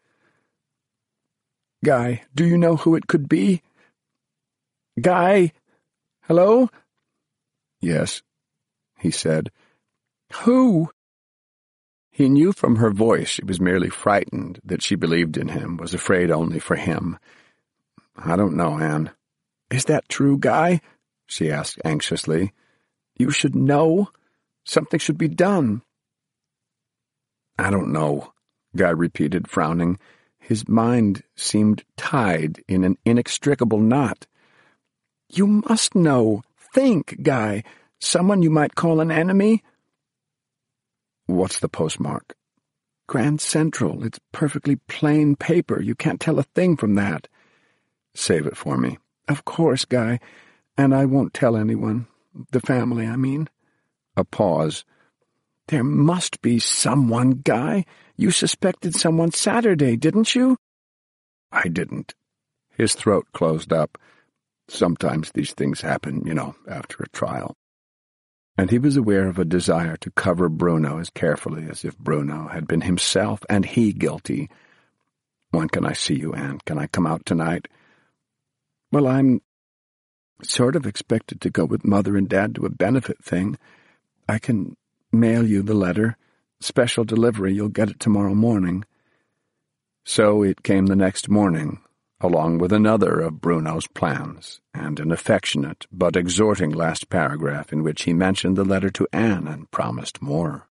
"Guy, do you know who it could be? Guy? Hello?" "Yes," he said. "Who?" He knew from her voice she was merely frightened, that she believed in him, was afraid only for him. "I don't know, Anne." "Is that true, Guy?" she asked anxiously. "You should know. Something should be done." "I don't know," Guy repeated, frowning. His mind seemed tied in an inextricable knot. "You must know. Think, Guy. Someone you might call an enemy?" "What's the postmark?" "Grand Central. It's perfectly plain paper. You can't tell a thing from that." "Save it for me." "Of course, Guy. And I won't tell anyone. The family, I mean." A pause. "There must be someone, Guy. You suspected someone Saturday, didn't you?" "I didn't." His throat closed up. Sometimes these things happen, you know, after a trial. And he was aware of a desire to cover Bruno as carefully as if Bruno had been himself and he guilty. "When can I see you, Anne? Can I come out tonight?" "Well, I'm Sort of expected to go with Mother and Dad to a benefit thing. I can mail you the letter. Special delivery, you'll get it tomorrow morning." So it came the next morning, along with another of Bruno's plans, and an affectionate but exhorting last paragraph in which he mentioned the letter to Anne and promised more.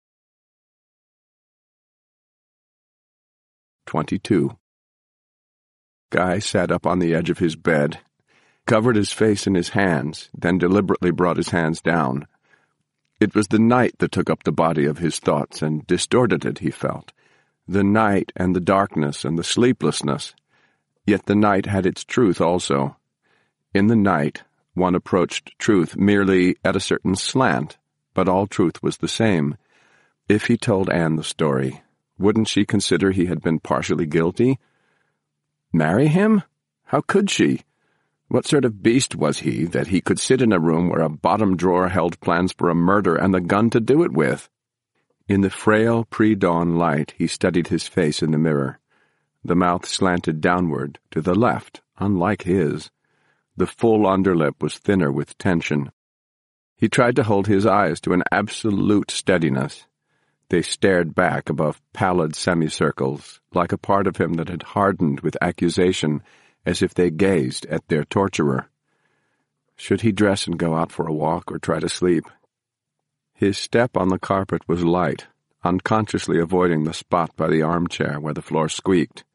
Twenty-two. Guy sat up on the edge of his bed, covered his face in his hands, then deliberately brought his hands down. It was the night that took up the body of his thoughts and distorted it, he felt. The night and the darkness and the sleeplessness. Yet the night had its truth also. In the night, one approached truth merely at a certain slant, but all truth was the same. If he told Anne the story, wouldn't she consider he had been partially guilty? Marry him? How could she? What sort of beast was he that he could sit in a room where a bottom drawer held plans for a murder and the gun to do it with? In the frail pre-dawn light, he studied his face in the mirror. The mouth slanted downward, to the left, unlike his. The full underlip was thinner with tension. He tried to hold his eyes to an absolute steadiness. They stared back above pallid semicircles, like a part of him that had hardened with accusation, as if they gazed at their torturer. Should he dress and go out for a walk or try to sleep? His step on the carpet was light, unconsciously avoiding the spot by the armchair where the floor squeaked.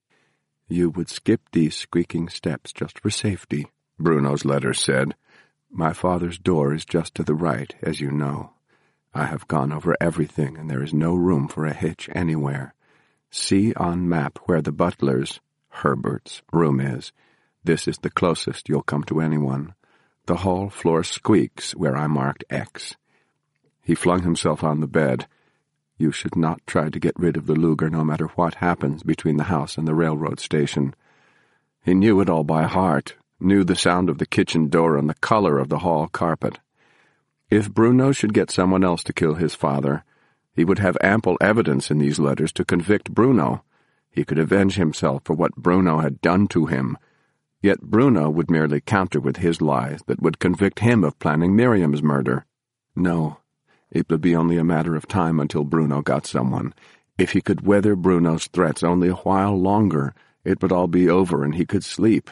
"You would skip these squeaking steps just for safety," Bruno's letter said. "My father's door is just to the right, as you know. I have gone over everything, and there is no room for a hitch anywhere. See on map where the butler's, Herbert's, room is. This is the closest you'll come to anyone. The hall floor squeaks where I marked X." He flung himself on the bed. You should not try to get rid of the Luger no matter what happens between the house and the railroad station. He knew it all by heart, knew the sound of the kitchen door and the color of the hall carpet. If Bruno should get someone else to kill his father, he would have ample evidence in these letters to convict Bruno. He could avenge himself for what Bruno had done to him. Yet Bruno would merely counter with his lies that would convict him of planning Miriam's murder. No, it would be only a matter of time until Bruno got someone. If he could weather Bruno's threats only a while longer, it would all be over and he could sleep.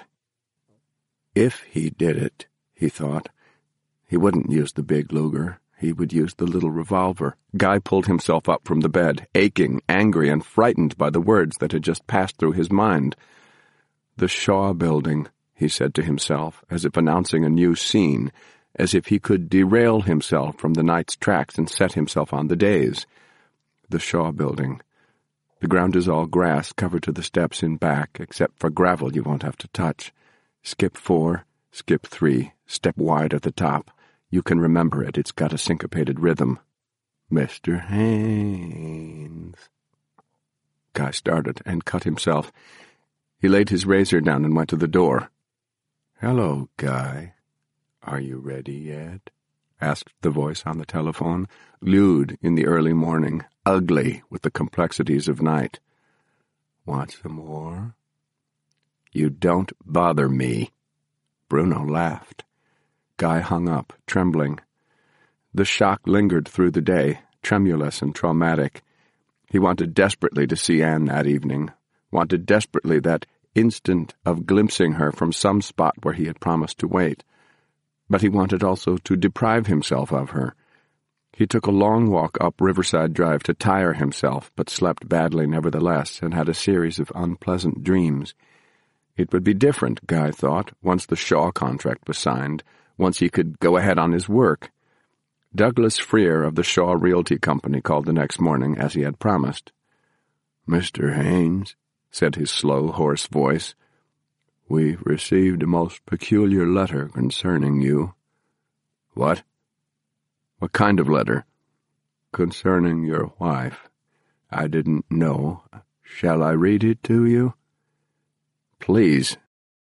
If he did it, he thought, he wouldn't use the big Luger. He would use the little revolver. Guy pulled himself up from the bed, aching, angry, and frightened by the words that had just passed through his mind. The Shaw Building, he said to himself, as if announcing a new scene, as if he could derail himself from the night's tracks and set himself on the day's. The Shaw Building. The ground is all grass, covered to the steps in back, except for gravel you won't have to touch. Skip four, skip three, step wide at the top. You can remember it, it's got a syncopated rhythm. Mister Haynes. Guy started and cut himself. He laid his razor down and went to the door. "Hello, Guy. Are you ready yet?" asked the voice on the telephone, lewd in the early morning, ugly with the complexities of night. "Want some more?" "You don't bother me." Bruno laughed. Guy hung up, trembling. The shock lingered through the day, tremulous and traumatic. He wanted desperately to see Anne that evening, wanted desperately that instant of glimpsing her from some spot where he had promised to wait. But he wanted also to deprive himself of her. He took a long walk up Riverside Drive to tire himself, but slept badly nevertheless, and had a series of unpleasant dreams. It would be different, Guy thought, once the Shaw contract was signed, once he could go ahead on his work. Douglas Freer of the Shaw Realty Company called the next morning, as he had promised. "Mister Haynes," said his slow, hoarse voice, "we received a most peculiar letter concerning you." "What? What kind of letter?" "Concerning your wife. I didn't know. Shall I read it to you?" "Please."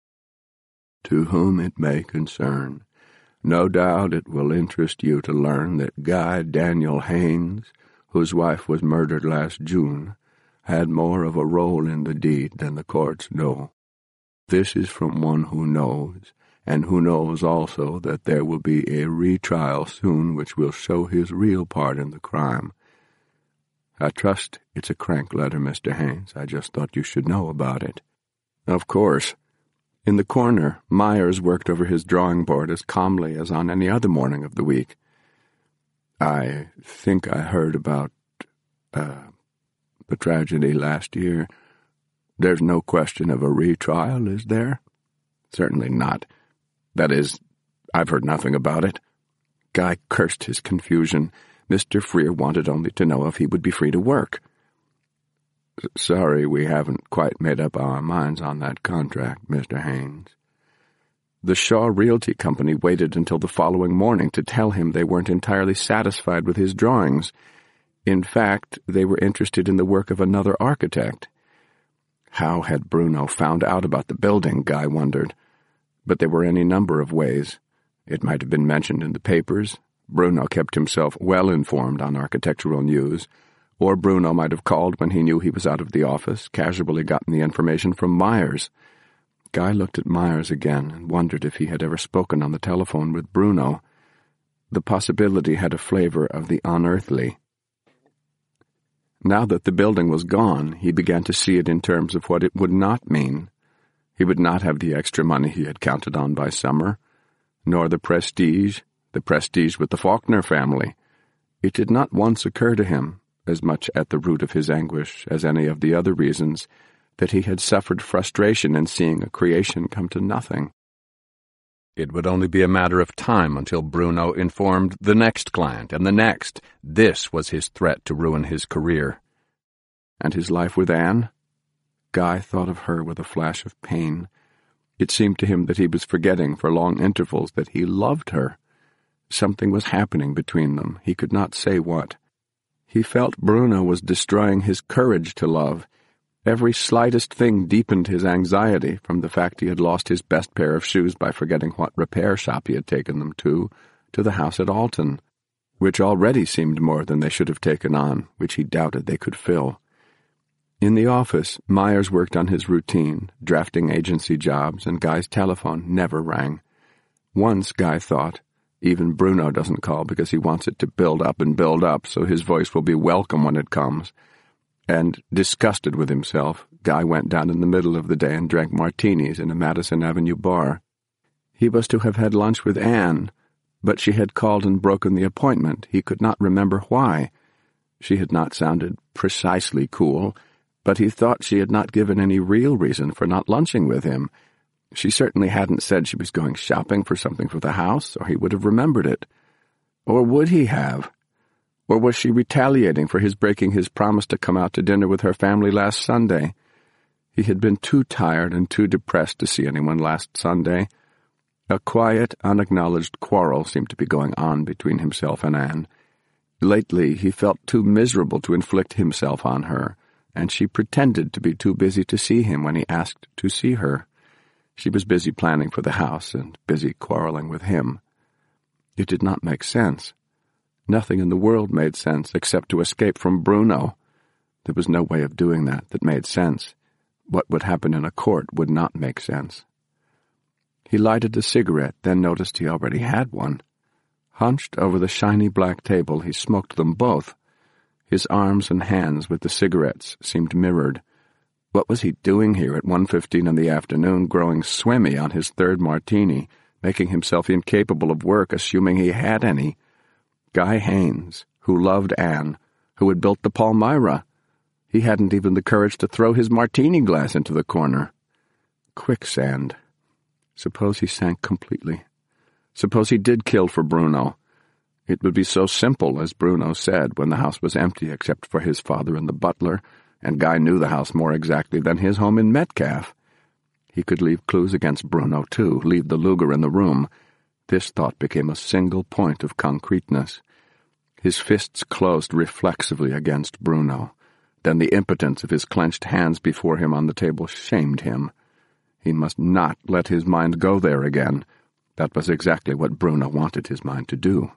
"To whom it may concern. No doubt it will interest you to learn that Guy Daniel Haynes, whose wife was murdered last June, had more of a role in the deed than the courts know. This is from one who knows, and who knows also that there will be a retrial soon which will show his real part in the crime. I trust it's a crank letter, Mister Haines. I just thought you should know about it." "Of course." In the corner, Myers worked over his drawing board as calmly as on any other morning of the week. "I think I heard about, uh, the tragedy last year. There's no question of a retrial, is there?" "Certainly not. That is, I've heard nothing about it." Guy cursed his confusion. Mister Freer wanted only to know if he would be free to work. "Sorry, we haven't quite made up our minds on that contract, Mister Haines." The Shaw Realty Company waited until the following morning to tell him they weren't entirely satisfied with his drawings. In fact, they were interested in the work of another architect. How had Bruno found out about the building, Guy wondered. But there were any number of ways. It might have been mentioned in the papers. Bruno kept himself well informed on architectural news. Or Bruno might have called when he knew he was out of the office, casually gotten the information from Myers. Guy looked at Myers again and wondered if he had ever spoken on the telephone with Bruno. The possibility had a flavor of the unearthly. Now that the building was gone, he began to see it in terms of what it would not mean. He would not have the extra money he had counted on by summer, nor the prestige, the prestige with the Faulkner family. It did not once occur to him, as much at the root of his anguish as any of the other reasons, that he had suffered frustration in seeing a creation come to nothing. It would only be a matter of time until Bruno informed the next client and the next. This was his threat to ruin his career. And his life with Anne? Guy thought of her with a flash of pain. It seemed to him that he was forgetting for long intervals that he loved her. Something was happening between them. He could not say what. He felt Bruno was destroying his courage to love. Every slightest thing deepened his anxiety, from the fact he had lost his best pair of shoes by forgetting what repair shop he had taken them to, to the house at Alton, which already seemed more than they should have taken on, which he doubted they could fill. In the office, Myers worked on his routine, drafting agency jobs, and Guy's telephone never rang. Once, Guy thought, even Bruno doesn't call because he wants it to build up and build up so his voice will be welcome when it comes. And, disgusted with himself, Guy went down in the middle of the day and drank martinis in a Madison Avenue bar. He was to have had lunch with Anne, but she had called and broken the appointment. He could not remember why. She had not sounded precisely cool, but he thought she had not given any real reason for not lunching with him. She certainly hadn't said she was going shopping for something for the house, or he would have remembered it. Or would he have? Or was she retaliating for his breaking his promise to come out to dinner with her family last Sunday? He had been too tired and too depressed to see anyone last Sunday. A quiet, unacknowledged quarrel seemed to be going on between himself and Anne. Lately he felt too miserable to inflict himself on her, and she pretended to be too busy to see him when he asked to see her. She was busy planning for the house and busy quarreling with him. It did not make sense. Nothing in the world made sense except to escape from Bruno. There was no way of doing that that made sense. What would happen in a court would not make sense. He lighted a cigarette, then noticed he already had one. Hunched over the shiny black table, he smoked them both. His arms and hands with the cigarettes seemed mirrored. What was he doing here at one fifteen in the afternoon, growing swimmy on his third martini, making himself incapable of work, assuming he had any? Guy Haines, who loved Anne, who had built the Palmyra. He hadn't even the courage to throw his martini glass into the corner. Quicksand. Suppose he sank completely. Suppose he did kill for Bruno. It would be so simple, as Bruno said, when the house was empty except for his father and the butler, and Guy knew the house more exactly than his home in Metcalfe. He could leave clues against Bruno, too, leave the Luger in the room. This thought became a single point of concreteness. His fists closed reflexively against Bruno. Then the impotence of his clenched hands before him on the table shamed him. He must not let his mind go there again. That was exactly what Bruno wanted his mind to do.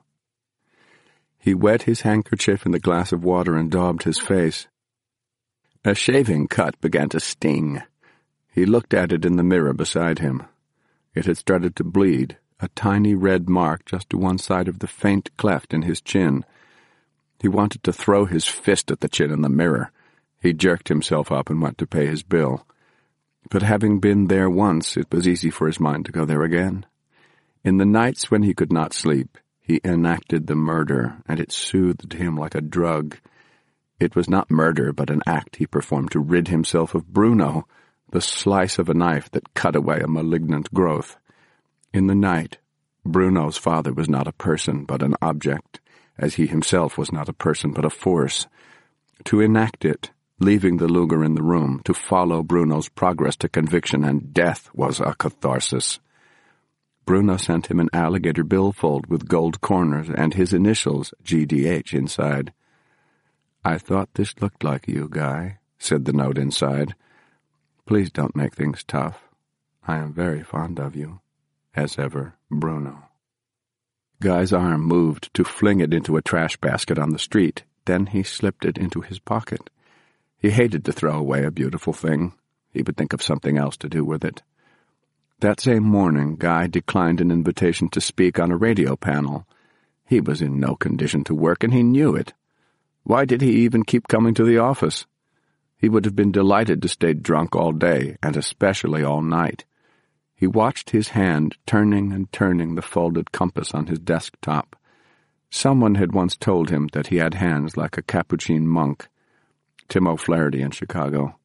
He wet his handkerchief in the glass of water and daubed his face. A shaving cut began to sting. He looked at it in the mirror beside him. It had started to bleed, a tiny red mark just to one side of the faint cleft in his chin. He wanted to throw his fist at the chin in the mirror. He jerked himself up and went to pay his bill. But having been there once, it was easy for his mind to go there again. In the nights when he could not sleep, he enacted the murder, and it soothed him like a drug. It was not murder, but an act he performed to rid himself of Bruno, the slice of a knife that cut away a malignant growth. In the night, Bruno's father was not a person, but an object, as he himself was not a person, but a force. To enact it, leaving the Luger in the room, to follow Bruno's progress to conviction and death was a catharsis. Bruno sent him an alligator billfold with gold corners and his initials, G D H, inside. "I thought this looked like you, Guy," said the note inside. "Please don't make things tough. I am very fond of you. As ever, Bruno." Guy's arm moved to fling it into a trash basket on the street. Then he slipped it into his pocket. He hated to throw away a beautiful thing. He would think of something else to do with it. That same morning, Guy declined an invitation to speak on a radio panel. He was in no condition to work, and he knew it. Why did he even keep coming to the office? He would have been delighted to stay drunk all day, and especially all night. He watched his hand turning and turning the folded compass on his desktop. Someone had once told him that he had hands like a Capuchin monk. Tim O'Flaherty in Chicago.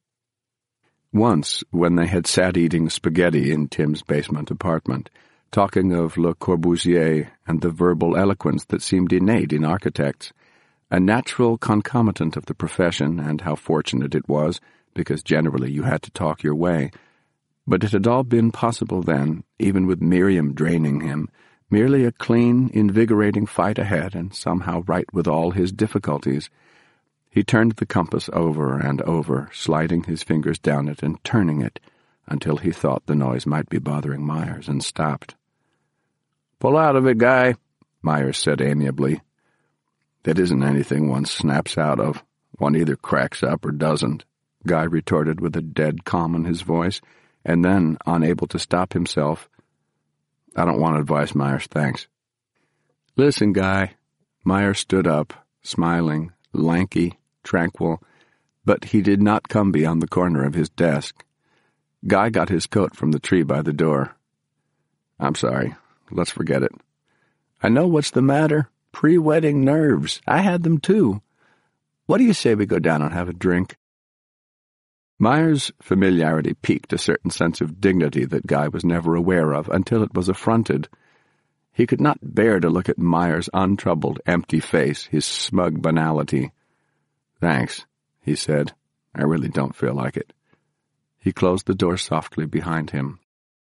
Once, when they had sat eating spaghetti in Tim's basement apartment, talking of Le Corbusier and the verbal eloquence that seemed innate in architects, a natural concomitant of the profession, and how fortunate it was, because generally you had to talk your way. But it had all been possible then, even with Miriam draining him, merely a clean, invigorating fight ahead, and somehow right with all his difficulties. He turned the compass over and over, sliding his fingers down it and turning it, until he thought the noise might be bothering Myers, and stopped. "Pull out of it, Guy," Myers said amiably. "That isn't anything one snaps out of. One either cracks up or doesn't," Guy retorted with a dead calm in his voice, and then, unable to stop himself, "I don't want advice, Myers, thanks." "Listen, Guy." Myers stood up, smiling, lanky, tranquil, but he did not come beyond the corner of his desk. Guy got his coat from the tree by the door. "I'm sorry. Let's forget it." "I know what's the matter. Pre-wedding nerves. I had them too. What do you say we go down and have a drink?" Myers' familiarity piqued a certain sense of dignity that Guy was never aware of until it was affronted. He could not bear to look at Myers' untroubled, empty face, his smug banality. "Thanks," he said. "I really don't feel like it." He closed the door softly behind him.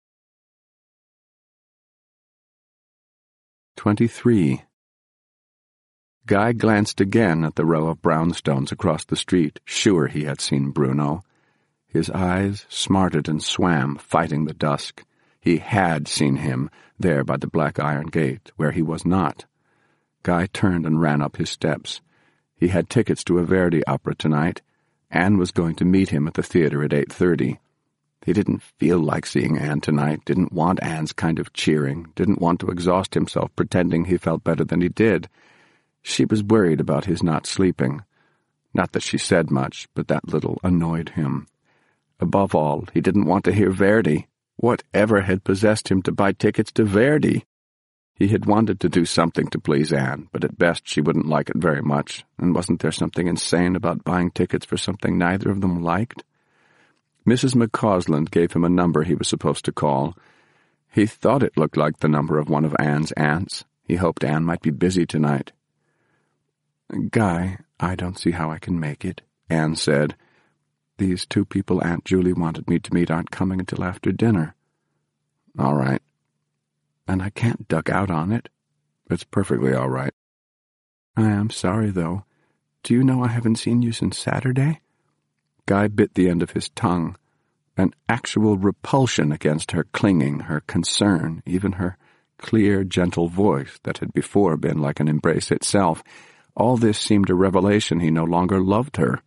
Twenty-three. Guy glanced again at the row of brownstones across the street, sure he had seen Bruno. His eyes smarted and swam, fighting the dusk. He had seen him, there by the black iron gate, where he was not. Guy turned and ran up his steps. He had tickets to a Verdi opera tonight. Anne was going to meet him at the theater at eight thirty. He didn't feel like seeing Anne tonight, didn't want Anne's kind of cheering, didn't want to exhaust himself pretending he felt better than he did. She was worried about his not sleeping. Not that she said much, but that little annoyed him. Above all, he didn't want to hear Verdi. Whatever had possessed him to buy tickets to Verdi? He had wanted to do something to please Anne, but at best she wouldn't like it very much, and wasn't there something insane about buying tickets for something neither of them liked? Missus McCausland gave him a number he was supposed to call. He thought it looked like the number of one of Anne's aunts. He hoped Anne might be busy tonight. "Guy, I don't see how I can make it," Anne said. "These two people Aunt Julie wanted me to meet aren't coming until after dinner." "All right." "And I can't duck out on it." "It's perfectly all right." "I am sorry, though. Do you know I haven't seen you since Saturday?" Guy bit the end of his tongue. An actual repulsion against her clinging, her concern, even her clear, gentle voice that had before been like an embrace itself. All this seemed a revelation he no longer loved her.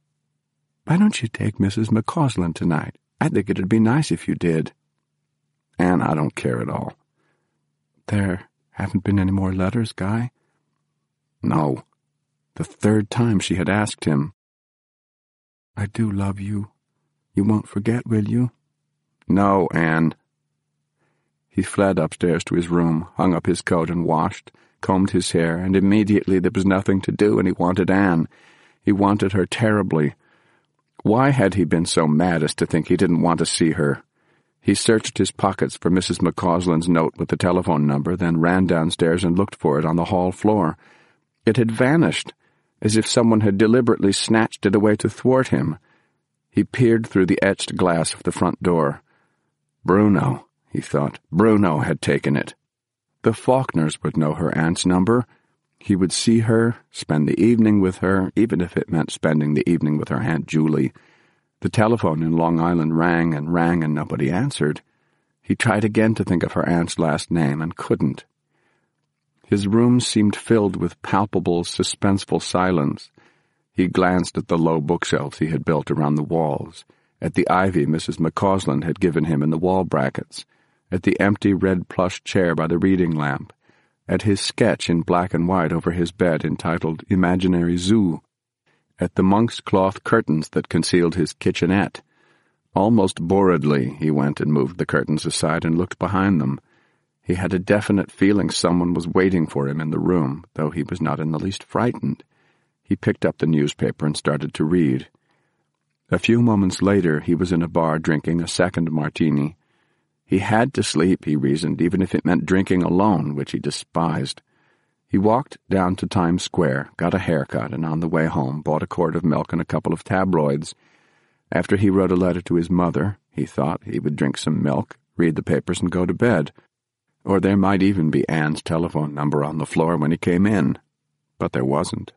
"Why don't you take Missus McCausland tonight? I think it'd be nice if you did." Anne, I don't care at all. There haven't been any more letters, Guy? No. The third time she had asked him. I do love you. You won't forget, will you? No, Anne. He fled upstairs to his room, hung up his coat and washed, combed his hair, and immediately there was nothing to do, and he wanted Anne. He wanted her terribly. Why had he been so mad as to think he didn't want to see her? He searched his pockets for Missus McCausland's note with the telephone number, then ran downstairs and looked for it on the hall floor. It had vanished, as if someone had deliberately snatched it away to thwart him. He peered through the etched glass of the front door. Bruno, he thought. Bruno had taken it. The Faulkners would know her aunt's number. He would see her, spend the evening with her, even if it meant spending the evening with her Aunt Julie. The telephone in Long Island rang and rang and nobody answered. He tried again to think of her aunt's last name and couldn't. His room seemed filled with palpable, suspenseful silence. He glanced at the low bookshelves he had built around the walls, at the ivy Missus McCausland had given him in the wall brackets, at the empty red plush chair by the reading lamp, at his sketch in black and white over his bed entitled Imaginary Zoo, at the monk's cloth curtains that concealed his kitchenette. Almost boredly, he went and moved the curtains aside and looked behind them. He had a definite feeling someone was waiting for him in the room, though he was not in the least frightened. He picked up the newspaper and started to read. A few moments later, he was in a bar drinking a second martini. He had to sleep, he reasoned, even if it meant drinking alone, which he despised. He walked down to Times Square, got a haircut, and on the way home bought a quart of milk and a couple of tabloids. After he wrote a letter to his mother, he thought he would drink some milk, read the papers, and go to bed. Or there might even be Anne's telephone number on the floor when he came in. But there wasn't.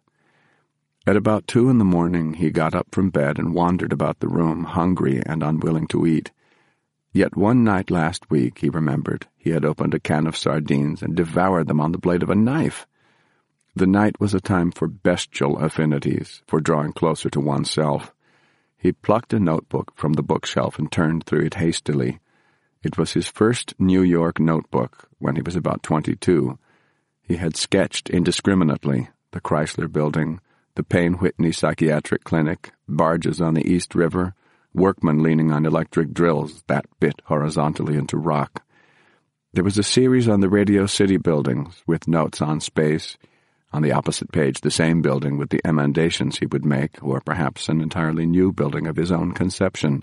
At about two in the morning he got up from bed and wandered about the room, hungry and unwilling to eat. Yet one night last week, he remembered, he had opened a can of sardines and devoured them on the blade of a knife. The night was a time for bestial affinities, for drawing closer to oneself. He plucked a notebook from the bookshelf and turned through it hastily. It was his first New York notebook when he was about twenty-two. He had sketched indiscriminately the Chrysler Building, the Payne Whitney Psychiatric Clinic, barges on the East River, workmen leaning on electric drills that bit horizontally into rock. There was a series on the Radio City buildings, with notes on space. On the opposite page, the same building with the emendations he would make, or perhaps an entirely new building of his own conception.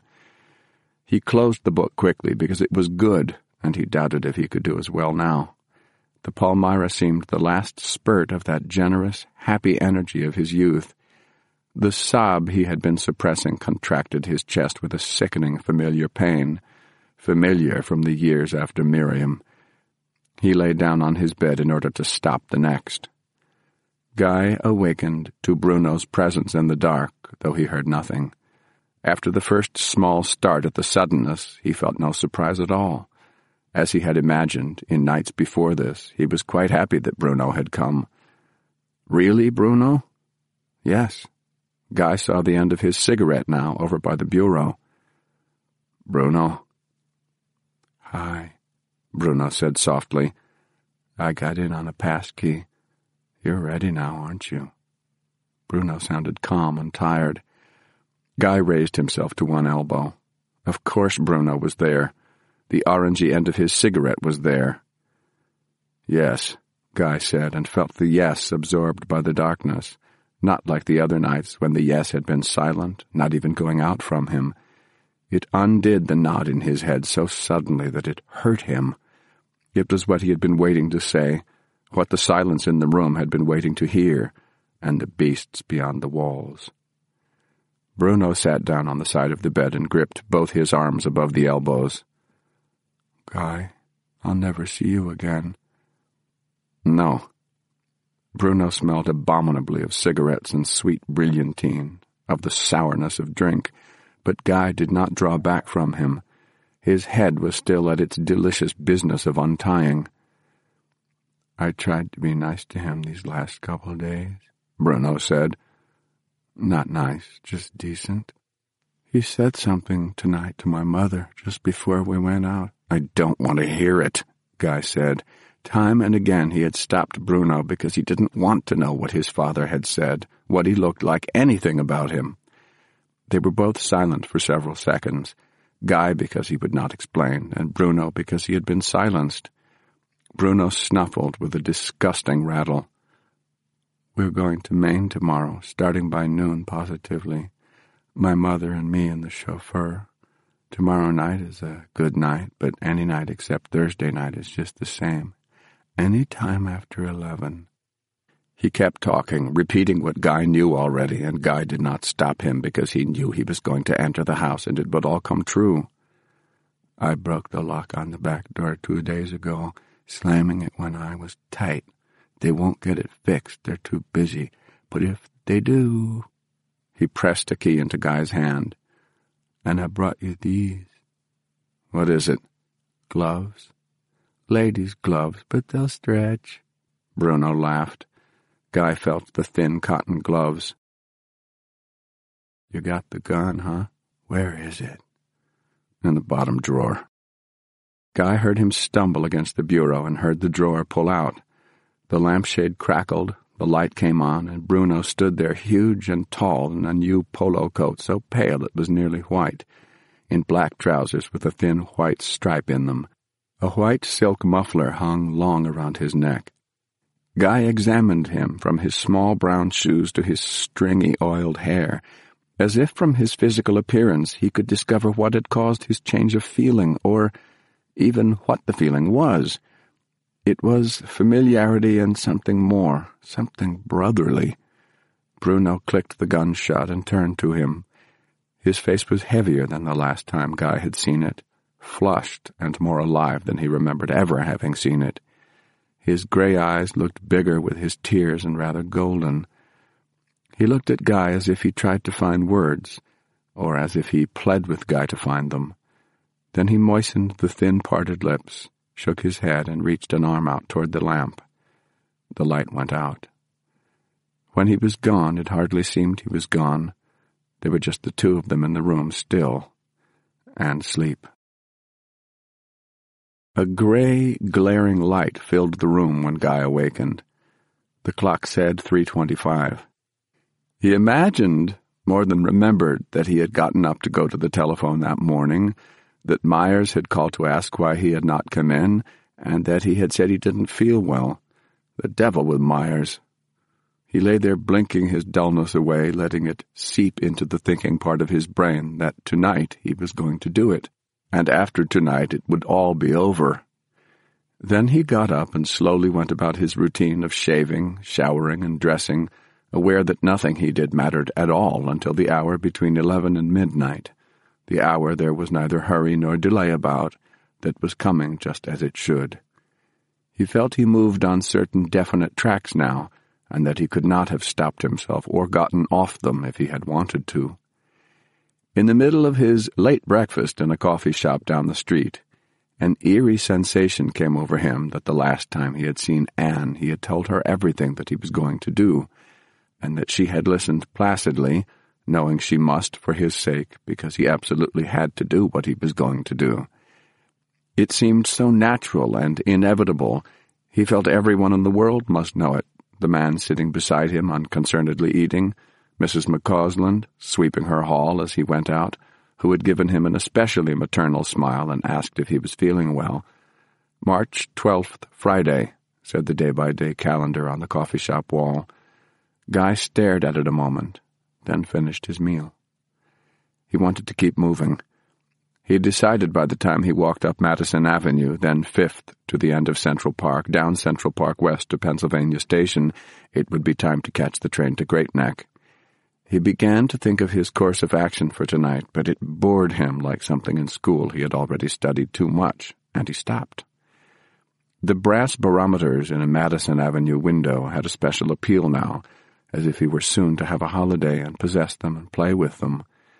He closed the book quickly because it was good, and he doubted if he could do as well now. The Palmyra seemed the last spurt of that generous, happy energy of his youth. The sob he had been suppressing contracted his chest with a sickening familiar pain, familiar from the years after Miriam. He lay down on his bed in order to stop the next. Guy awakened to Bruno's presence in the dark, though he heard nothing. After the first small start at the suddenness, he felt no surprise at all. As he had imagined in nights before this, he was quite happy that Bruno had come. Really, Bruno? Yes. Guy saw the end of his cigarette now over by the bureau. Bruno? Hi, Bruno said softly. I got in on a pass key. You're ready now, aren't you? Bruno sounded calm and tired. Guy raised himself to one elbow. Of course Bruno was there. The orangey end of his cigarette was there. Yes, Guy said, and felt the yes absorbed by the darkness, not like the other nights when the yes had been silent, not even going out from him. It undid the knot in his head so suddenly that it hurt him. It was what he had been waiting to say, what the silence in the room had been waiting to hear, and the beasts beyond the walls. Bruno sat down on the side of the bed and gripped both his arms above the elbows. Guy, I'll never see you again. No. Bruno smelled abominably of cigarettes and sweet brilliantine, of the sourness of drink, but Guy did not draw back from him. His head was still at its delicious business of untying. I tried to be nice to him these last couple of days, Bruno said. Not nice, just decent. He said something tonight to my mother just before we went out. "I don't want to hear it," Guy said. Time and again he had stopped Bruno because he didn't want to know what his father had said, what he looked like, anything about him. They were both silent for several seconds, Guy because he would not explain, and Bruno because he had been silenced. Bruno snuffled with a disgusting rattle. "We're going to Maine tomorrow, starting by noon positively. My mother and me and the chauffeur. Tomorrow night is a good night, but any night except Thursday night is just the same. Any time after eleven." He kept talking, repeating what Guy knew already, and Guy did not stop him because he knew he was going to enter the house and it would all come true. "I broke the lock on the back door two days ago, slamming it when I was tight. They won't get it fixed, they're too busy. But if they do—" He pressed a key into Guy's hand. "And I brought you these." "What is it?" "Gloves. Ladies' gloves, but they'll stretch." Bruno laughed. Guy felt the thin cotton gloves. "You got the gun, huh? Where is it?" "In the bottom drawer." Guy heard him stumble against the bureau and heard the drawer pull out. The lampshade crackled, the light came on, and Bruno stood there huge and tall in a new polo coat so pale it was nearly white, in black trousers with a thin white stripe in them. A white silk muffler hung long around his neck. Guy examined him from his small brown shoes to his stringy oiled hair, as if from his physical appearance he could discover what had caused his change of feeling, or even what the feeling was. It was familiarity and something more, something brotherly. Bruno clicked the gun shut and turned to him. His face was heavier than the last time Guy had seen it, flushed and more alive than he remembered ever having seen it. His gray eyes looked bigger with his tears and rather golden. He looked at Guy as if he tried to find words, or as if he pled with Guy to find them. Then he moistened the thin parted lips, shook his head, and reached an arm out toward the lamp. The light went out. When he was gone, it hardly seemed he was gone. There were just the two of them in the room still, and sleep. A gray, glaring light filled the room when Guy awakened. The clock said three twenty-five. He imagined, more than remembered, that he had gotten up to go to the telephone that morning, that Myers had called to ask why he had not come in, and that he had said he didn't feel well. The devil with Myers. He lay there blinking his dullness away, letting it seep into the thinking part of his brain that tonight he was going to do it, and after tonight it would all be over. Then he got up and slowly went about his routine of shaving, showering, and dressing, aware that nothing he did mattered at all until the hour between eleven and midnight, the hour there was neither hurry nor delay about, that was coming just as it should. He felt he moved on certain definite tracks now, and that he could not have stopped himself or gotten off them if he had wanted to. In the middle of his late breakfast in a coffee shop down the street, an eerie sensation came over him that the last time he had seen Anne he had told her everything that he was going to do, and that she had listened placidly, knowing she must for his sake, because he absolutely had to do what he was going to do. It seemed so natural and inevitable. He felt everyone in the world must know it. The man sitting beside him unconcernedly eating, Missus McCausland, sweeping her hall as he went out, who had given him an especially maternal smile and asked if he was feeling well. March twelfth, Friday, said the day-by-day calendar on the coffee shop wall. Guy stared at it a moment, then finished his meal. He wanted to keep moving. He had decided by the time he walked up Madison Avenue, then Fifth, to the end of Central Park, down Central Park West to Pennsylvania Station, it would be time to catch the train to Great Neck. He began to think of his course of action for tonight, but it bored him like something in school he had already studied too much, and he stopped. The brass barometers in a Madison Avenue window had a special appeal now, as if he were soon to have a holiday and possess them and play with them.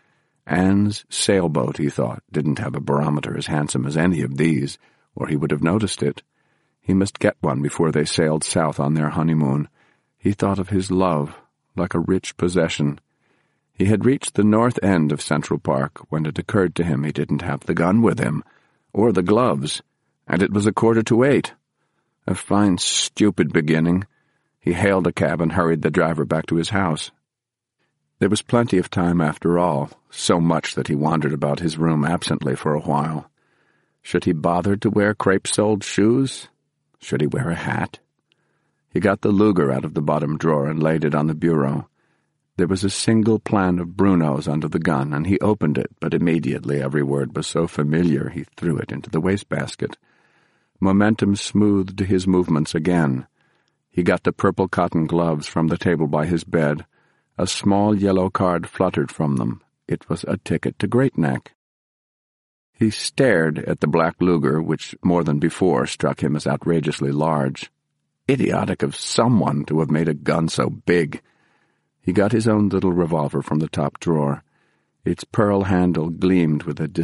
Anne's sailboat, he thought, didn't have a barometer as handsome as any of these, or he would have noticed it. He must get one before they sailed south on their honeymoon. He thought of his love, like a rich possession. He had reached the north end of Central Park when it occurred to him he didn't have the gun with him, or the gloves, and it was a quarter to eight. A fine, stupid beginning. He hailed a cab and hurried the driver back to his house. There was plenty of time after all, so much that he wandered about his room absently for a while. Should he bother to wear crepe-soled shoes? Should he wear a hat? He got the Luger out of the bottom drawer and laid it on the bureau. There was a single plan of Bruno's under the gun, and he opened it, but immediately every word was so familiar he threw it into the wastebasket. Momentum smoothed his movements again. He got the purple cotton gloves from the table by his bed. A small yellow card fluttered from them. It was a ticket to Great Neck. He stared at the black Luger, which more than before struck him as outrageously large. Idiotic of someone to have made a gun so big. He got his own little revolver from the top drawer. Its pearl handle gleamed with a